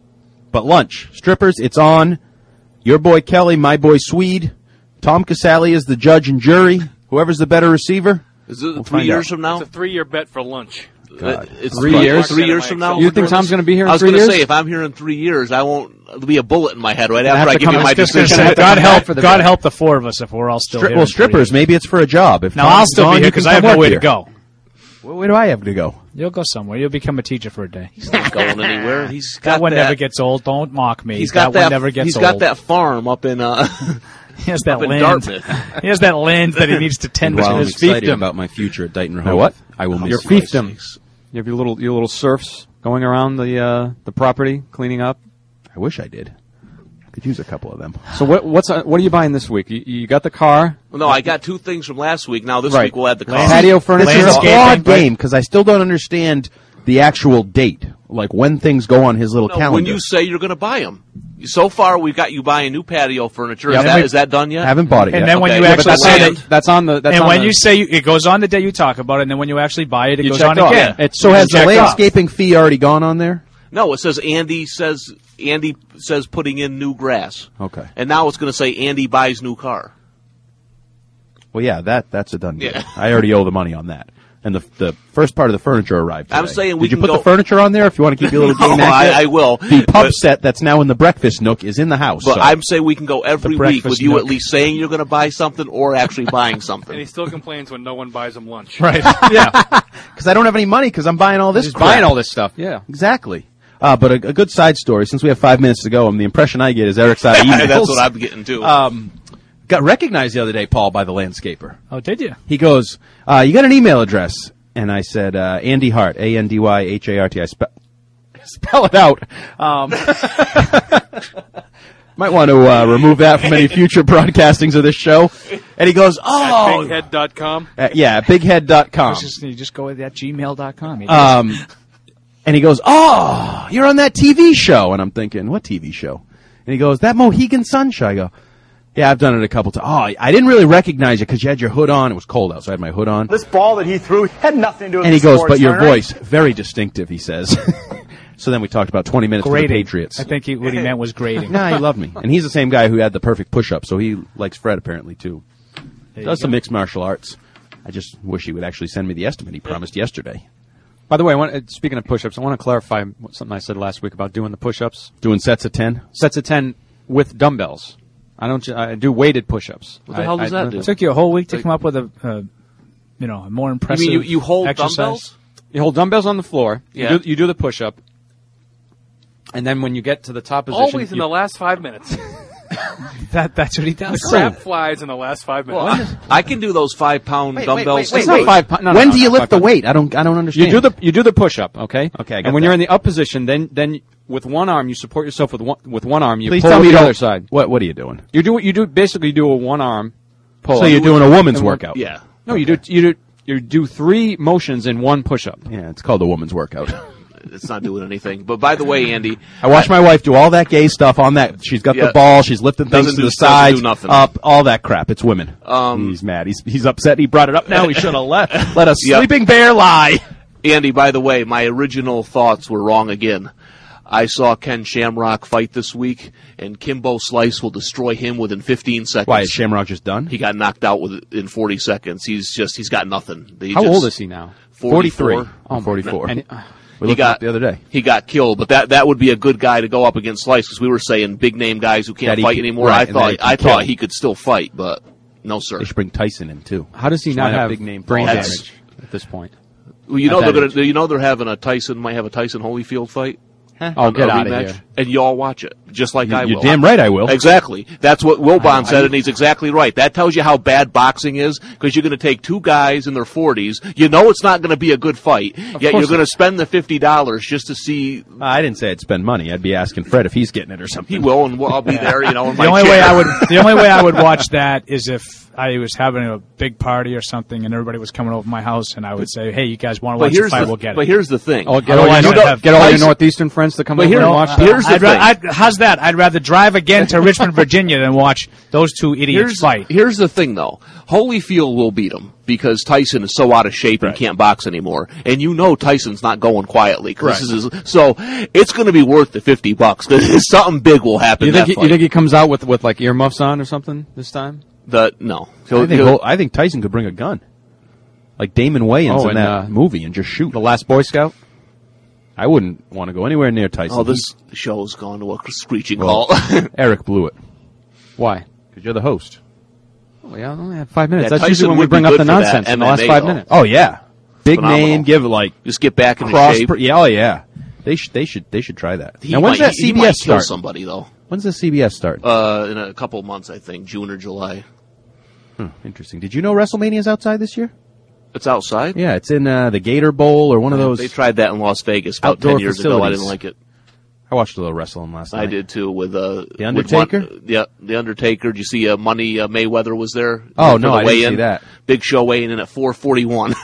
But lunch, strippers, it's on. Your boy Kelly, my boy Swede. Tom Casale is the judge and jury. Whoever's the better receiver. Is it We'll three find years out. from now? It's a three-year bet for lunch. God. It's Three three years? Three years from now. You think Tom's going to be here in I was three going to years? say, if I'm here in three years, I won't. There'll be a bullet in my head right have after I to give come- you I my was just Just decision. gonna say, God help, for the God bet. help the four of us if we're all still Stri- here. well, in three strippers, years. maybe it's for a job. If No, Tom's I'll still gone, be you here can because I have come no work way here. to go. Where, where do I have to go? You'll go somewhere. You'll become a teacher for a day. He's not going anywhere. He's got That one that, never gets old. Don't mock me. He's got that, that. one never gets he's old. got that farm up in. Uh, He has that up in land. Dartmouth. He has that land that he needs to tend Meanwhile, to. I'm His excited fiefdom. about my future at Dighton My Rehoboth. what? I will Your miss you. fiefdom. You have your little your little serfs going around the uh, the property, cleaning up. I wish I did. I could use a couple of them. So what what's uh, what are you buying this week? You, you got the car, Well, no, I got two things from last week. Now this Right. week we'll add the car. Land- patio furniture. This is a Landscaping, broad right? game because I still don't understand the actual date, like when things go on his little No, calendar. when you say you're going to buy them. So far, we've got you buying new patio furniture. Yeah, is, that, we- is that done yet? I haven't bought it And yet. then when Okay, you yeah, but actually that's say on- that, that's on the. That's and on when the, you say you, it goes on the day you talk about it, and then when you actually buy it, it You goes checked on off. again. Yeah. It's so has the checked off. landscaping fee already gone on there? No, it says Andy says Andy says putting in new grass. Okay. And now it's going to say Andy buys new car. Well, yeah, that that's a done deal. Yeah. I already owe the money on that. And the the first part of the furniture arrived today. I'm saying we Did you can put go- the furniture on there if you want to keep your little No, game I, accurate? I will. The pub But, set that's now in the breakfast nook is in the house. but so. I'm saying we can go every The week with breakfast you nook. at least saying you're going to buy something or actually buying And something. he still complains when no one buys him lunch. Right. yeah, because I don't have any money because I'm buying all this. Just crap. buying all this stuff. Yeah. Exactly. Uh, but a, a good side story, since we have five minutes to go, and the impression I get is Eric's out of emails. That's what I'm getting to. Um, got recognized the other day, Paul, by the landscaper. Oh, did you? He goes, uh, you got an email address? And I said, uh, Andy Hart, A N D Y H A R T. I spe- spell it out. Um, might want to uh, remove that from any future broadcastings of this show. And he goes, oh. At big head dot com. Uh, yeah, big head dot com. Just, you just go with that gmail dot com. Um, and he goes, oh, you're on that T V show. And I'm thinking, what T V show? And he goes, that Mohegan Sun show. I go, yeah, I've done it a couple times. Oh, I didn't really recognize you because you had your hood on. It was cold out, so I had my hood on. This ball that he threw had nothing to do with And he the goes, sports, but your all right? voice, very distinctive, he says. So then we talked about twenty minutes with the Grading. Patriots. I think he, what he meant was grading. No, he loved me. And he's the same guy who had the perfect push-up, so he likes Fred apparently, too. There Does you some go. mixed martial arts. I just wish he would actually send me the estimate he promised yesterday. By the way, I want, uh, speaking of push-ups, I want to clarify what- something I said last week about doing the push-ups. Doing sets of ten? Sets of ten with dumbbells. I don't. ju- I do weighted push-ups. What the I- hell does I- that do? It took you a whole week to come up with a uh, you know, a more impressive. You mean you, you hold exercise. dumbbells? You hold dumbbells on the floor. Yeah. You do, you do the push-up. And then when you get to the top position... Always in you, the last five minutes. that That's what he does. The crap flies in the last five minutes. Well, I can do those five-pound Wait, dumbbells. wait, wait, It's not wait. five pound- no, when no, do no, you not lift five the pound. weight? I don't. I don't understand. You do the you do the push-up, okay? Okay, I got And when that. you're in the up position, then then with one arm, you support yourself with one, with one arm. You Please pull tell with me the you other don't- side. What What are you doing? You do you do basically do a one arm pull. So you're doing a woman's And one- workout. Yeah. No, you do you do you do three motions in one push-up. Yeah, it's called a woman's workout. It's not doing anything. But by the way, Andy, I watch my wife do all that gay stuff on that. She's got Yeah. the ball. She's lifting things Doesn't to do- the doesn't sides, do nothing. up, all that crap. It's women. Um, he's mad. He's he's upset. He brought it up now. He should have let let a Yep. sleeping bear lie. Andy, by the way, my original thoughts were wrong again. I saw Ken Shamrock fight this week, and Kimbo Slice will destroy him within fifteen seconds. Why is Shamrock just done? He got knocked out with in forty seconds. He's just he's got nothing. He How just- old is he now? forty-four. Oh, my forty-four. God. And, uh, We He looked got up the other day. He got killed, but that that would be a good guy to go up against Slice because we were saying big name guys who can't That he fight can- anymore. right, I and that thought he can I kill. thought he could still fight, but no sir. They should bring Tyson in too. how does he Just not line up have big name brain fighters. damage at this point? Well, you know At they're that gonna. You know they're having a Tyson might have a Tyson Holyfield fight. Oh, A get out of rematch, here. and you all watch it just like You- I will. you're damn right I will. Exactly. That's what Wilbon I- said, and he's exactly right. That tells you how bad boxing is because you're going to take two guys in their forties. You know it's not going to be a good fight, yet you're course going to not. spend the fifty dollars just to see. I didn't say I'd spend money. I'd be asking Fred if he's getting it or something. He will, and I'll be there. You know, in The my only chair. way I would the only way I would watch that is if I was having a big party or something and everybody was coming over to my house and I would say, "Hey, you guys want to But watch the here's fight? the, We'll get but it." here's the thing. Oh, get all, Otherwise, your, I'd nor- have get all your Tyson- Northeastern friends to come But over here- and watch uh, that. here's the I'd ra- thing. I'd, how's that? I'd rather drive again to Richmond, Virginia than watch those two idiots Here's, fight. here's the thing, though. Holyfield will beat him because Tyson is so out of shape and Right. can't box anymore. And you know Tyson's not going quietly. 'Cause Right. This is his, so it's going to be worth the fifty bucks because something big will happen. You in think that he, fight. you think he comes out with with like earmuffs on or something this time? The no. He'll- I think he'll- Hol- I think Tyson could bring a gun, like Damon Wayans Oh, in and, that uh, movie, and just shoot. The Last Boy Scout. I wouldn't want to go anywhere near Tyson. oh, this show's gone to a screeching Well, halt. Eric blew it Why? because you're the host. Well, yeah, I only have five minutes. Yeah, That's Tyson usually when we would be bring up good the for that nonsense in the M M A last five though. minutes. Oh yeah, big Phenomenal. name. Give like Just get back in cross. shape. Yeah, oh yeah, they should. They should. They should try that. He now when's might, that he- he C B S might kill start? somebody though. When's the C B S start? Uh, in a couple of months, I think June or July. Hmm, interesting. Did you know WrestleMania's outside this year? It's outside. Yeah, it's in uh, the Gator Bowl or one of those. They tried that in Las Vegas about outdoor ten years ago. I facilities. didn't like it. I watched a little wrestling last night. I did too. With uh, The Undertaker? With one, yeah, the Undertaker. Did you see uh, Money uh, Mayweather was there? Oh, for no, the I didn't weigh-in? see that. Big Show weighing in at four forty-one.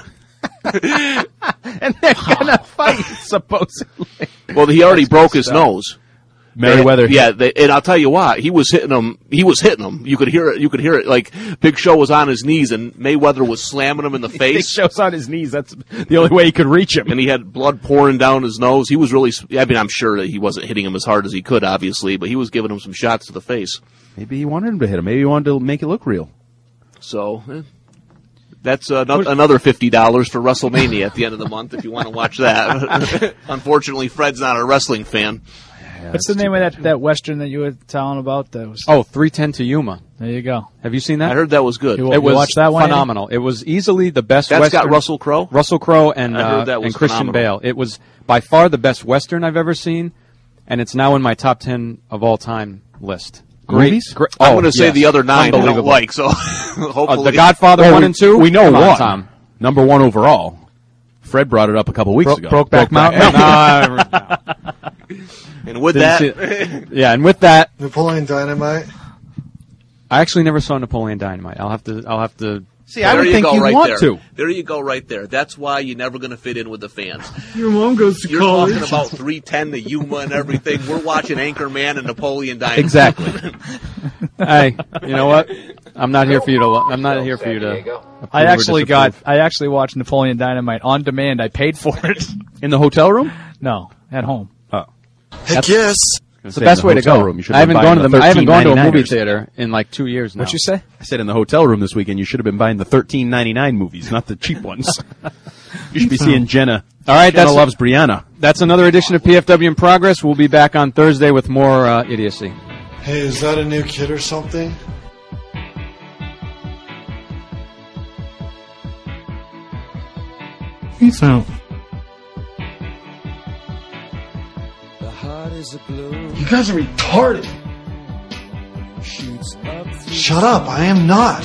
And they're gonna fight supposedly. Well, he already broke his nose. Mayweather. They- yeah, they, and I'll tell you why. He was hitting him. He was hitting him. You could hear it. You could hear it. Like Big Show was on his knees, and Mayweather was slamming him in the Big face. Show's on his knees. That's the only way he could reach him. And he had blood pouring down his nose. He was really. I mean, I'm sure that he wasn't hitting him as hard as he could, obviously, but he was giving him some shots to the face. Maybe he wanted him to hit him. Maybe he wanted to make it look real. So eh, that's uh, no, another fifty dollars for WrestleMania at the end of the month if you want to watch that. Unfortunately, Fred's not a wrestling fan. What's the name of that, that Western that you were telling about? That was Oh, three ten to Yuma. There you go. Have you seen that? I heard that was good. You, it you was watched that one, Andy? phenomenal. It was easily the best That's Western. got Russell Crowe? Russell Crowe and I heard uh, that was and Christian phenomenal. Bale. It was by far the best Western I've ever seen, and it's now in my top ten of all time list. Movies? Great. I'm oh, going to say yes. the other nine I don't Unbelievable. like, so hopefully. Uh, the Godfather Well, one we- and two. We know Come on, one. Tom. Number one overall. Fred brought it up a couple weeks Bro- ago. Brokeback Mountain. No, and with Didn't see that, it. yeah, and with that, Napoleon Dynamite. I actually never saw Napoleon Dynamite. I'll have to. I'll have to. See, I there would you think go you'd right want there. to. There you go right there. That's why you're never going to fit in with the fans. Your mom goes to You're college. talking about three ten to Yuma and everything. We're watching Anchorman and Napoleon Dynamite. Exactly. Hey, you know what? I'm not here for you to. I'm not here for you to. approve I or actually got. disapprove. I actually watched Napoleon Dynamite on demand. I paid for it. In the hotel room? No, at home. Oh. Heck yes. It's the best way to go. I haven't gone to the. I haven't gone to a movie theater in like two years now. What'd you say? I said in the hotel room this weekend you should have been buying the thirteen ninety-nine movies, not the cheap ones. You should be seeing Jenna. All right, Jenna that's loves Brianna. That's another edition of P F W in progress. We'll be back on Thursday with more uh, idiocy. Hey, is that a new kid or something? Peace out. You guys are retarded. Shut up, I am not.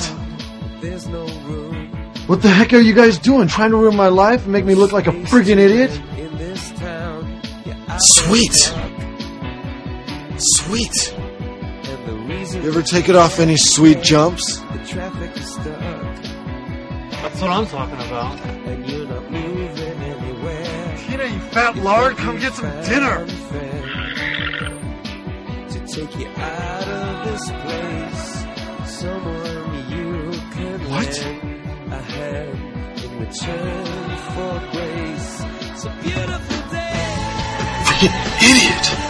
What the heck are you guys doing? Trying to ruin my life and make me look like a friggin' idiot? Sweet. Sweet. You ever take it off any sweet jumps? That's what I'm talking about. Tina, you fat lard, come get some dinner. To take you out of this place, someone you can what? Ahead in return for grace. It's a beautiful day. Freaking idiot.